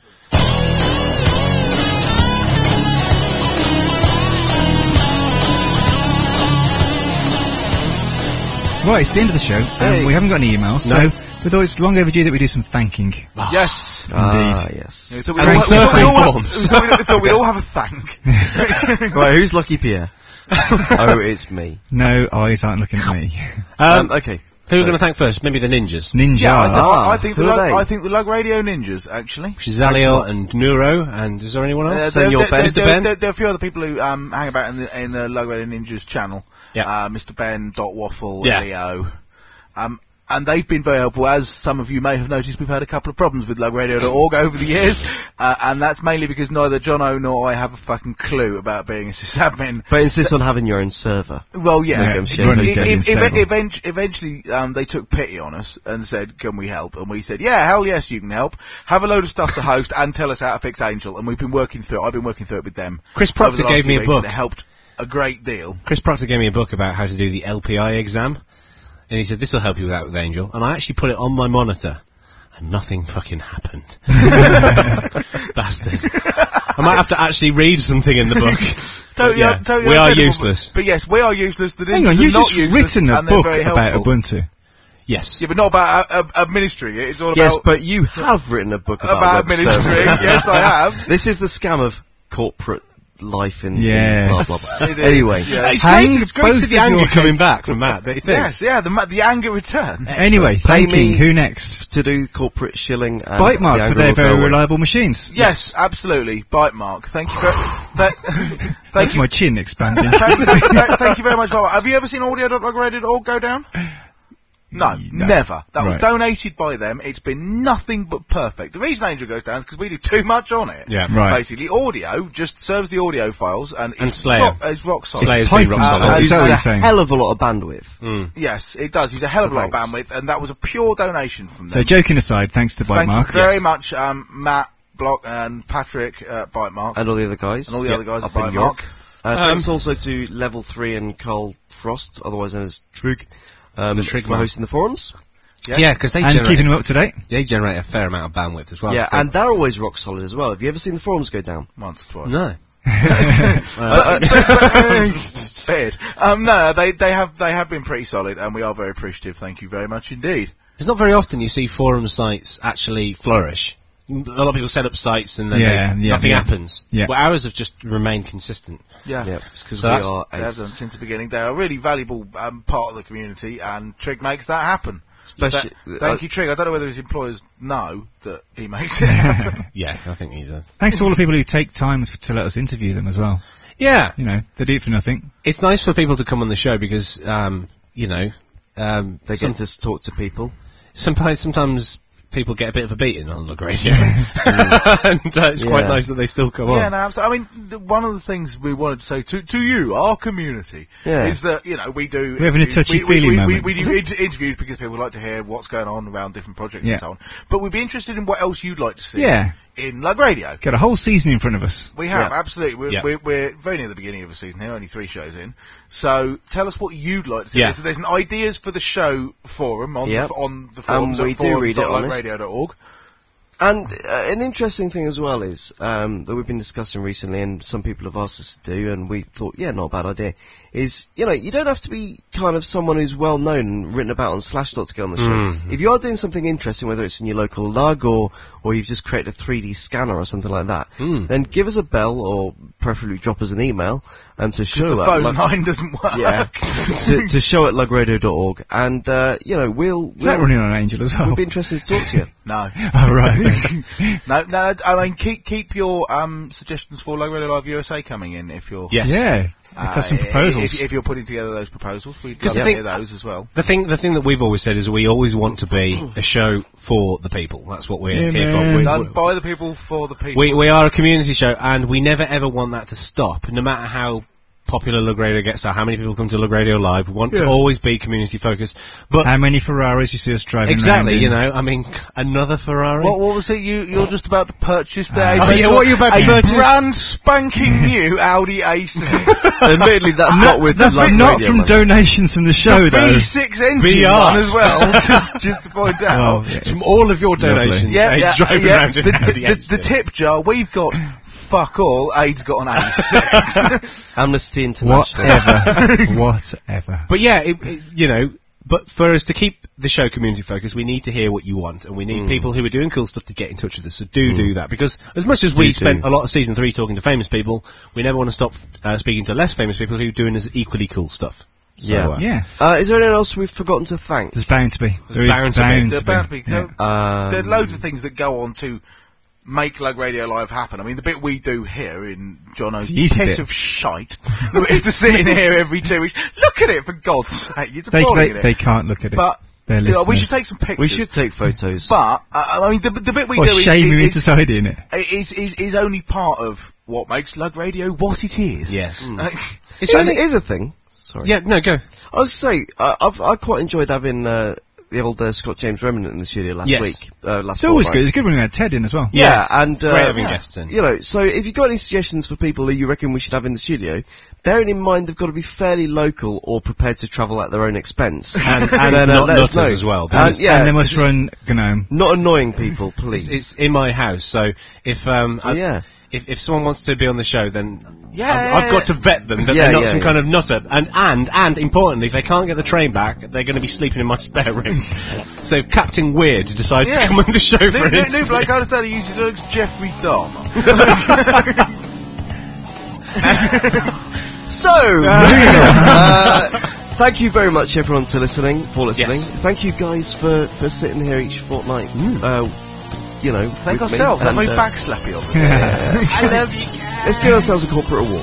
Speaker 3: Right, it's the end of the show.
Speaker 4: Hey.
Speaker 3: Um, we haven't got any emails,
Speaker 2: No.
Speaker 3: so we thought it's long overdue that we do some thanking.
Speaker 5: Yes.
Speaker 4: Ah,
Speaker 3: Indeed.
Speaker 4: yes.
Speaker 5: We thought we'd
Speaker 2: And
Speaker 5: all- we thought we'd
Speaker 2: circle
Speaker 5: all have-
Speaker 2: forms.
Speaker 5: we thought we'd- we thought we'd all have a thank.
Speaker 4: Right, who's Lucky Pierre? Oh, it's me.
Speaker 3: No, eyes aren't looking at me.
Speaker 2: Um,
Speaker 4: Um, okay.
Speaker 2: who are we
Speaker 4: so-
Speaker 2: going to thank first? Maybe the ninjas.
Speaker 3: Ninja.
Speaker 5: Yeah, I, th-
Speaker 4: Ah,
Speaker 5: I think the
Speaker 4: who are
Speaker 5: Lug,
Speaker 4: they?
Speaker 5: I think the Lug Radio Ninjas actually.
Speaker 2: Zaliel and Neuro, and is there anyone
Speaker 5: Uh,
Speaker 2: else?
Speaker 5: there,
Speaker 4: Senor
Speaker 5: there,
Speaker 4: Ben.
Speaker 5: there,
Speaker 2: Mister
Speaker 5: there,
Speaker 2: Ben?
Speaker 5: there, there are a few other people who um, hang about in the in the Lug Radio Ninjas channel.
Speaker 2: Yeah.
Speaker 5: Uh, Mister Ben, Dot Waffle,
Speaker 2: Yeah.
Speaker 5: Leo. Um, and they've been very helpful. As some of you may have noticed, we've had a couple of problems with lug radio dot org over the years, uh, and that's mainly because neither John O nor I have a fucking clue about being a sysadmin.
Speaker 4: But insist on having your own server.
Speaker 5: Well, yeah.
Speaker 3: Yeah,
Speaker 4: Come
Speaker 3: you
Speaker 4: share
Speaker 3: run
Speaker 4: those
Speaker 3: it
Speaker 5: E- e-
Speaker 3: in
Speaker 5: e-
Speaker 3: stable.
Speaker 5: event- eventually, um, they took pity on us and said, "Can we help?" And we said, "Yeah, hell yes, you can help. Have a load of stuff to host and tell us how to fix Angel." And we've been working through it. I've been working through it with them.
Speaker 2: Chris
Speaker 5: over
Speaker 2: Proctor
Speaker 5: the last
Speaker 2: gave me
Speaker 5: few
Speaker 2: a
Speaker 5: weeks,
Speaker 2: book.
Speaker 5: and it helped a great deal.
Speaker 2: Chris Proctor gave me a book about how to do the L P I exam, and he said, this will help you with that with Angel. And I actually put it on my monitor, and nothing fucking happened. Bastard. I might have to actually read something in the book. But yeah,
Speaker 5: totally
Speaker 2: we are
Speaker 5: understandable,
Speaker 2: useless.
Speaker 5: But, but yes, we are useless. The
Speaker 3: Hang on,
Speaker 5: ninjas are
Speaker 3: you've
Speaker 5: not
Speaker 3: just
Speaker 5: useless,
Speaker 3: written a
Speaker 5: and they're
Speaker 3: book
Speaker 5: very
Speaker 3: about
Speaker 5: helpful.
Speaker 3: Ubuntu.
Speaker 2: Yes.
Speaker 5: Yeah, but not about uh, uh, administering it. It's all
Speaker 4: Yes,
Speaker 5: about
Speaker 4: but you have written a book about,
Speaker 5: about
Speaker 4: web
Speaker 5: administering.
Speaker 4: servers.
Speaker 5: Yes, I have.
Speaker 4: This is the scam of corporate life in, in
Speaker 3: Yes.
Speaker 4: blah, blah, blah.
Speaker 5: It is,
Speaker 4: Anyway.
Speaker 5: yeah.
Speaker 2: It's
Speaker 3: Hang
Speaker 2: great, it's great to
Speaker 3: both
Speaker 2: see the
Speaker 3: of
Speaker 2: anger
Speaker 3: your
Speaker 2: coming
Speaker 3: heads.
Speaker 2: back from Matt, don't you think?
Speaker 5: Yes, yeah, the ma- the anger returns.
Speaker 3: Anyway,
Speaker 4: Pay
Speaker 3: thanking.
Speaker 4: me-
Speaker 3: Who next?
Speaker 4: To do corporate shilling and
Speaker 3: Bite
Speaker 4: the
Speaker 3: Mark for
Speaker 4: anger
Speaker 3: their
Speaker 4: will go
Speaker 3: very
Speaker 4: away.
Speaker 3: reliable machines.
Speaker 5: Yes, absolutely. Bite Mark. Thank you. Very, that, thank
Speaker 3: That's
Speaker 5: you.
Speaker 3: my chin expanding.
Speaker 5: Thank, thank- thank you very much, Bite Mark. Have you ever seen audio dot log radio dot org go down? No,
Speaker 3: No.
Speaker 5: never. That was
Speaker 3: Right.
Speaker 5: donated by them. It's been nothing but perfect. The reason Angel goes down is because we do too much on it.
Speaker 2: Yeah.
Speaker 3: Right.
Speaker 5: Basically, audio just serves the audio files and,
Speaker 2: And
Speaker 5: it's
Speaker 2: Slayer.
Speaker 5: rock, it's rock solid.
Speaker 2: Slayer's
Speaker 3: Python
Speaker 2: been rock
Speaker 3: solid.
Speaker 2: solid.
Speaker 3: Is that what you're
Speaker 4: a
Speaker 3: saying?
Speaker 4: hell of a lot of bandwidth.
Speaker 5: Yes, it does. Use a hell of a
Speaker 4: So
Speaker 5: lot of
Speaker 4: thanks.
Speaker 5: bandwidth, and that was a pure donation from them.
Speaker 3: So, joking aside, thanks to Bite
Speaker 5: Thank
Speaker 3: Mark.
Speaker 5: you very
Speaker 3: Yes.
Speaker 5: much, um, Matt Block and Patrick uh, Bite Mark,
Speaker 4: And all the other guys.
Speaker 5: and all the
Speaker 2: yeah,
Speaker 5: other guys
Speaker 4: up
Speaker 5: at
Speaker 4: in
Speaker 5: Bite
Speaker 4: York.
Speaker 5: Mark.
Speaker 4: Uh, thanks also to Level three and Carl Frost, otherwise known as Trig, um,
Speaker 2: The Trig
Speaker 4: for
Speaker 2: man.
Speaker 4: hosting the forums.
Speaker 2: Yeah, because they
Speaker 3: And
Speaker 2: generate,
Speaker 3: keeping them up to date.
Speaker 2: they generate a fair amount of bandwidth as well.
Speaker 4: yeah,
Speaker 2: so-
Speaker 4: and they're always rock solid as well. Have you ever seen the forums go down?
Speaker 5: Once or twice.
Speaker 2: No.
Speaker 5: Said. Um, no, they they have they have been pretty solid, and we are very appreciative. Thank you very much indeed.
Speaker 2: It's not very often you see forum sites actually flourish. A lot of people set up sites and then
Speaker 3: Yeah,
Speaker 2: they,
Speaker 3: yeah,
Speaker 2: nothing
Speaker 3: yeah.
Speaker 2: happens.
Speaker 3: Yeah.
Speaker 2: Well, ours have just remained consistent.
Speaker 5: Yeah.
Speaker 4: Yeah, it's because
Speaker 2: So
Speaker 4: we
Speaker 2: that's-
Speaker 4: are
Speaker 5: They have
Speaker 4: ace.
Speaker 5: done since the beginning. They are a really valuable um, part of the community, and Trig makes that happen.
Speaker 4: Especially-
Speaker 5: Th- thank
Speaker 4: uh,
Speaker 5: you, Trig. I don't know whether his employers know that he makes it happen.
Speaker 2: Yeah, I think he's a...
Speaker 3: Thanks to all the people who take time f- to let us interview them as well.
Speaker 2: Yeah,
Speaker 3: You know, they do it for nothing.
Speaker 2: it's nice for people to come on the show because, um, you know, um,
Speaker 4: They
Speaker 2: some-
Speaker 4: get to talk to people.
Speaker 2: sometimes, sometimes people get a bit of a beating on Lug Radio. and uh, it's quite
Speaker 4: Yeah.
Speaker 2: nice that they still come
Speaker 5: Yeah,
Speaker 2: on.
Speaker 5: no, absolutely. I mean, the, one of the things we wanted to say to to you, our community,
Speaker 4: Yeah.
Speaker 5: is that you know we do
Speaker 3: We're having a
Speaker 5: interviews-
Speaker 3: touchy-feely
Speaker 5: we, we,
Speaker 3: moment.
Speaker 5: We, we do inter- interviews because people like to hear what's going on around different projects
Speaker 3: Yeah.
Speaker 5: and so on. But we'd be interested in what else you'd like to see.
Speaker 3: Yeah.
Speaker 5: In Lug Radio.
Speaker 3: Got a whole season in front of us.
Speaker 5: We have,
Speaker 4: Yeah.
Speaker 5: absolutely. We're,
Speaker 2: Yeah.
Speaker 5: we're, we're very near the beginning of a season here, only three shows in. So tell us what you'd like to see.
Speaker 2: Yeah.
Speaker 5: So there's an ideas for the show forum on,
Speaker 4: Yep.
Speaker 5: the, on the forums
Speaker 4: And we
Speaker 5: at
Speaker 4: do read it,
Speaker 5: forums dot lug
Speaker 4: honest.
Speaker 5: radio dot org.
Speaker 4: And uh, an interesting thing as well is um, that we've been discussing recently, and some people have asked us to do, and we thought, yeah, not a bad idea. Is you know you don't have to be kind of someone who's well known and written about on Slashdot to get on the show. If you are doing something interesting, whether it's in your local lug or or you've just created a three D scanner or something like that, then give us a bell or preferably drop us an email um, to show
Speaker 5: Because the
Speaker 4: at
Speaker 5: phone
Speaker 4: lug-
Speaker 5: line doesn't work.
Speaker 4: yeah to, to show at lug radio dot org, and uh, you know we'll,
Speaker 3: Is that
Speaker 4: we'll
Speaker 3: running on Angel as well?
Speaker 4: we'd be interested to talk to you.
Speaker 5: No.
Speaker 3: Oh, right.
Speaker 5: No, no. I mean, keep keep your um, suggestions for Lug Radio Live U S A coming in if you're.
Speaker 2: Yes.
Speaker 3: Yeah. Let's have some
Speaker 5: uh,
Speaker 3: proposals.
Speaker 5: If, if you're putting together those proposals, we'd
Speaker 2: 'Cause
Speaker 5: love
Speaker 2: the
Speaker 5: to
Speaker 2: thing-
Speaker 5: hear those as well.
Speaker 2: The thing, the thing that we've always said is we always want to be a show for the people. That's what we're
Speaker 3: Yeah,
Speaker 2: here
Speaker 3: man.
Speaker 2: for. We,
Speaker 5: Done
Speaker 2: we-
Speaker 5: by the people for the people.
Speaker 2: we, we are a community show, and we never ever want that to stop, no matter how popular Lug Radio gets or how many people come to Lug Radio Live. We want to
Speaker 3: Yeah.
Speaker 2: always be community focused. But
Speaker 3: How many Ferraris you see us driving
Speaker 2: exactly,
Speaker 3: around
Speaker 2: you
Speaker 3: in?
Speaker 2: know, I mean, another Ferrari.
Speaker 5: What, what was it you, you're just about to purchase there?
Speaker 3: Oh,
Speaker 2: yeah, what are you about to
Speaker 5: a
Speaker 2: purchase?
Speaker 5: brand spanking new Audi A six.
Speaker 4: Admittedly, that's not with
Speaker 3: That's
Speaker 4: Lug
Speaker 3: not
Speaker 4: Radio
Speaker 3: from
Speaker 4: money.
Speaker 3: donations from the show, though.
Speaker 5: V six engine
Speaker 2: V R.
Speaker 5: one as well, just, just to point out.
Speaker 3: Oh, yeah,
Speaker 2: it's from
Speaker 3: it's
Speaker 2: all of your
Speaker 3: lovely.
Speaker 2: donations.
Speaker 5: Yeah,
Speaker 2: Aids
Speaker 5: yeah,
Speaker 2: driving
Speaker 5: yeah.
Speaker 2: around in
Speaker 5: the,
Speaker 2: Audi
Speaker 5: the,
Speaker 2: A
Speaker 5: the,
Speaker 2: six.
Speaker 5: the tip jar, we've got fuck all, Aid's got an A six.
Speaker 4: Amnesty International.
Speaker 3: Whatever. Whatever.
Speaker 2: But yeah, it, it, you know, but for us to keep the show community focused, we need to hear what you want, and we need people who are doing cool stuff to get in touch with us. So do do that, because as much as we
Speaker 4: do.
Speaker 2: spent a lot of season three talking to famous people, we never want to stop uh, speaking to less famous people who are doing as equally cool stuff. So,
Speaker 4: Yeah.
Speaker 2: uh,
Speaker 3: Yeah.
Speaker 4: Uh, is there anyone else we've forgotten to thank?
Speaker 3: There's bound to be. There is
Speaker 2: bound to be.
Speaker 3: bound
Speaker 5: There
Speaker 3: to be.
Speaker 5: are bound to be.
Speaker 3: Yeah.
Speaker 5: There,
Speaker 4: Um,
Speaker 5: there are loads of things that go on to make Lug Radio Live happen. I mean, the bit we do here in Jono's
Speaker 3: the easy
Speaker 5: pit
Speaker 3: bit.
Speaker 5: of shite is to sit in here every two weeks. Look at it, for God's sake! It's
Speaker 3: They,
Speaker 5: appalling,
Speaker 3: they,
Speaker 5: isn't it?
Speaker 3: they can't look at it.
Speaker 5: But
Speaker 3: They're
Speaker 5: you know, we
Speaker 3: listeners.
Speaker 5: should take some pictures.
Speaker 4: We should take photos.
Speaker 5: But uh, I mean, the, the bit we
Speaker 3: Or
Speaker 5: do is,
Speaker 3: shame him
Speaker 5: is,
Speaker 3: into tidying it.
Speaker 5: is, is is only part of what makes Lug Radio what it is.
Speaker 2: Yes.
Speaker 5: Uh,
Speaker 2: It's
Speaker 4: Here's,
Speaker 2: only-
Speaker 4: here's a thing. Sorry.
Speaker 2: yeah, no, go.
Speaker 4: I was going to say, uh, I've I quite enjoyed having uh, the old uh, Scott James Remnant in the studio last
Speaker 2: Yes.
Speaker 4: week. Uh, last
Speaker 3: It's always
Speaker 4: fortnight.
Speaker 3: good. It's good when we had Ted in as well.
Speaker 4: Yeah,
Speaker 2: Yes,
Speaker 4: and
Speaker 2: it's great
Speaker 4: uh,
Speaker 2: having
Speaker 4: yeah.
Speaker 2: guests in.
Speaker 4: You know, so if you've got any suggestions for people who you reckon we should have in the studio, bearing in mind they've got to be fairly local or prepared to travel at their own expense,
Speaker 2: And, and
Speaker 4: then, uh,
Speaker 2: not
Speaker 4: let us
Speaker 2: nutters
Speaker 4: know.
Speaker 2: as well.
Speaker 4: And,
Speaker 2: because
Speaker 4: yeah,
Speaker 3: and they must
Speaker 4: just
Speaker 3: run Gnome.
Speaker 4: not annoying people, please.
Speaker 2: It's in my house, so if um,
Speaker 4: Oh,
Speaker 2: I-
Speaker 4: yeah.
Speaker 2: if if someone wants to be on the show, then
Speaker 5: Yeah,
Speaker 2: I've,
Speaker 5: yeah,
Speaker 2: I've got
Speaker 5: yeah.
Speaker 2: to vet them that
Speaker 4: Yeah,
Speaker 2: they're not
Speaker 4: yeah,
Speaker 2: some
Speaker 4: yeah.
Speaker 2: kind of nutter, and and and importantly, if they can't get the train back, they're going to be sleeping in my spare room. So if Captain Weird decides
Speaker 5: Yeah.
Speaker 2: to come on the show for
Speaker 5: New,
Speaker 2: an
Speaker 5: new, new
Speaker 2: interview.
Speaker 5: bloke I understand he usually looks Jeffrey Dahmer.
Speaker 4: So, moving on. Uh, thank you very much, everyone, to listening for listening.
Speaker 2: Yes.
Speaker 4: Thank you, guys, for, for sitting here each fortnight. Uh, you know,
Speaker 5: Thank
Speaker 4: with me,
Speaker 5: ourselves. Have
Speaker 4: and,
Speaker 5: we
Speaker 4: uh,
Speaker 5: back slappy on the I love you.
Speaker 4: Let's give ourselves a corporate award.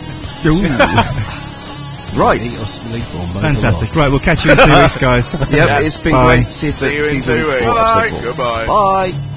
Speaker 4: Right.
Speaker 3: Fantastic. Right, we'll catch you in two weeks, guys.
Speaker 4: Yep, it's been
Speaker 3: Bye.
Speaker 4: great. See you for
Speaker 5: See you in
Speaker 4: season
Speaker 5: two
Speaker 4: four,
Speaker 5: weeks.
Speaker 4: episode
Speaker 5: Bye.
Speaker 4: four.
Speaker 5: Goodbye.
Speaker 4: Bye.